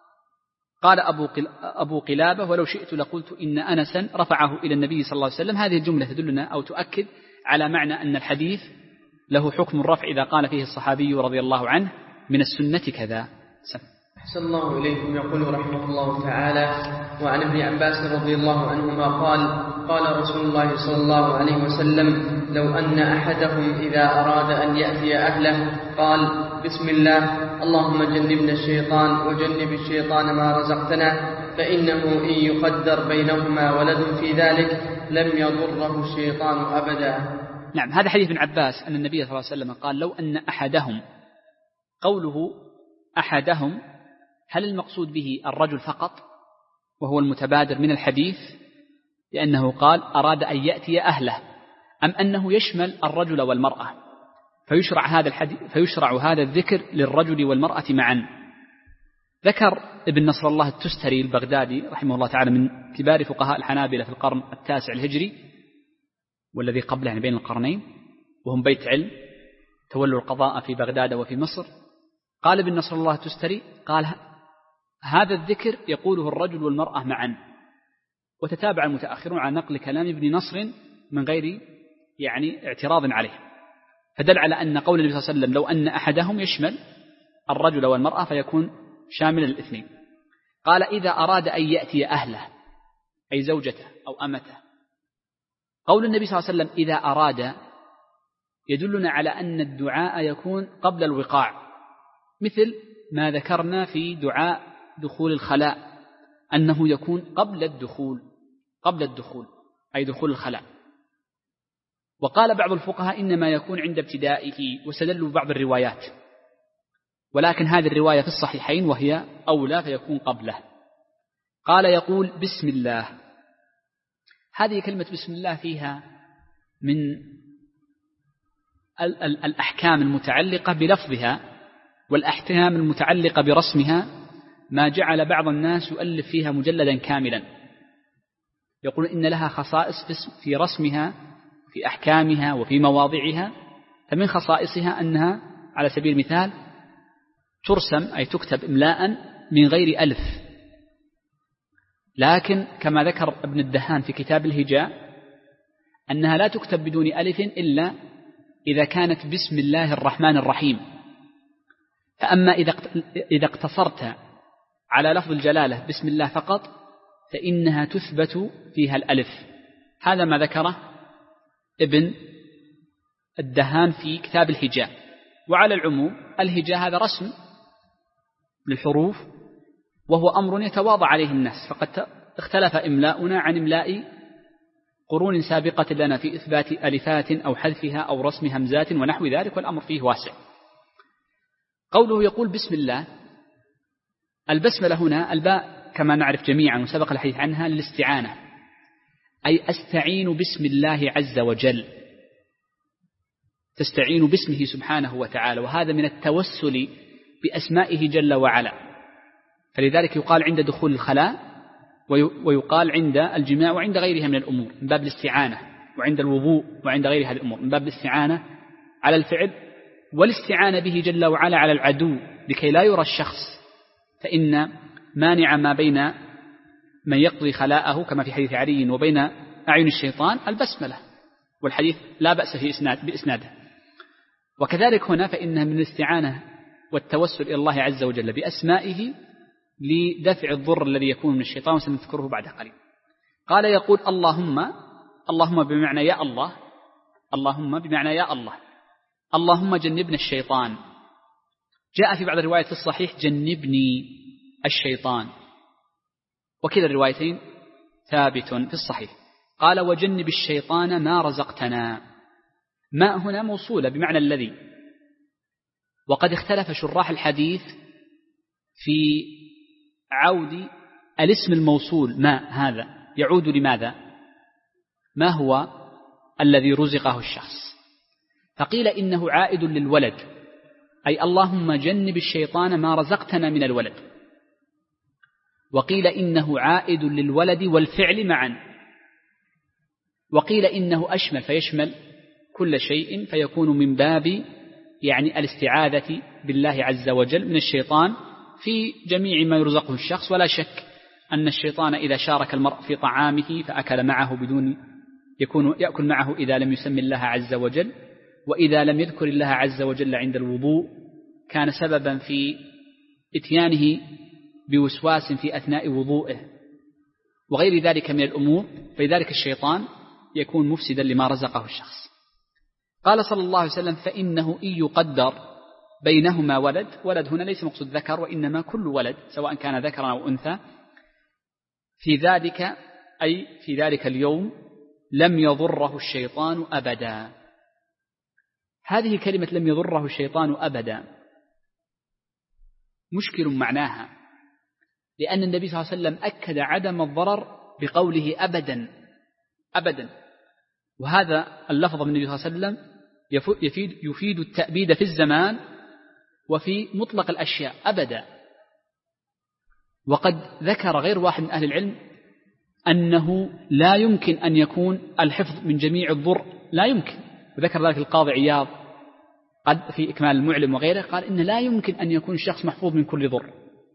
أبو قلابة ولو شئت لقلت إن أنسا رفعه إلى النبي صلى الله عليه وسلم. هذه الجملة تدلنا أو تؤكد على معنى أن الحديث له حكم الرفع إذا قال فيه الصحابي رضي الله عنه من السنة كذا. أحسن الله إليكم. يقول رحمه الله تعالى: وعن ابن عباس رضي الله عنهما قال رسول الله صلى الله عليه وسلم: لو أن أحدهم إذا أراد أن يأتي أهله قال: بسم الله اللهم جنبنا الشيطان وجنب الشيطان ما رزقتنا، فإنه إن يقدر بينهما ولد في ذلك لم يضره الشيطان أبدا. نعم. هذا حديث ابن عباس أن النبي صلى الله عليه وسلم قال: لو أن أحدهم، قوله أحدهم هل المقصود به الرجل فقط وهو المتبادر من الحديث لأنه قال أراد أن يأتي أهله، أم أنه يشمل الرجل والمرأة فيشرع هذا الذكر للرجل والمرأة معا؟ ذكر ابن نصر الله التستري البغدادي رحمه الله تعالى من كبار فقهاء الحنابلة في القرن 9 الهجري والذي قبله يعني بين القرنين، وهم بيت علم تولوا القضاء في بغداد وفي مصر. قال ابن نصر الله التستري قال هذا الذكر يقوله الرجل والمرأة معا، وتتابع المتأخرون على نقل كلام ابن نصر من غير يعني اعتراض عليه. فدل على أن قول النبي صلى الله عليه وسلم لو أن أحدهم يشمل الرجل والمرأة فيكون شامل الاثنين. قال إذا أراد أن يأتي أهله أي زوجته أو أمته. قول النبي صلى الله عليه وسلم إذا أراد يدلنا على أن الدعاء يكون قبل الوقاع، مثل ما ذكرنا في دعاء دخول الخلاء أنه يكون قبل الدخول أي دخول الخلاء. وقال بعض الفقهاء إنما يكون عند ابتدائه، واستدلوا بعض الروايات، ولكن هذه الرواية في الصحيحين وهي أولى فيكون قبله. قال يقول بسم الله. هذه كلمة بسم الله فيها من الأحكام المتعلقة بلفظها والأحكام المتعلقة برسمها ما جعل بعض الناس يؤلف فيها مجلدا كاملا، يقول إن لها خصائص في رسمها في أحكامها وفي مواضعها. فمن خصائصها أنها على سبيل المثال ترسم أي تكتب إملاء من غير ألف، لكن كما ذكر ابن الدهان في كتاب الهجاء أنها لا تكتب بدون ألف إلا إذا كانت بسم الله الرحمن الرحيم. فأما إذا اقتصرت على لفظ الجلالة بسم الله فقط فإنها تثبت فيها الألف. هذا ما ذكره ابن الدهان في كتاب الهجاء. وعلى العموم الهجاء هذا رسم للحروف وهو أمر يتواضع عليه الناس، فقد اختلف إملاؤنا عن إملاء قرون سابقة لنا في إثبات ألفات أو حذفها أو رسم همزات ونحو ذلك، والأمر فيه واسع. قوله يقول بسم الله، البسملة هنا الباء كما نعرف جميعا وسبق الحديث عنها للاستعانة، أي أستعين باسم الله عز وجل، تستعين باسمه سبحانه وتعالى، وهذا من التوسل بأسمائه جل وعلا. فلذلك يقال عند دخول الخلاء ويقال عند الجماع وعند غيرها من الأمور من باب الاستعانة، وعند الوضوء وعند غير هذه الأمور من باب الاستعانة على الفعل، والاستعانة به جل وعلا على العدو لكي لا يرى الشخص، فإن مانع ما بين من يقضي خلاءه كما في حديث علي وبين أعين الشيطان البسملة، والحديث لا بأس بإسناده. وكذلك هنا فإنها من الاستعانة والتوسل إلى الله عز وجل بأسمائه لدفع الضر الذي يكون من الشيطان، وسنذكره بعد قليل. قال يقول اللهم بمعنى يا الله، اللهم بمعنى يا الله، اللهم جنبنا الشيطان. جاء في بعض الروايات في الصحيح جنبني الشيطان، وكلا الروايتين ثابت في الصحيح. قال وجنب الشيطان ما رزقتنا. ما هنا موصولة بمعنى الذي، وقد اختلف شراح الحديث في عود الاسم الموصول ما هذا يعود لماذا، ما هو الذي رزقه الشخص. فقيل إنه عائد للولد، أي اللهم جنب الشيطان ما رزقتنا من الولد. وقيل إنه عائد للولد والفعل معا. وقيل إنه أشمل فيشمل كل شيء، فيكون من باب يعني الاستعاذة بالله عز وجل من الشيطان في جميع ما يرزقه الشخص. ولا شك أن الشيطان إذا شارك المرء في طعامه فأكل معه بدون يأكل معه إذا لم يسمي الله عز وجل، وإذا لم يذكر الله عز وجل عند الوضوء كان سببا في إتيانه بوسواس في أثناء وضوئه وغير ذلك من الأمور، فلذلك الشيطان يكون مفسدا لما رزقه الشخص. قال صلى الله عليه وسلم فإنه إن يقدر بينهما ولد هنا ليس مقصود ذكر، وإنما كل ولد سواء كان ذكرا أو أنثى، في ذلك أي في ذلك اليوم لم يضره الشيطان أبدا. هذه كلمة لم يضره الشيطان أبدا مشكل معناها، لأن النبي صلى الله عليه وسلم أكد عدم الضرر بقوله أبدا أبدا، وهذا اللفظ من النبي صلى الله عليه وسلم يفيد التأبيد في الزمان وفي مطلق الأشياء أبدا. وقد ذكر غير واحد من أهل العلم أنه لا يمكن أن يكون الحفظ من جميع الضر، لا يمكن، وذكر ذلك القاضي عياض قد في إكمال المعلم وغيره، قال إن لا يمكن أن يكون الشخص محفوظ من كل ضر،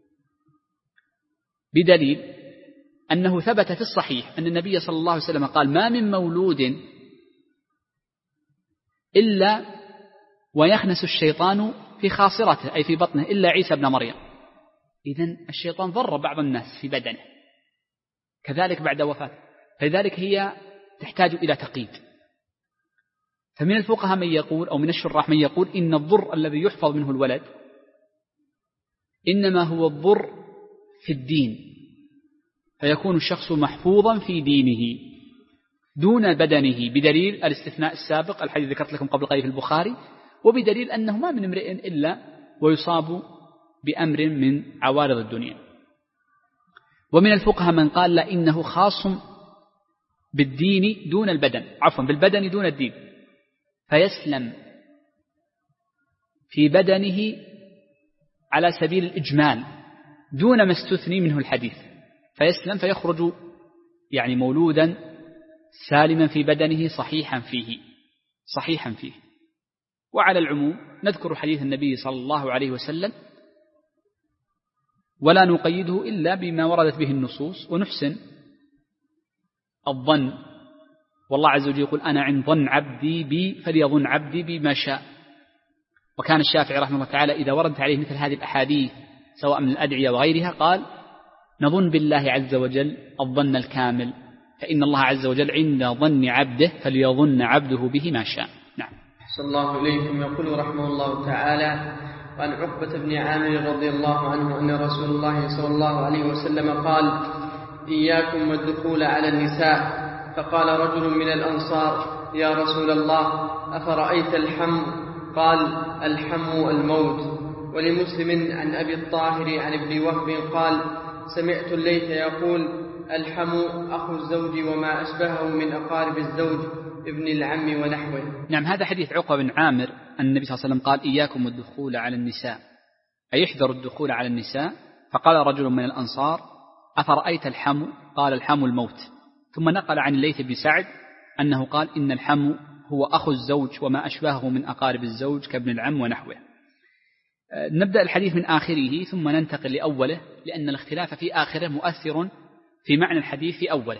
بدليل أنه ثبت في الصحيح أن النبي صلى الله عليه وسلم قال ما من مولود إلا ويخنس الشيطان في خاصرته أي في بطنه إلا عيسى ابن مريم. إذن الشيطان ضر بعض الناس في بدنه كذلك بعد وفاته، فلذلك هي تحتاج إلى تقييد. فمن الفقهاء من يقول أو من الشراح من يقول إن الضر الذي يحفظ منه الولد إنما هو الضر في الدين، فيكون الشخص محفوظا في دينه دون بدنه، بدليل الاستثناء السابق الحديث ذكرت لكم قبل قليل في البخاري، وبدليل أنه ما من امرئ إلا ويصاب بأمر من عوارض الدنيا. ومن الفقهاء من قال لا، إنه خاص بالدين دون البدن، عفوا بالبدن دون الدين، فيسلم في بدنه على سبيل الإجمال دون ما استثني منه الحديث، فيسلم فيخرج يعني مولودا سالما في بدنه صحيحا فيه. وعلى العموم نذكر حديث النبي صلى الله عليه وسلم ولا نقيده إلا بما وردت به النصوص، ونحسن الظن، والله عز وجل يقول أنا عند ظن عبدي بي فليظن عبدي بما شاء. وكان الشافعي رحمه الله تعالى إذا وردت عليه مثل هذه الأحاديث سواء من الأدعية وغيرها قال نظن بالله عز وجل الظن الكامل، فإن الله عز وجل عند ظن عبده فليظن عبده به ما شاء. نعم. صلى الله إليكم. يقول رحمه الله تعالى: وعن عقبة بن عامر رضي الله عنه أن رسول الله صلى الله عليه وسلم قال: إياكم والدخول على النساء. فقال رجل من الأنصار: يا رسول الله أفرأيت الحم؟ قال: الحم الموت. ولمسلم عن أبي الطاهر عن ابن وهب قال: سمعت الليث يقول: الحم أخو الزوج وما أشبهه من أقارب الزوج ابن العم ونحوه. نعم، هذا حديث عقبة بن عامر أن النبي صلى الله عليه وسلم قال: إياكم والدخول على النساء، أي احذروا الدخول على النساء. فقال رجل من الأنصار: أفرأيت الحم؟ قال: الحم الموت. ثم نقل عن الليث بن سعد أنه قال: إن الحم هو أخو الزوج وما أشبهه من أقارب الزوج كابن العم ونحوه. نبدأ الحديث من آخره ثم ننتقل لأوله، لأن الاختلاف في آخره مؤثر في معنى الحديث في أوله.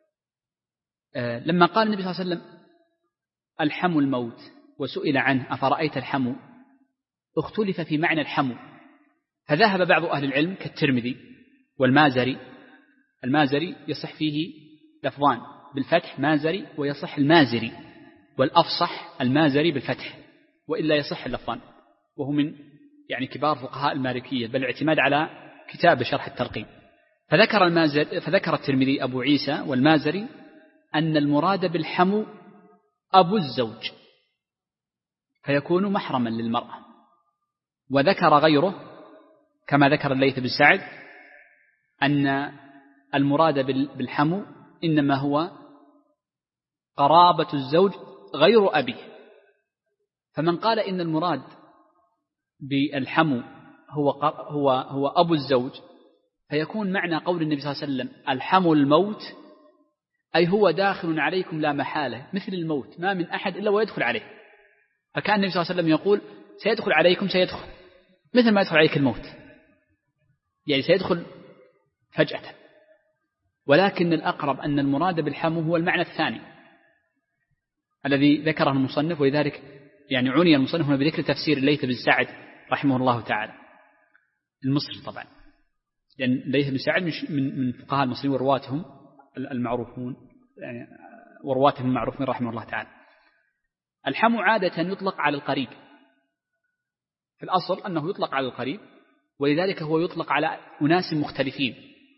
لما قال النبي صلى الله عليه وسلم الحم الموت وسئل عنه أفرأيت الحم، اختلف في معنى الحم، فذهب بعض أهل العلم كالترمذي والمازري. المازري يصح فيه لفظان بالفتح مازري، ويصح المازري، والأفصح المازري بالفتح، وإلا يصح اللفظان، وهو من يعني كبار فقهاء المالكية، بل اعتماد على كتاب شرح الترقيم. فذكر الترمذي أبو عيسى والمازري أن المراد بالحم أبو الزوج، فيكون محرما للمرأة. وذكر غيره كما ذكر الليث بن سعد أن المراد بالحم إنما هو قرابة الزوج غير أبيه. فمن قال إن المراد بالحم هو أبو الزوج، فيكون معنى قول النبي صلى الله عليه وسلم الحم الموت، أي هو داخل عليكم لا محالة، مثل الموت ما من أحد إلا ويدخل عليه. فكان النبي صلى الله عليه وسلم يقول سيدخل عليكم، سيدخل مثل ما يدخل عليك الموت، يعني سيدخل فجأة. ولكن الأقرب أن المراد بالحم هو المعنى الثاني الذي ذكره المصنف، ولذلك يعني عني المصنف هنا بذكر تفسير الليث بن سعد رحمه الله تعالى المصري طبعا، لأن الليث بن سعد من فقهاء المصريين ورواتهم المعروفون، يعني ورواتهم المعروفين رحمه الله تعالى. الحم عادة يطلق على القريب، في الأصل أنه يطلق على القريب، ولذلك هو يطلق على أناس مختلفين،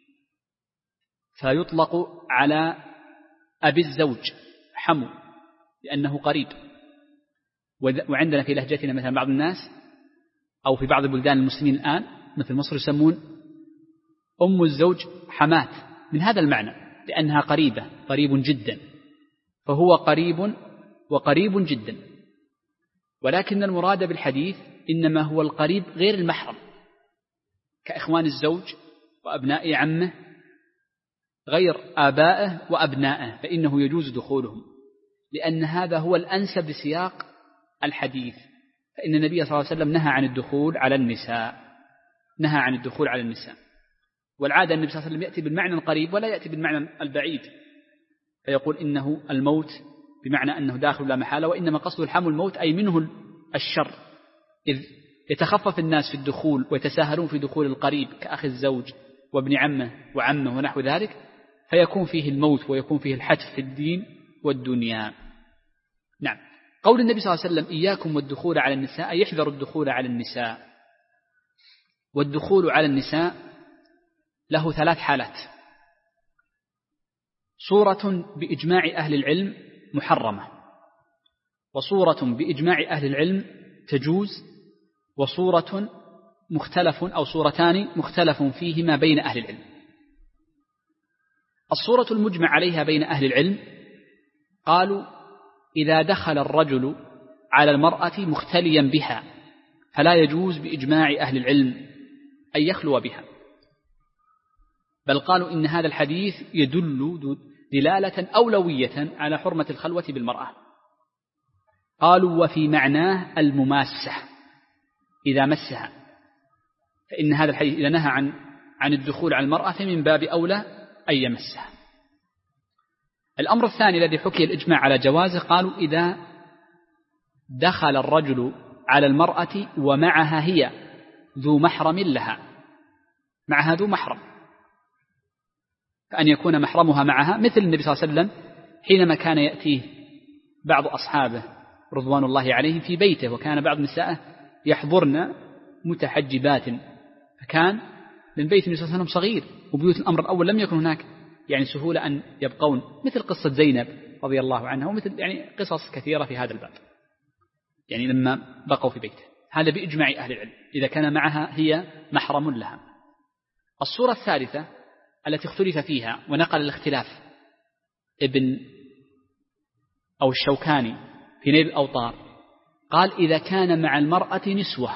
فيطلق على أبي الزوج حمو لأنه قريب. وعندنا في لهجتنا مثلا بعض الناس أو في بعض بلدان المسلمين الآن مثل مصر يسمون أم الزوج حمات، من هذا المعنى، لأنها قريبة، قريب جدا، فهو قريب وقريب جدا. ولكن المراد بالحديث إنما هو القريب غير المحرم، كإخوان الزوج وأبناء عمه غير آبائه وأبنائه، فإنه يجوز دخولهم، لأن هذا هو الأنسب بسياق الحديث. فإن النبي صلى الله عليه وسلم نهى عن الدخول على النساء، والعادة النبي صلى الله عليه وسلم يأتي بالمعنى القريب ولا يأتي بالمعنى البعيد، فيقول إنه الموت بمعنى أنه داخل لا محالة، وإنما قصده الحم الموت أي منه الشر، إذ يتخفف الناس في الدخول ويتساهلون في دخول القريب كأخ الزوج وابن عمه وعمه ونحو ذلك، فيكون فيه الموت ويكون فيه الحتف في الدين والدنيا. نعم. قول النبي صلى الله عليه وسلم إياكم والدخول على النساء، يحذر الدخول على النساء. والدخول على النساء له 3 حالات: صورة بإجماع أهل العلم محرمة، وصورة بإجماع أهل العلم تجوز، وصورة مختلف أو صورتان مختلف فيهما بين أهل العلم. الصورة المجمع عليها بين أهل العلم قالوا إذا دخل الرجل على المرأة مختليا بها فلا يجوز بإجماع أهل العلم أن يخلو بها، بل قالوا إن هذا الحديث يدل دلالة أولوية على حرمة الخلوة بالمرأة. قالوا وفي معناه المماسة إذا مسها، فإن هذا الحديث إذا نهى عن الدخول على المرأة فمن باب أولى أن يمسها. الأمر الثاني الذي حكي الإجماع على جوازه قالوا إذا دخل الرجل على المرأة ومعها هي ذو محرم لها، معها ذو محرم، فأن يكون محرمها معها، مثل النبي صلى الله عليه وسلم حينما كان يأتيه بعض أصحابه رضوان الله عليهم في بيته، وكان بعض نسائه يحضرن متحجبات، فكان من بيت النبي صلى الله عليه وسلم صغير، وبيوت الأمر الأول لم يكن هناك يعني سهولة أن يبقون، مثل قصة زينب رضي الله عنها، ومثل يعني قصص كثيرة في هذا الباب، يعني لما بقوا في بيته. هذا بإجماع أهل العلم إذا كان معها هي محرم لها. الصورة الثالثة التي اختلف فيها ونقل الاختلاف ابن أو الشوكاني في نيل الأوطار، قال إذا كان مع المرأة نسوة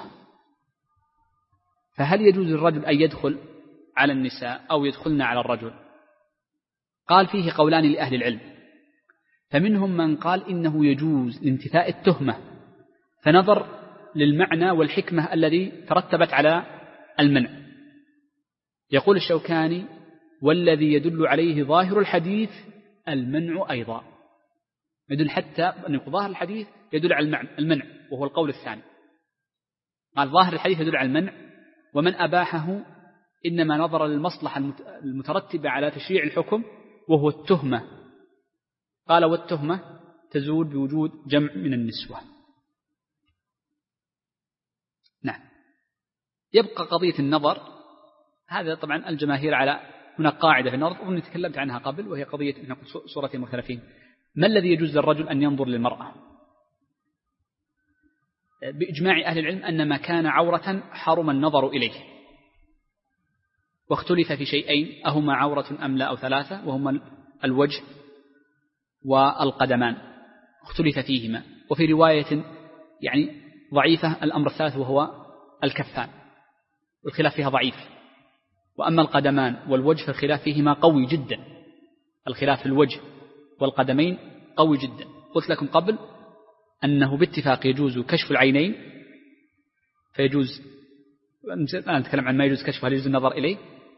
فهل يجوز للرجل أن يدخل على النساء أو يدخلن على الرجل؟ قال فيه قولان لأهل العلم، فمنهم من قال إنه يجوز لانتفاء التهمة، فنظر للمعنى والحكمة الذي ترتبت على المنع. يقول الشوكاني والذي يدل عليه ظاهر الحديث المنع أيضا، يدل حتى أن ظاهر الحديث يدل على المنع، وهو القول الثاني. قال ظاهر الحديث يدل على المنع، ومن أباحه إنما نظر للمصلحة المترتبة على تشريع الحكم وهو التهمة. قال والتهمة تزول بوجود جمع من النسوة. نعم. يبقى قضية النظر، هذا طبعا الجماهير على هناك قاعدة في النظر وأنا تكلمت عنها قبل، وهي قضية صورة المختلفين. ما الذي يجوز للرجل أن ينظر للمرأة؟ بإجماع أهل العلم أن ما كان عورة حرم النظر إليه، واختلف في شيئين أهما عورة أم لا أو 3، وهما الوجه والقدمان، اختلف فيهما. وفي رواية يعني ضعيفة الأمر الثالث وهو الكفان، والخلاف فيها ضعيف. وأما القدمان والوجه فالخلاف فيهما قوي جدا، الخلاف في الوجه والقدمين قوي جدا. قلت لكم قبل أنه باتفاق يجوز كشف العينين، فيجوز أنا أتكلم عن ما يجوز كشفه، هل يجوز النظر إليه.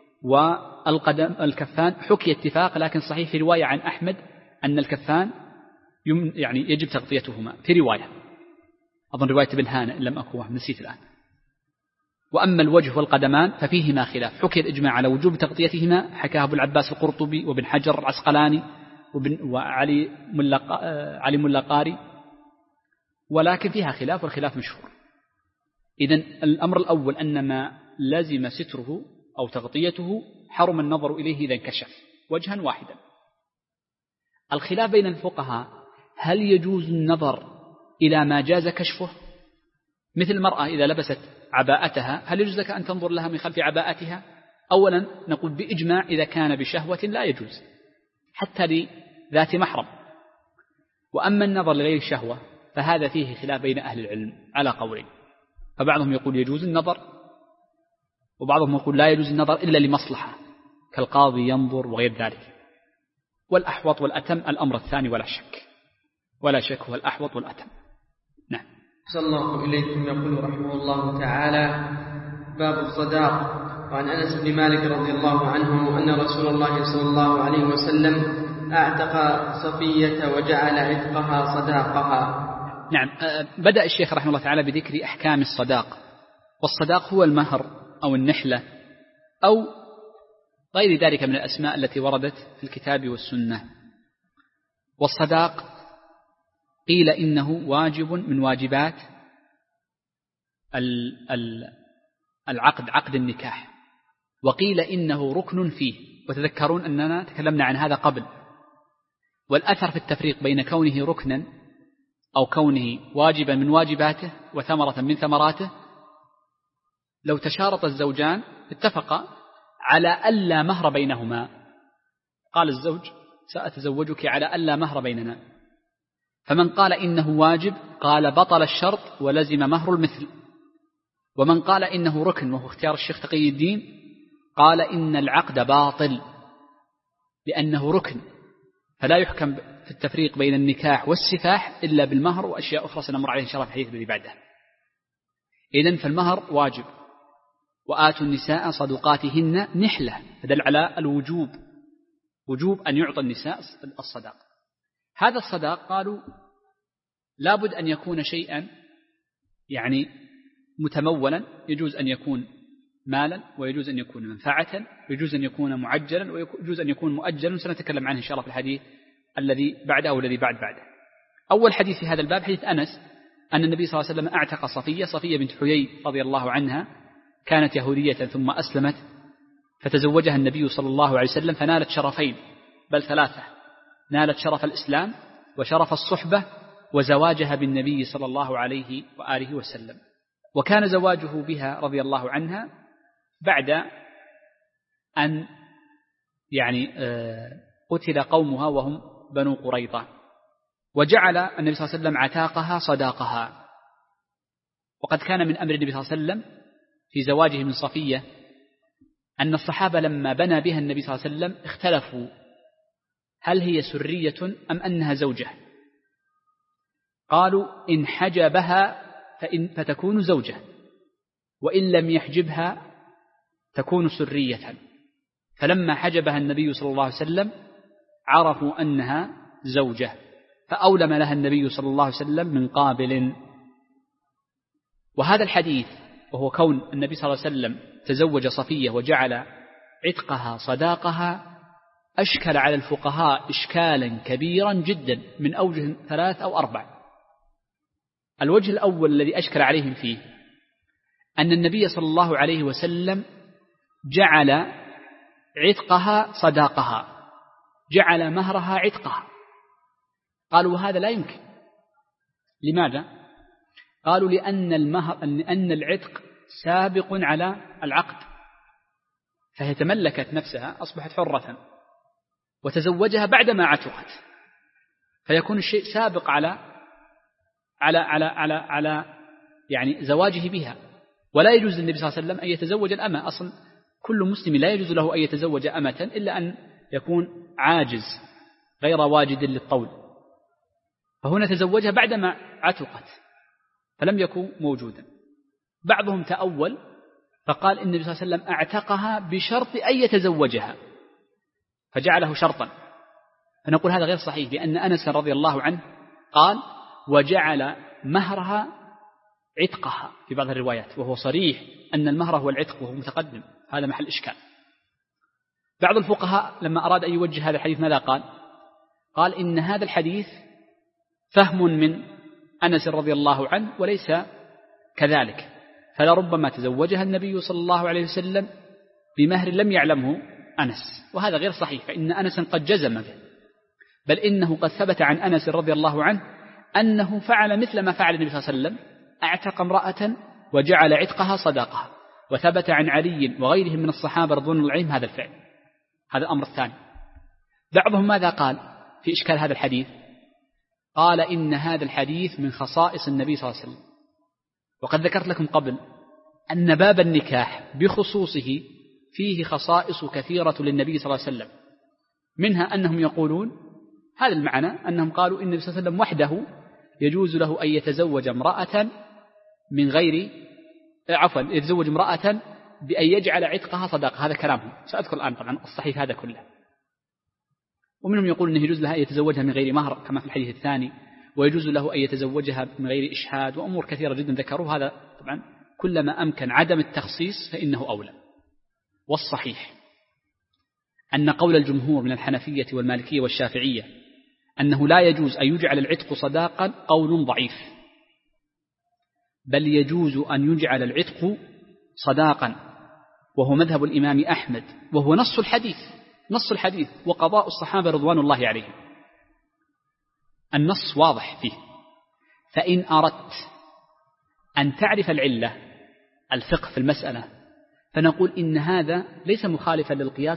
والكفان حكي اتفاق، لكن صحيح في رواية عن أحمد أن الكفان يعني يجب تغطيتهما، في رواية أظن رواية ابن هانئ لم أكوه نسيت الآن. وأما الوجه والقدمان ففيهما خلاف، حكي الإجماع على وجوب تغطيتهما، حكاه أبو العباس القرطبي وابن حجر العسقلاني وعلي ملا قاري، ولكن فيها خلاف والخلاف مشهور. إذن الأمر الأول أن ما لازم ستره أو تغطيته حرم النظر إليه إذا انكشف وجها واحدا. الخلاف بين الفقهاء هل يجوز النظر إلى ما جاز كشفه، مثل المرأة إذا لبست عباءتها هل يجوز لك أن تنظر لها من خلف عباءتها؟ أولا نقول بإجماع إذا كان بشهوة لا يجوز حتى لذات محرم. وأما النظر لغير الشهوة فهذا فيه خلاف بين أهل العلم على قولين، فبعضهم يقول يجوز النظر، وبعضهم يقول لا يجوز النظر إلا لمصلحة كالقاضي ينظر وغير ذلك. والأحوط والأتم الأمر الثاني ولا شك هو الأحوط والأتم. نعم. صلى الله إليكم. يقول رحمه الله تعالى: باب الصداق. وعن أنس بن مالك رضي الله عنه أن رسول الله صلى الله عليه وسلم أعتق صفية وجعل عتقها صداقها، نعم. بدأ الشيخ رحمه الله تعالى بذكر أحكام الصداق، والصداق هو المهر أو النحلة أو غير ذلك من الأسماء التي وردت في الكتاب والسنة. والصداق قيل إنه واجب من واجبات العقد، عقد النكاح، وقيل إنه ركن فيه، وتذكرون أننا تكلمنا عن هذا قبل. والأثر في التفريق بين كونه ركنا أو كونه واجبا من واجباته وثمرة من ثمراته، لو تشارط الزوجان اتفقا على ألا مهر بينهما، قال الزوج سأتزوجك على ألا مهر بيننا، فمن قال إنه واجب قال بطل الشرط ولزم مهر المثل، ومن قال إنه ركن وهو اختيار الشيخ تقي الدين قال إن العقد باطل لأنه ركن، فلا يحكم في التفريق بين النكاح والسفاح إلا بالمهر وأشياء أخرى سنمر عليه إن شاء الله في الحديث الذي بعده. إذن فالمهر واجب، وآتوا النساء صدقاتهن نحلة، فدل على الوجوب، وجوب أن يعطى النساء الصداق. هذا الصداق قالوا لابد أن يكون شيئا يعني متمولا، يجوز أن يكون مالا، ويجوز أن يكون منفعة، ويجوز أن يكون معجلا، ويجوز أن يكون مؤجلا، سنتكلم عنه إن شاء الله في الحديث الذي بعده أو الذي بعده. أول حديث في هذا الباب حديث أنس أن النبي صلى الله عليه وسلم أعتق صفية بنت حيي رضي الله عنها، كانت يهودية ثم أسلمت، فتزوجها النبي صلى الله عليه وسلم، فنالت شرفين بل ثلاثة، نالت شرف الإسلام وشرف الصحبة وزواجها بالنبي صلى الله عليه وآله وسلم. وكان زواجه بها رضي الله عنها بعد أن يعني قتل قومها وهم بنو قريظة، وجعل النبي صلى الله عليه وسلم عتاقها صداقها. وقد كان من أمر النبي صلى الله عليه وسلم في زواجه من صفية أن الصحابة لما بنى بها النبي صلى الله عليه وسلم اختلفوا هل هي سرية أم أنها زوجة، قالوا إن حجبها فتكون زوجة، وإن لم يحجبها تكون سرية. فلما حجبها النبي صلى الله عليه وسلم عرفوا أنها زوجة، فأولم لها النبي صلى الله عليه وسلم من قابل. وهذا الحديث وهو كون النبي صلى الله عليه وسلم تزوج صفية وجعل عتقها صداقها أشكل على الفقهاء إشكالا كبيرا جدا من أوجه 3 أو 4. الوجه الأول الذي أشكل عليهم فيه أن النبي صلى الله عليه وسلم جعل عتقها صداقها، جعل مهرها عتقها. قالوا هذا لا يمكن. لماذا؟ قالوا لأن العتق سابق على العقد، فهي تملكت نفسها أصبحت حرة وتزوجها بعدما عتقت، فيكون الشيء سابق على يعني زواجه بها. ولا يجوز للنبي صلى الله عليه وسلم أن يتزوج الأمة، أصلا كل مسلم لا يجوز له أن يتزوج أمة إلا أن يكون عاجز غير واجد للطول، فهنا تزوجها بعدما عتقت فلم يكن موجودا. بعضهم تأول فقال إن النبي صلى الله عليه وسلم اعتقها بشرط أن يتزوجها فجعله شرطا، فنقول هذا غير صحيح، لأن أنس رضي الله عنه قال وجعل مهرها عتقها في بعض الروايات، وهو صريح أن المهر هو العتق وهو متقدم، هذا محل إشكال. بعض الفقهاء لما أراد أن يوجه هذا الحديث ماذا قال؟ قال إن هذا الحديث فهم من أنس رضي الله عنه وليس كذلك، فلربما تزوجها النبي صلى الله عليه وسلم بمهر لم يعلمه أنس، وهذا غير صحيح، فإن أنسا قد جزم به، بل إنه قد ثبت عن أنس رضي الله عنه أنه فعل مثل ما فعل النبي صلى الله عليه وسلم، اعتق امرأة وجعل عتقها صداقها، وثبت عن علي وغيرهم من الصحابة رضوان الله عليهم هذا الفعل. هذا الأمر الثاني. بعضهم ماذا قال في إشكال هذا الحديث؟ قال إن هذا الحديث من خصائص النبي صلى الله عليه وسلم، وقد ذكرت لكم قبل أن باب النكاح بخصوصه فيه خصائص كثيرة للنبي صلى الله عليه وسلم، منها أنهم يقولون هذا المعنى، أنهم قالوا إن النبي صلى الله عليه وسلم وحده يجوز له أن يتزوج امرأة من غير يتزوج امرأة بأن يجعل عتقها صداقة، هذا كلامهم، سأذكر الآن طبعا الصحيح هذا كله. ومنهم يقول أنه يجوز لها أن يتزوجها من غير مهر كما في الحديث الثاني، ويجوز له أن يتزوجها من غير إشهاد، وأمور كثيرة جدا ذكروا. هذا طبعا كلما أمكن عدم التخصيص فإنه أولى. والصحيح أن قول الجمهور من الحنفية والمالكية والشافعية أنه لا يجوز أن يجعل العتق صداقا قول ضعيف، بل يجوز أن يجعل العتق صداقا، وهو مذهب الإمام أحمد، وهو نص الحديث وقضاء الصحابة رضوان الله عليهم. النص واضح فيه. فإن أردت أن تعرف العلة الفقه في المسألة فنقول إن هذا ليس مخالفا للقياس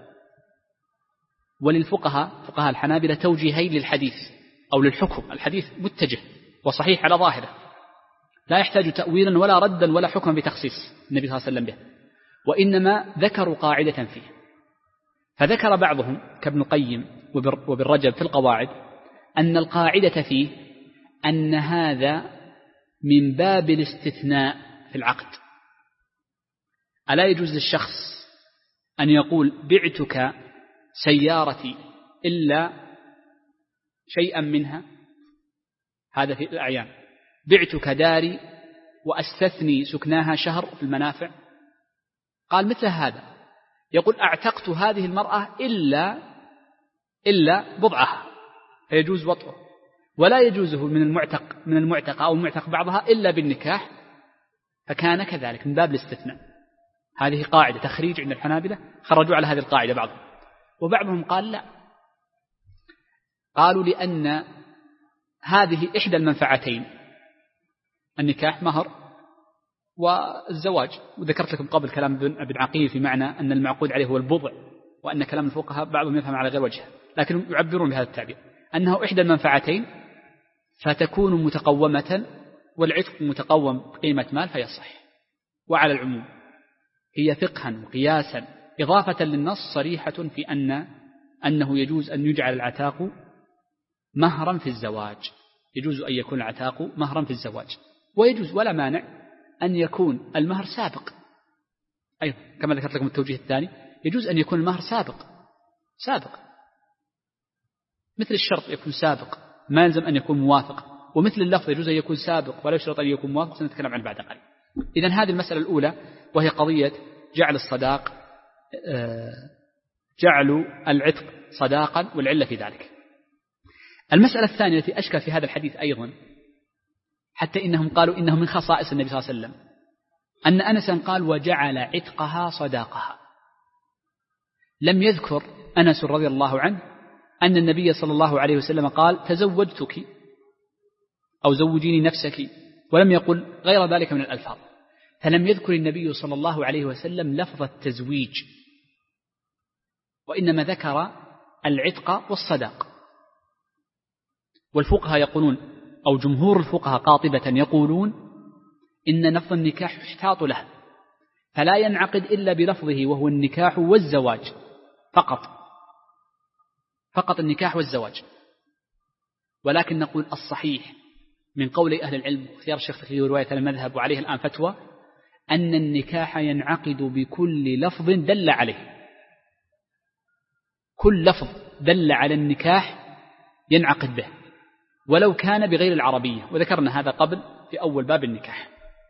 وللفقهاء الحنابلة توجيهين للحديث أو للحكم. الحديث متجه وصحيح على ظاهره، لا يحتاج تأويلا ولا ردا ولا حكما بتخصيص النبي صلى الله عليه وسلم به، وإنما ذكروا قاعدة فيه. فذكر بعضهم كابن القيم وابن رجب في القواعد أن القاعدة فيه أن هذا من باب الاستثناء في العقد. ألا يجوز للشخص أن يقول بعتك سيارتي إلا شيئا منها، هذا في الأعيان، بعتك داري وأستثني سكناها شهر في المنافع. قال مثل هذا يقول أعتقت هذه المرأة إلا بضعها، فيجوز وطئه، ولا يجوزه من المعتق أو المعتق بعضها إلا بالنكاح، فكان كذلك من باب الاستثناء. هذه قاعدة تخريج عند الحنابلة، خرجوا على هذه القاعدة بعضهم. وبعضهم قال لا، قالوا لأن هذه إحدى المنفعتين، النكاح مهر والزواج. وذكرت لكم قبل كلام ابن عقيل في معنى أن المعقود عليه هو البضع، وأن كلام الفقهاء بعضهم يفهم على غير وجهه، لكن يعبرون بهذا التعبير أنه إحدى المنفعتين، فتكون متقومة، والعتق متقوم بقيمة مال فيصح. وعلى العموم هي فقها وقياسا إضافة للنص صريحة في أنه يجوز أن يجعل العتاق مهرا في الزواج، يجوز أن يكون العتاق مهرا في الزواج، ويجوز ولا مانع أن يكون المهر سابق أيضا، كما ذكرت لكم التوجيه الثاني، يجوز أن يكون المهر سابق مثل الشرط يكون سابق، ما يلزم أن يكون موافق، ومثل اللفظ يجوز أن يكون سابق ولا يشترط أن يكون موافق، سنتكلم عنه بعد قليل. إذن هذه المسألة الأولى، وهي قضية جعل الصداق، جعل العتق صداقا والعلة في ذلك. المسألة الثانية التي أشكل في هذا الحديث أيضا، حتى إنهم قالوا إنه من خصائص النبي صلى الله عليه وسلم، أن أنسا قال وجعل عتقها صداقها. لم يذكر أنس رضي الله عنه أن النبي صلى الله عليه وسلم قال تزوجتك أو زوجيني نفسك، ولم يقل غير ذلك من الألفاظ. فلم يذكر النبي صلى الله عليه وسلم لفظ التزويج، وإنما ذكر العتق والصداق. والفقهاء يقولون، أو جمهور الفقهاء قاطبة يقولون إن لفظ النكاح يحتاط له، فلا ينعقد إلا بلفظه، وهو النكاح والزواج فقط النكاح والزواج. ولكن نقول الصحيح من قول أهل العلم، اختيار الشيخ في رواية المذهب وعليه الآن فتوى، أن النكاح ينعقد بكل لفظ دل عليه. كل لفظ دل على النكاح ينعقد به، ولو كان بغير العربية، وذكرنا هذا قبل في أول باب النكاح.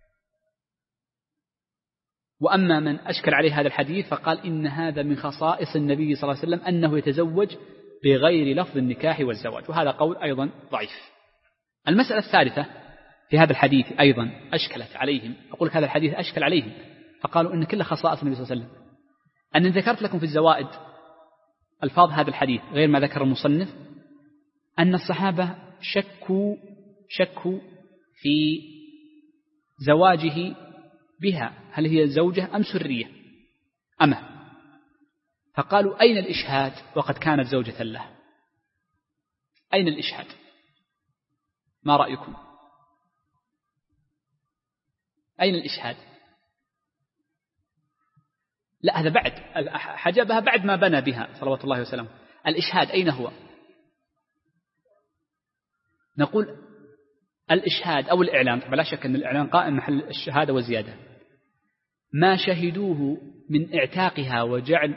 وأما من أشكل عليه هذا الحديث فقال إن هذا من خصائص النبي صلى الله عليه وسلم أنه يتزوج بغير لفظ النكاح والزواج، وهذا قول أيضا ضعيف. المسألة الثالثة في هذا الحديث أيضا أشكلت عليهم، أقول لك هذا الحديث أشكل عليهم، فقالوا إن كل خصائص النبي صلى الله عليه وسلم. أن ذكرت لكم في الزوائد ألفاظ هذا الحديث غير ما ذكر المصنف، أن الصحابة شكوا في زواجه بها، هل هي زوجة أم سرية أمه، فقالوا أين الإشهاد وقد كانت زوجة له؟ أين الإشهاد؟ ما رأيكم؟ أين الإشهاد؟ لا، هذا بعد حجبها بعد ما بنى بها صلوات الله وسلامه. الإشهاد أين هو؟ نقول الإشهاد أو الإعلان، طبعا لا شك أن الإعلان قائم محل الشهادة والزيادة، ما شهدوه من اعتاقها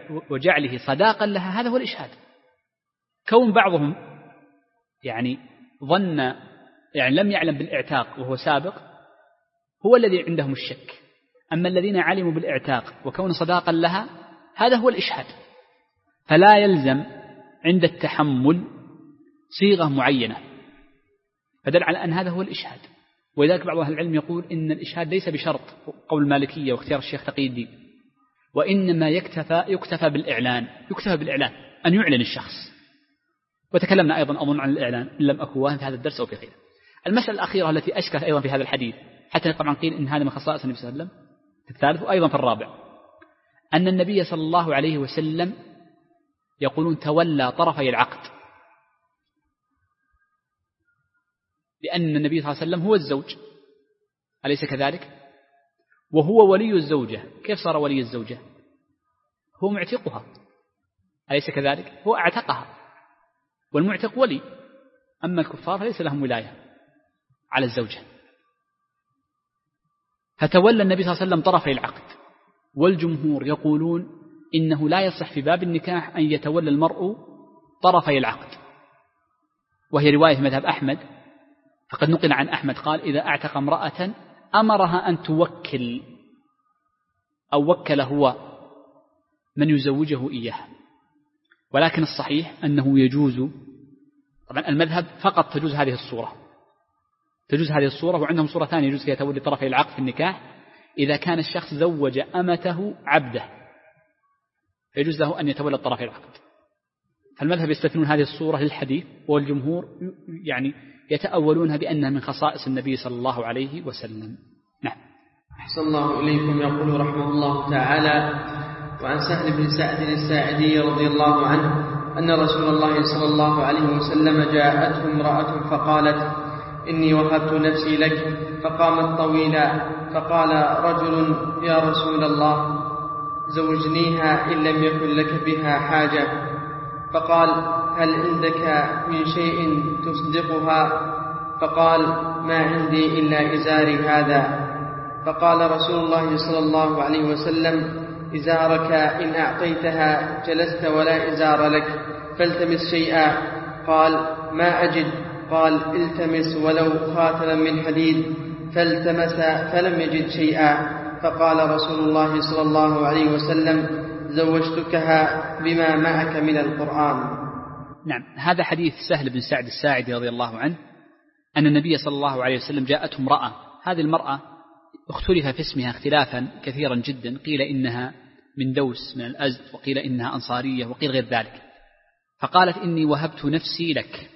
وجعله صداقا لها، هذا هو الإشهاد. كون بعضهم يعني ظن يعني لم يعلم بالإعتاق وهو سابق هو الذي عندهم الشك. أما الذين علموا بالإعتاق وكون صداقا لها هذا هو الإشهاد. فلا يلزم عند التحمل صيغة معينة، فدل على أن هذا هو الإشهاد. ولذلك بعض أهل العلم يقول إن الإشهاد ليس بشرط، قول المالكية واختيار الشيخ تقي الدين، وإنما يكتفى بالإعلان أن يعلن الشخص. وتكلمنا أيضا أظن عن الإعلان إن لم أكن واهم في هذا الدرس أو في غيره. المسألة الأخيرة التي أشكلت أيضا في هذا الحديث، حتى طبعا قيل إن هذا من خصائص النبي صلى الله عليه وسلم في الثالث وأيضا في الرابع، أن النبي صلى الله عليه وسلم يقولون تولى طرفي العقد، لأن النبي صلى الله عليه وسلم هو الزوج أليس كذلك؟ وهو ولي الزوجة. كيف صار ولي الزوجة؟ هو معتقها أليس كذلك؟ هو اعتقها، والمعتق ولي. أما الكفار فليس لهم ولاية على الزوجة. فتولى النبي صلى الله عليه وسلم طرفي العقد. والجمهور يقولون إنه لا يصح في باب النكاح أن يتولى المرء طرفي العقد، وهي رواية مذهب أحمد. فقد نقل عن أحمد قال إذا أعتق امرأة أمرها أن توكل أو وكل هو من يزوجه إياه. ولكن الصحيح أنه يجوز، طبعا المذهب فقط تجوز هذه الصورة، وعندهم صورة ثانية يجوز فيها تولي طرفي العقد في النكاح إذا كان الشخص زوج أمته عبده فيجوز له أن يتولى طرفي العقد. فالمذهب يستثنون هذه الصورة للحديث، والجمهور يعني يتأولونها بأنها من خصائص النبي صلى الله عليه وسلم. نعم. أحسن الله إليكم. يقول رحمه الله تعالى: وعن سهل بن سعد الساعدي رضي الله عنه أن رسول الله صلى الله عليه وسلم جاءته امرأة فقالت: إني وهبت نفسي لك. فقامت طويلا، فقال رجل: يا رسول الله زوجنيها إن لم يكن لك بها حاجة. فقال: هل عندك من شيء تصدقها؟ فقال: ما عندي إلا إزاري هذا. فقال رسول الله صلى الله عليه وسلم: إزارك إن أعطيتها جلست ولا إزار لك، فالتمس شيئا. قال: ما أجد. قال: التمس ولو خاتما من حديد. فالتمس فلم يجد شيئا. فقال رسول الله صلى الله عليه وسلم: زوجتكها بما معك من القرآن. نعم. هذا حديث سهل بن سعد الساعدي رضي الله عنه أن النبي صلى الله عليه وسلم جاءته امرأة. هذه المرأة اختلف في اسمها اختلافا كثيرا جدا، قيل إنها من دوس من الأزد، وقيل إنها أنصارية، وقيل غير ذلك. فقالت: إني وهبت نفسي لك.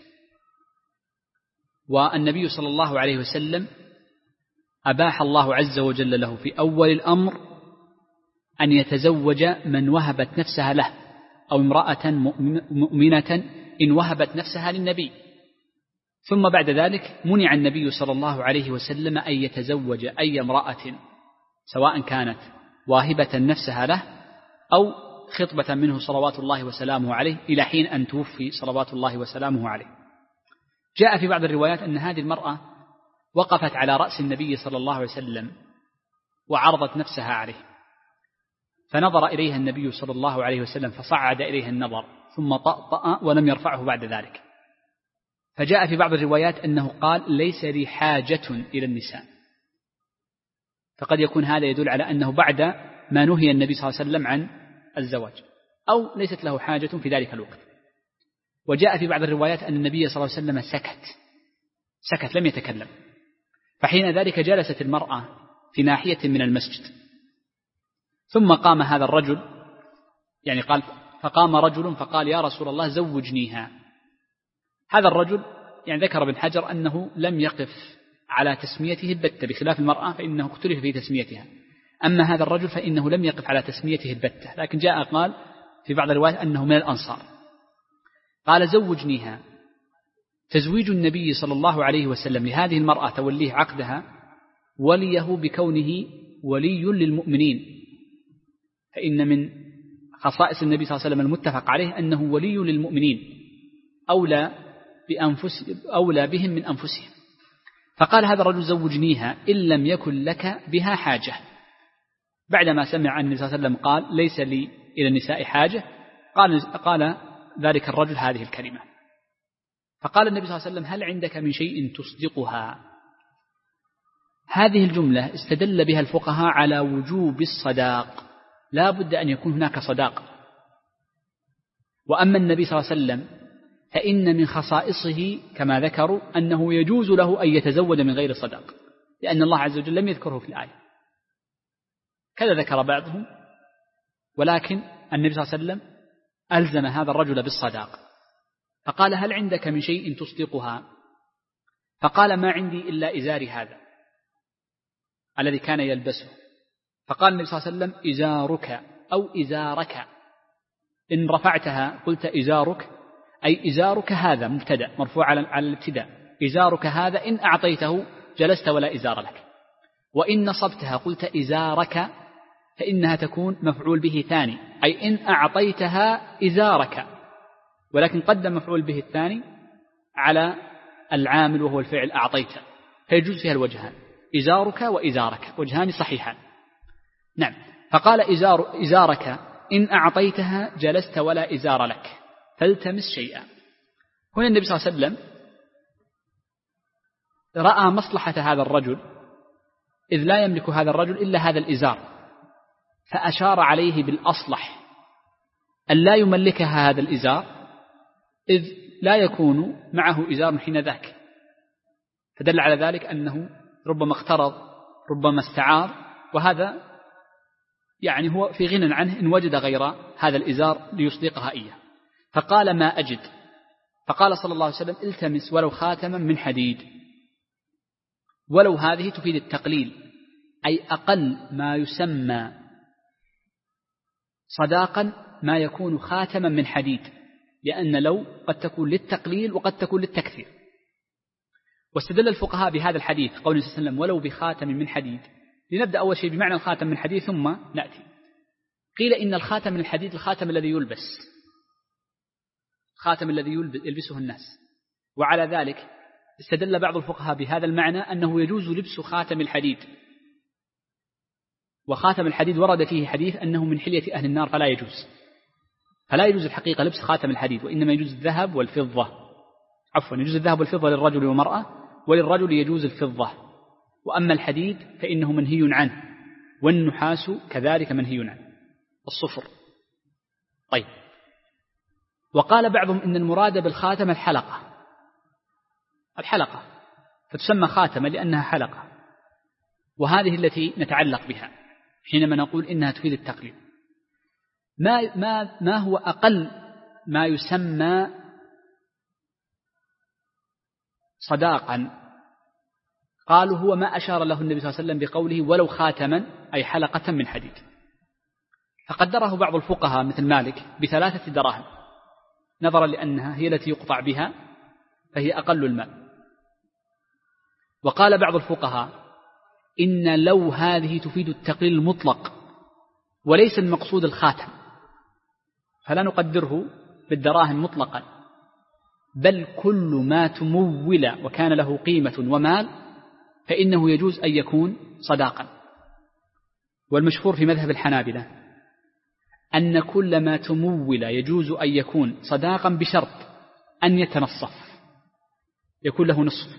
والنبي صلى الله عليه وسلم أباح الله عز وجل له في أول الأمر أن يتزوج من وهبت نفسها له، أو امرأة مؤمنة إن وهبت نفسها للنبي. ثم بعد ذلك منع النبي صلى الله عليه وسلم أن يتزوج أي امرأة سواء كانت واهبة نفسها له أو خطبة منه صلوات الله وسلامه عليه إلى حين أن توفي صلوات الله وسلامه عليه. جاء في بعض الروايات أن هذه المرأة وقفت على رأس النبي صلى الله عليه وسلم وعرضت نفسها عليه، فنظر إليها النبي صلى الله عليه وسلم فصعد إليها النظر ثم طأطأ ولم يرفعه بعد ذلك. فجاء في بعض الروايات أنه قال: ليس لي حاجة إلى النساء. فقد يكون هذا يدل على أنه بعد ما نهي النبي صلى الله عليه وسلم عن الزواج، أو ليست له حاجة في ذلك الوقت. وجاء في بعض الروايات أن النبي صلى الله عليه وسلم سكت لم يتكلم. فحين ذلك جلست المرأة في ناحية من المسجد، ثم قام هذا الرجل، يعني قال: فقام رجل فقال: يا رسول الله زوجنيها. هذا الرجل يعني ذكر ابن حجر أنه لم يقف على تسميته البتة، بخلاف المرأة فإنه اختلف في تسميتها. أما هذا الرجل فإنه لم يقف على تسميته البتة، لكن جاء قال في بعض الروايات أنه من الأنصار. قال: زوجنيها. تزويج النبي صلى الله عليه وسلم لهذه المرأة توليه عقدها وليه بكونه ولي للمؤمنين، فإن من خصائص النبي صلى الله عليه وسلم المتفق عليه أنه ولي للمؤمنين، أولى بهم من أنفسهم. فقال هذا الرجل: زوجنيها إن لم يكن لك بها حاجة. بعدما سمع أن النبي صلى الله عليه وسلم قال: ليس لي إلى النساء حاجة، قال ذلك الرجل هذه الكلمة. فقال النبي صلى الله عليه وسلم: هل عندك من شيء تصدقها؟ هذه الجملة استدل بها الفقهاء على وجوب الصداق، لا بد أن يكون هناك صداق. وأما النبي صلى الله عليه وسلم فإن من خصائصه كما ذكروا أنه يجوز له أن يتزوج من غير صداق، لأن الله عز وجل لم يذكره في الآية، كذا ذكر بعضهم، ولكن النبي صلى الله عليه وسلم ألزم هذا الرجل بالصداق. فقال: هل عندك من شيء تصدقها؟ فقال: ما عندي إلا إزاري هذا الذي كان يلبسه. فقال النبي صلى الله عليه وسلم: إزارك أو إزارك، إن رفعتها قلت إزارك أي إزارك هذا مبتدأ مرفوع على الابتداء، إزارك هذا إن أعطيته جلست ولا إزار لك، وإن نصبتها قلت إزارك فإنها تكون مفعول به ثاني، أي إن أعطيتها إزارك، ولكن قدم مفعول به الثاني على العامل وهو الفعل أعطيت، فيجوز فيها الوجهان، إزارك وإزارك، وجهان صحيحان. نعم. فقال: إزارك إن أعطيتها جلست ولا إزار لك فالتمس شيئا. هنا النبي صلى الله عليه وسلم رأى مصلحة هذا الرجل، إذ لا يملك هذا الرجل إلا هذا الإزار، فأشار عليه بالأصلح أن لا يملكها هذا الإزار، إذ لا يكون معه إزار حين ذاك، فدل على ذلك أنه ربما اقترض ربما استعار، وهذا يعني هو في غنى عنه إن وجد غير هذا الإزار ليصدقها إياه. فقال: ما أجد. فقال صلى الله عليه وسلم: التمس ولو خاتما من حديد. ولو هذه تفيد التقليل، أي أقل ما يسمى صداقا ما يكون خاتما من حديد، لأن لو قد تكون للتقليل وقد تكون للتكثير. واستدل الفقهاء بهذا الحديث قول النبي صلى الله عليه وسلم: ولو بخاتم من حديد. لنبدأ أول شيء بمعنى الخاتم من حديد ثم نأتي. قيل إن الخاتم من الحديد الخاتم الذي يلبس، خاتم الذي يلبسه الناس، وعلى ذلك استدل بعض الفقهاء بهذا المعنى أنه يجوز لبس خاتم الحديد، وخاتم الحديد ورد فيه حديث أنه من حلية أهل النار فلا يجوز الحقيقة لبس خاتم الحديد، وإنما يجوز الذهب والفضة، يجوز الذهب والفضة للرجل والمرأة، وللرجل يجوز الفضة، وأما الحديد فإنه منهي عنه، والنحاس كذلك منهي عنه، الصفر. طيب. وقال بعضهم إن المراد بالخاتم الحلقة، فتسمى خاتمة لأنها حلقة، وهذه التي نتعلق بها حينما نقول إنها تفيد التقليد. ما هو أقل ما يسمى صداقا؟ قالوا: هو ما أشار له النبي صلى الله عليه وسلم بقوله: ولو خاتما، أي حلقة من حديد. فقدره بعض الفقهاء مثل مالك ب3 دراهم، نظرا لأنها هي التي يقطع بها فهي أقل المال. وقال بعض الفقهاء: إن لو هذه تفيد التقليل المطلق وليس المقصود الخاتم، فلا نقدره بالدراهم مطلقا، بل كل ما تمول وكان له قيمة ومال فإنه يجوز أن يكون صداقا. والمشهور في مذهب الحنابلة أن كل ما تمول يجوز أن يكون صداقا بشرط أن يتنصف، يكون له نصف،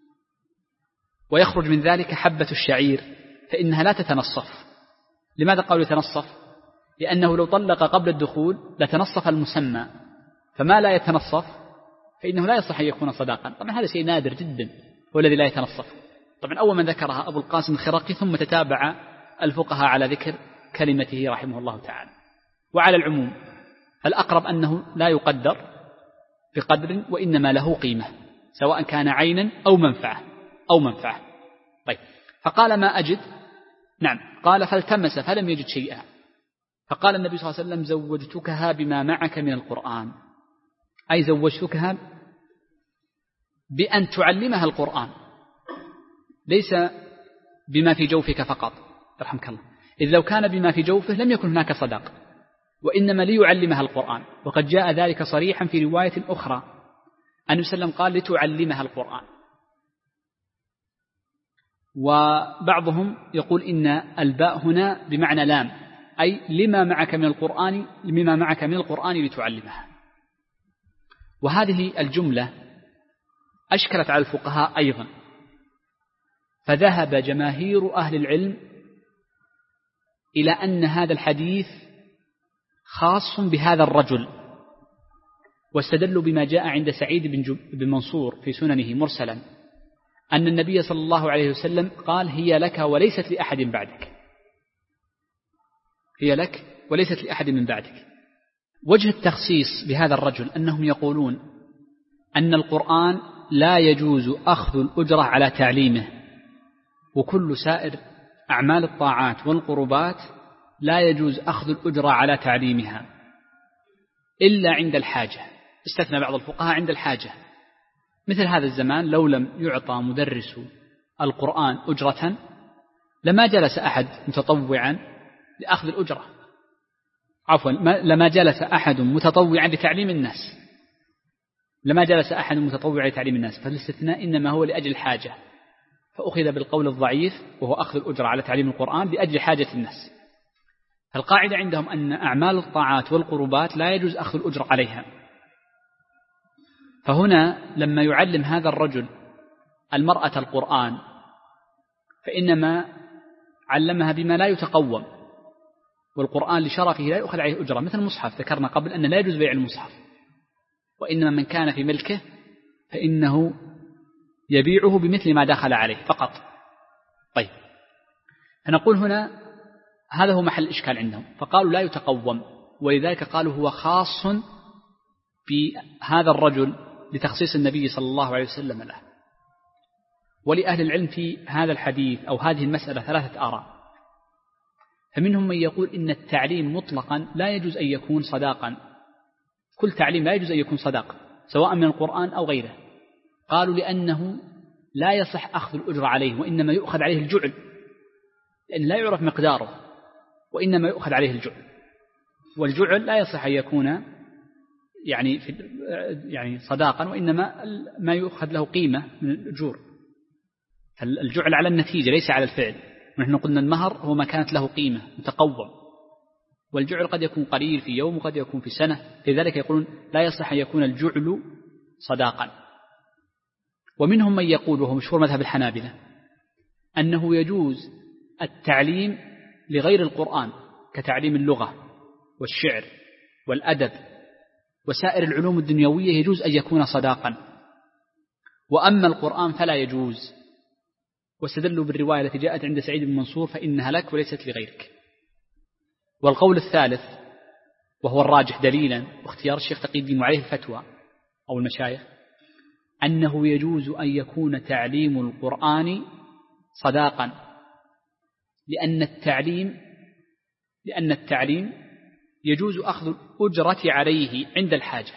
ويخرج من ذلك حبة الشعير فإنها لا تتنصف. لماذا قالوا يتنصف؟ لأنه لو طلق قبل الدخول لتنصف المسمى، فما لا يتنصف فإنه لا يصح أن يكون صداقا. طبعا هذا شيء نادر جدا، هو الذي لا يتنصف. طبعا أول من ذكرها أبو القاسم الخرقي، ثم تتابع الفقهاء على ذكر كلمته رحمه الله تعالى. وعلى العموم الأقرب أنه لا يقدر بقدر، وإنما له قيمة، سواء كان عينا أو منفعة. طيب. فقال: ما أجد. نعم. قال: فالتمس فلم يجد شيئا. فقال النبي صلى الله عليه وسلم: زوجتكها بما معك من القرآن، أي زوجتكها بأن تعلمها القرآن، ليس بما في جوفك فقط، رحمك الله، إذ لو كان بما في جوفه لم يكن هناك صداق، وإنما ليعلمها القرآن. وقد جاء ذلك صريحا في رواية أخرى، النبي صلى الله عليه وسلم قال: لتعلمها القرآن. وبعضهم يقول إن الباء هنا بمعنى لام، أي لما معك من القرآن لتعلمها. وهذه الجملة أشكلت على الفقهاء أيضا، فذهب جماهير أهل العلم إلى أن هذا الحديث خاص بهذا الرجل، واستدلوا بما جاء عند سعيد بن منصور في سننه مرسلا أن النبي صلى الله عليه وسلم قال: هي لك وليست لأحد بعدك، هي لك وليست لأحد من بعدك. وجه التخصيص بهذا الرجل أنهم يقولون أن القرآن لا يجوز أخذ الأجرة على تعليمه، وكل سائر أعمال الطاعات والقربات لا يجوز أخذ الأجرة على تعليمها إلا عند الحاجة. استثنى بعض الفقهاء عند الحاجة، مثل هذا الزمان لو لم يعطى مدرس القرآن أجرة لما جلس أحد متطوعا لأخذ الأجرة، عفوا لما جلس أحد متطوعا لتعليم الناس، لما جلس أحد متطوعا لتعليم الناس. فالاستثناء إنما هو لأجل الحاجة، فأخذ بالقول الضعيف وهو أخذ الأجرة على تعليم القرآن لأجل حاجة الناس. فالقاعدة عندهم أن أعمال الطاعات والقربات لا يجوز أخذ الأجرة عليها. فهنا لما يعلم هذا الرجل المرأة القرآن فإنما علمها بما لا يتقوم، والقرآن لشرفه لا يؤخذ عليه أجرة، مثل المصحف ذكرنا قبل أن لا يجوز بيع المصحف، وإنما من كان في ملكه فإنه يبيعه بمثل ما دخل عليه فقط. طيب، فنقول هنا هذا هو محل الإشكال عندهم، فقالوا لا يتقوم، ولذلك قالوا هو خاص بهذا الرجل لتخصيص النبي صلى الله عليه وسلم له. ولأهل العلم في هذا الحديث أو هذه المسألة 3 آراء. فمنهم من يقول إن التعليم مطلقا لا يجوز أن يكون صداقا، كل تعليم لا يجوز أن يكون صداقا سواء من القرآن أو غيره. قالوا لأنه لا يصح أخذ الأجر عليه، وإنما يؤخذ عليه الجعل، لأن لا يعرف مقداره، وإنما يؤخذ عليه الجعل، والجعل لا يصح أن يكون يعني صداقا، وإنما ما يؤخذ له قيمة من الأجور. الجعل على النتيجة ليس على الفعل، ونحن قلنا المهر هو ما كانت له قيمة متقوم، والجعل قد يكون قليل في يوم وقد يكون في سنة، لذلك يقولون لا يصح أن يكون الجعل صداقا. ومنهم من يقول، وهو مشهور مذهب الحنابلة، أنه يجوز التعليم لغير القرآن كتعليم اللغة والشعر والأدب وسائر العلوم الدنيوية، يجوز أن يكون صداقا، وأما القرآن فلا يجوز. واستدلوا بالرواية التي جاءت عند سعيد بن منصور: فإنها لك وليست لغيرك. والقول الثالث وهو الراجح دليلا واختيار الشيخ تقي الدين وعليه الفتوى أو المشايخ، أنه يجوز أن يكون تعليم القرآن صداقا، لأن التعليم يجوز أخذ الأجرة عليه عند الحاجة،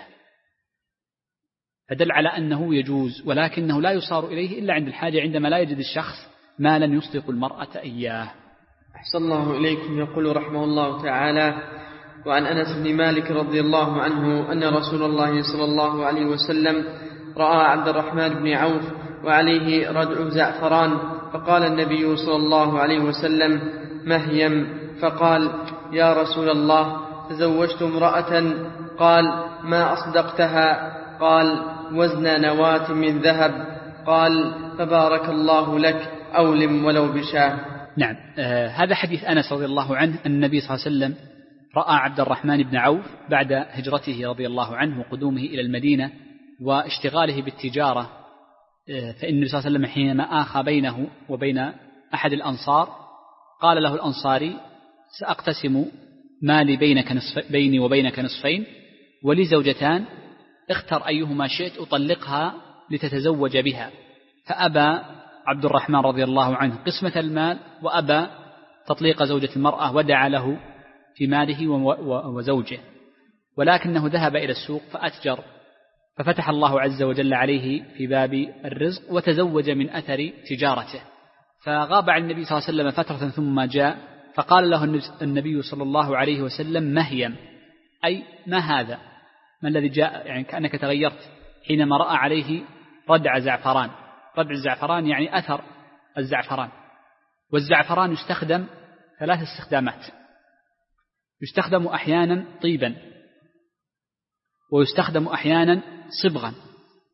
فدل على أنه يجوز، ولكنه لا يصار إليه إلا عند الحاجة، عندما لا يجد الشخص مالا يصدق المرأة إياه. أحسن الله إليكم. يقول رحمه الله تعالى: وعن أنس بن مالك رضي الله عنه أن رسول الله صلى الله عليه وسلم رأى عبد الرحمن بن عوف وعليه ردع زعفران، فقال النبي صلى الله عليه وسلم: مهيم. فقال: يا رسول الله، تزوجت امرأة. قال: ما أصدقتها؟ قال: وزن نواة من ذهب. قال: فبارك الله لك، أولم ولو بشاه. نعم، هذا حديث أنس رضي الله عنه أن النبي صلى الله عليه وسلم رأى عبد الرحمن بن عوف بعد هجرته رضي الله عنه وقدومه إلى المدينة واشتغاله بالتجارة. فإن النبي صلى الله عليه وسلم حينما آخى بينه وبين أحد الأنصار قال له الأنصاري: سأقتسم مالي بيني وبينك نصفين، ولي زوجتان، اختر أيهما شئت أطلقها لتتزوج بها. فأبى عبد الرحمن رضي الله عنه قسمة المال، وأبى تطليق زوجة المرأة، ودعا له في ماله وزوجه، ولكنه ذهب إلى السوق فأتجر، ففتح الله عز وجل عليه في باب الرزق وتزوج من أثر تجارته. فغاب عن النبي صلى الله عليه وسلم فترة ثم جاء، فقال له النبي صلى الله عليه وسلم: مهيم، أي ما هذا؟ ما الذي جاء؟ يعني كأنك تغيرت، حينما رأى عليه ردع زعفران. ردع الزعفران يعني أثر الزعفران، والزعفران يستخدم 3 استخدامات: يستخدم أحيانا طيبا، ويستخدم أحيانا صبغا،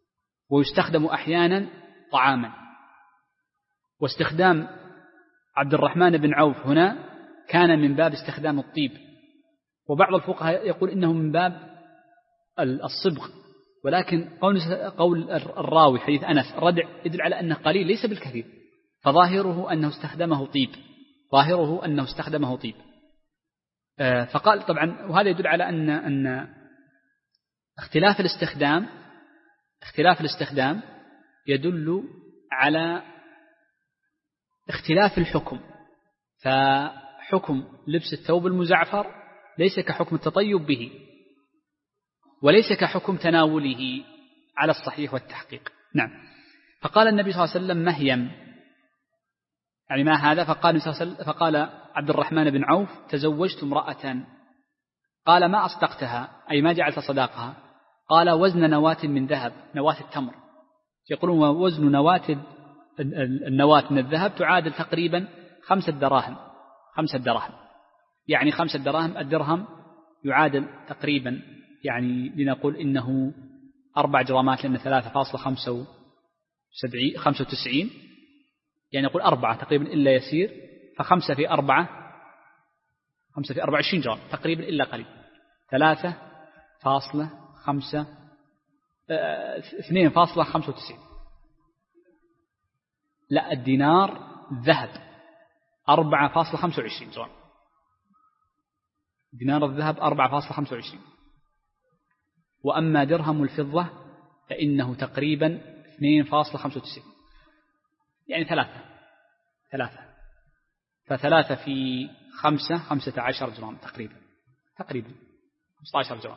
ويستخدم أحيانا طعاما. واستخدام عبد الرحمن بن عوف هنا كان من باب استخدام الطيب، وبعض الفقهاء يقول إنه من باب الصبغ، ولكن قول الراوي حديث أنس ردع يدل على أنه قليل ليس بالكثير، فظاهره أنه استخدمه طيب. فقال طبعا، وهذا يدل على أن اختلاف الاستخدام يدل على اختلاف الحكم. فحكم لبس الثوب المزعفر ليس كحكم التطيب به، وليس كحكم تناوله على الصحيح والتحقيق. نعم. فقال النبي صلى الله عليه وسلم مهيم، يعني ما هذا؟ فقال عبد الرحمن بن عوف تزوجت امرأة. قال ما أصدقتها، أي ما جعلت صداقها؟ قال وزن نواة من ذهب، نواة التمر. يقولون وزن النواة من الذهب تعادل تقريبا 5 دراهم. يعني 5 دراهم، الدرهم يعادل تقريبا، يعني لنقول إنه 4 جرامات، لأن 3.95، يعني نقول 4 تقريبا إلا يسير، ف5 في 4 20 جرام تقريبا إلا قليل. 2.95. لا، الدينار ذهب 4.25 جرام. دينار الذهب 4.25، وأما درهم الفضة فإنه تقريبا 2.95، يعني 3. ف3 في 5 15 جرام تقريبا 15 جرام.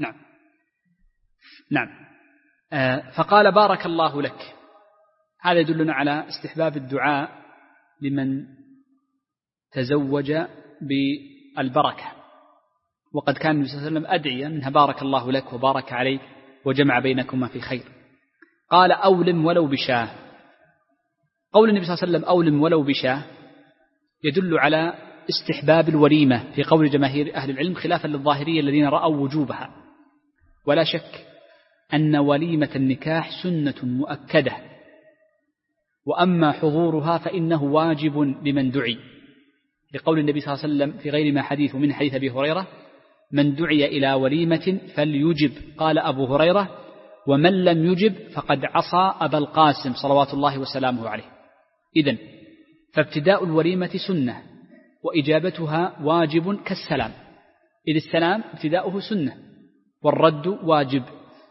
نعم. فقال بارك الله لك. هذا يدلنا على استحباب الدعاء لمن تزوج بالبركة، وقد كان النبي صلى الله عليه وسلم أدعية منها بارك الله لك وبارك عليك وجمع بينكما في خير. قال أولم ولو بشاه. قول النبي صلى الله عليه وسلم أولم ولو بشاه يدل على استحباب الوليمة في قول جماهير أهل العلم، خلافا للظاهرية الذين رأوا وجوبها. ولا شك أن وليمة النكاح سنة مؤكدة، وأما حضورها فإنه واجب لمن دعي، لقول النبي صلى الله عليه وسلم في غير ما حديث من حديث أبي هريرة من دعي إلى وليمة فليجب. قال أبو هريرة ومن لم يجب فقد عصى أبا القاسم صلوات الله وسلامه عليه. إذن فابتداء الوليمة سنة، وإجابتها واجب كالسلام، إذ السلام ابتداؤه سنة والرد واجب.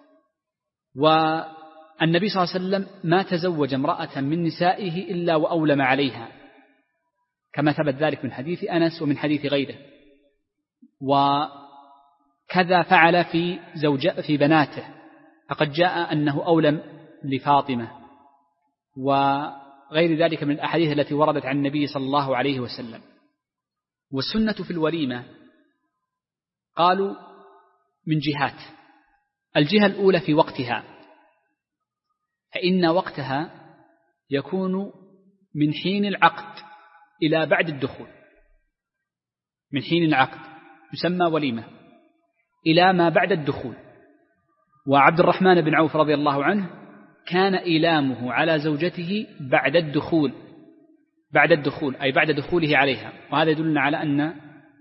والنبي صلى الله عليه وسلم ما تزوج امرأة من نسائه إلا وأولم عليها، كما ثبت ذلك من حديث أنس ومن حديث غيره. وكذا فعل في بناته، فقد جاء أنه أولم لفاطمة وغير ذلك من الأحاديث التي وردت عن النبي صلى الله عليه وسلم. والسنة في الوليمة قالوا من جهات. الجهة الأولى في وقتها، فإن وقتها يكون من حين العقد إلى بعد الدخول. من حين العقد يسمى وليمة إلى ما بعد الدخول. وعبد الرحمن بن عوف رضي الله عنه كان إيلامه على زوجته بعد الدخول، أي بعد دخوله عليها. وهذا يدلنا على أن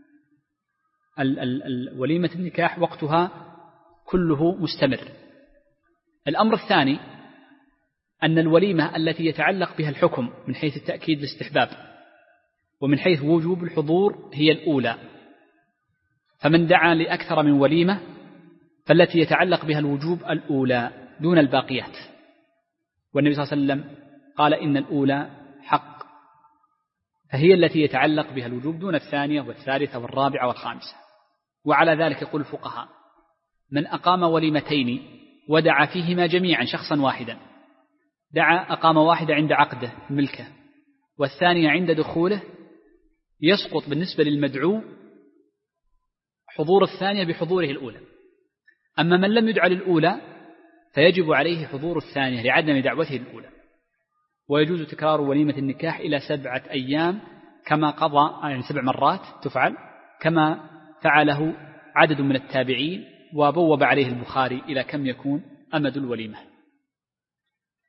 وليمة النكاح وقتها كله مستمر. الأمر الثاني أن الوليمة التي يتعلق بها الحكم من حيث التأكيد الاستحباب ومن حيث وجوب الحضور هي الأولى، فمن دعا لأكثر من وليمة فالتي يتعلق بها الوجوب الأولى دون الباقيات. والنبي صلى الله عليه وسلم قال إن الأولى حق، فهي التي يتعلق بها الوجوب دون الثانية والثالثة والرابعة والخامسة. وعلى ذلك يقول الفقهاء من أقام وليمتين ودعا فيهما جميعا شخصا واحدا، أقام واحدة عند عقده ملكه والثانية عند دخوله، يسقط بالنسبة للمدعو حضور الثانية بحضوره الأولى. أما من لم يدعى للأولى فيجب عليه حضور الثانية لعدم دعوته الأولى. ويجوز تكرار وليمة النكاح إلى 7 أيام كما قضى، يعني 7 مرات تفعل كما فعله عدد من التابعين، وبوب عليه البخاري إلى كم يكون أمد الوليمة.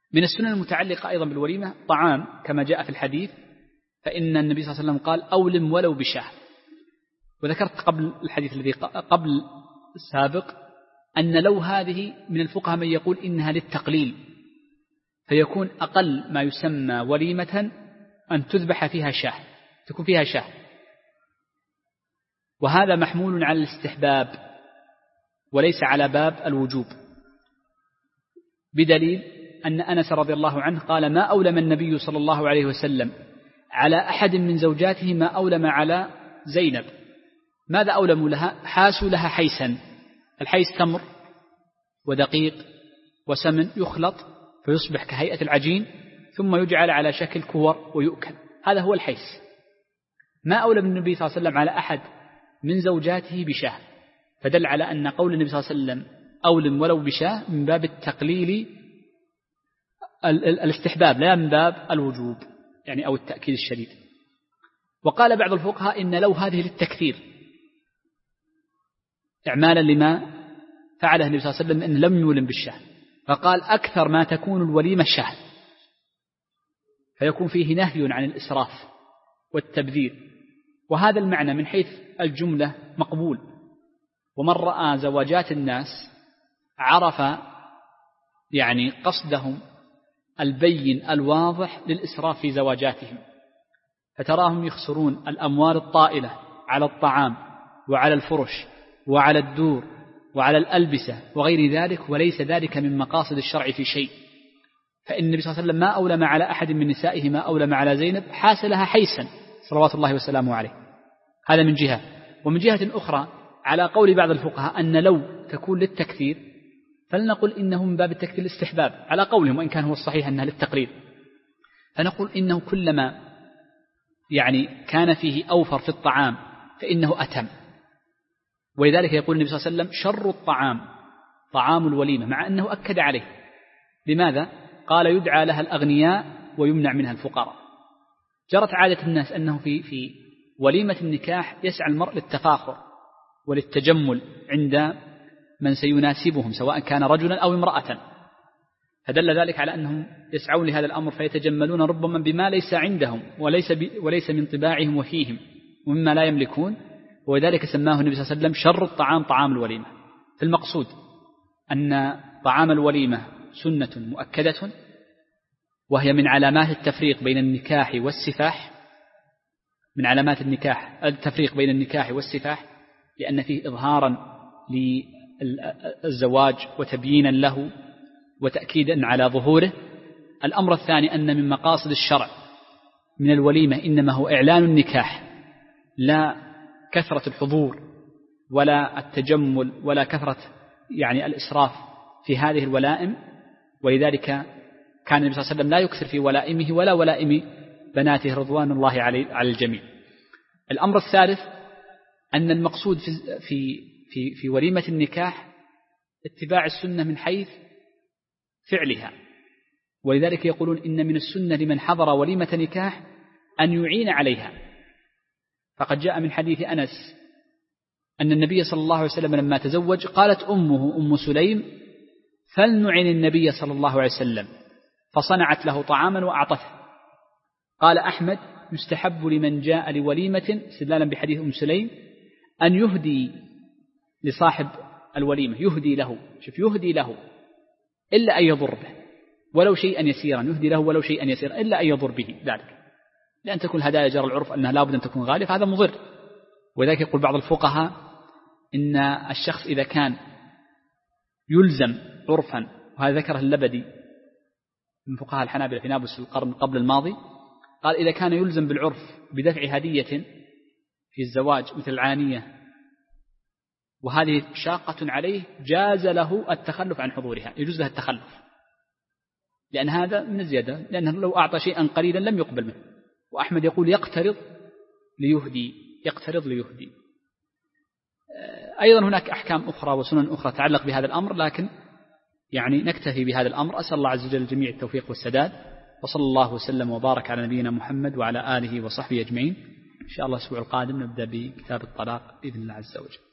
من السنن المتعلقة أيضا بالوليمة طعام كما جاء في الحديث، فإن النبي صلى الله عليه وسلم قال أولم ولو بشاه. وذكرت قبل الحديث الذي قبل السابق أن لو هذه من الفقهاء من يقول إنها للتقليل، فيكون أقل ما يسمى وليمة أن تذبح فيها شاه، تكون فيها شاه، وهذا محمول على الاستحباب وليس على باب الوجوب، بدليل أن أنس رضي الله عنه قال ما أولم النبي صلى الله عليه وسلم على أحد من زوجاته ما أولم على زينب. ماذا أولموا لها؟ حاسوا لها حيسا، الحيس تمر ودقيق وسمن يخلط فيصبح كهيئة العجين ثم يجعل على شكل كور ويؤكل، هذا هو الحيس. ما أولم النبي صلى الله عليه وسلم على أحد من زوجاته بشاه، فدل على أن قول النبي صلى الله عليه وسلم أولم ولو بشاه من باب التقليل الاستحباب لا من باب الوجوب يعني أو التأكيد الشديد. وقال بعض الفقهاء إن لو هذه للتكثير إعمالا لما فعله النبي صلى الله عليه وسلم أن لم يولم بالشاه، فقال أكثر ما تكون الوليمة شاه، فيكون فيه نهي عن الإسراف والتبذير، وهذا المعنى من حيث الجملة مقبول. ومن رأى زواجات الناس عرف يعني قصدهم البين الواضح للإسراف في زواجاتهم، فتراهم يخسرون الأموال الطائلة على الطعام وعلى الفرش وعلى الدور وعلى الألبسة وغير ذلك، وليس ذلك من مقاصد الشرع في شيء. فإن النبي صلى الله عليه وسلم ما أولم على أحد من نسائه ما أولم على زينب، حاس لها حيسا صلوات الله وسلامه عليه. هذا من جهة. ومن جهة أخرى على قول بعض الفقهاء أن لو تكون للتكثير، فلنقل إنه من باب التكثير الاستحباب على قولهم، وإن كان هو الصحيح أنها للتقليل، فنقول إنه كلما يعني كان فيه أوفر في الطعام فإنه أتم. ولذلك يقول النبي صلى الله عليه وسلم شر الطعام طعام الوليمة، مع أنه أكد عليه. لماذا؟ قال يدعى لها الأغنياء ويمنع منها الفقراء. جرت عادة الناس أنه في وليمة النكاح يسعى المرء للتفاخر وللتجمل عند من سيناسبهم سواء كان رجلا أو امرأة، فدل ذلك على أنهم يسعون لهذا الأمر فيتجملون ربما بما ليس عندهم وليس من طباعهم وفيهم ومما لا يملكون، وذلك سماه النبي صلى الله عليه وسلم شر الطعام طعام الوليمة. فالمقصود أن طعام الوليمة سنة مؤكدة، وهي من علامات التفريق بين النكاح والسفاح، من علامات النكاح التفريق بين النكاح والسفاح، لأن فيه إظهارا للزواج وتبيينا له وتأكيدا على ظهوره. الأمر الثاني أن من مقاصد الشرع من الوليمة إنما هو إعلان النكاح، لا كثرة الحضور ولا التجمل ولا كثرة يعني الإسراف في هذه الولائم. ولذلك كان النبي صلى الله عليه وسلم لا يكثر في ولائمه ولا ولائم بناته رضوان الله على الجميع. الأمر الثالث أن المقصود في وليمة النكاح اتباع السنة من حيث فعلها، ولذلك يقولون إن من السنة لمن حضر وليمة نكاح أن يعين عليها. فقد جاء من حديث أنس أن النبي صلى الله عليه وسلم لما تزوج قالت أمه أم سليم فلنعن النبي صلى الله عليه وسلم، فصنعت له طعاما وأعطته. قال أحمد يستحب لمن جاء لوليمة استدلالا بحديث أم سليم أن يهدي لصاحب الوليمة، يهدي له، شوف يهدي له إلا أن يضر به ولو شيئا يسيرا، يهدي له ولو شيئا يسيرا إلا أن يضر به ذلك، لأن تكون الهدايا جرى العرف أنها لابد أن تكون غالية، فهذا مضر. وذلك يقول بعض الفقهاء إن الشخص إذا كان يلزم عرفا، وهذا ذكره اللبدي من فقهاء الحنابلة في نابلس القرن قبل الماضي، قال إذا كان يلزم بالعرف بدفع هدية في الزواج مثل العانية وهذه شاقة عليه جاز له التخلف عن حضورها، يجوز له التخلف، لأن هذا من الزيادة، لأنه لو أعطى شيئا قليلا لم يقبل منه. وأحمد يقول يقترض ليهدي. أيضا هناك أحكام أخرى وسنن أخرى تتعلق بهذا الأمر، لكن يعني نكتفي بهذا الأمر. أسأل الله عز وجل الجميع التوفيق والسداد، وصلى الله وسلم وبارك على نبينا محمد وعلى آله وصحبه أجمعين. إن شاء الله الأسبوع القادم نبدأ بكتاب الطلاق بإذن الله عز وجل.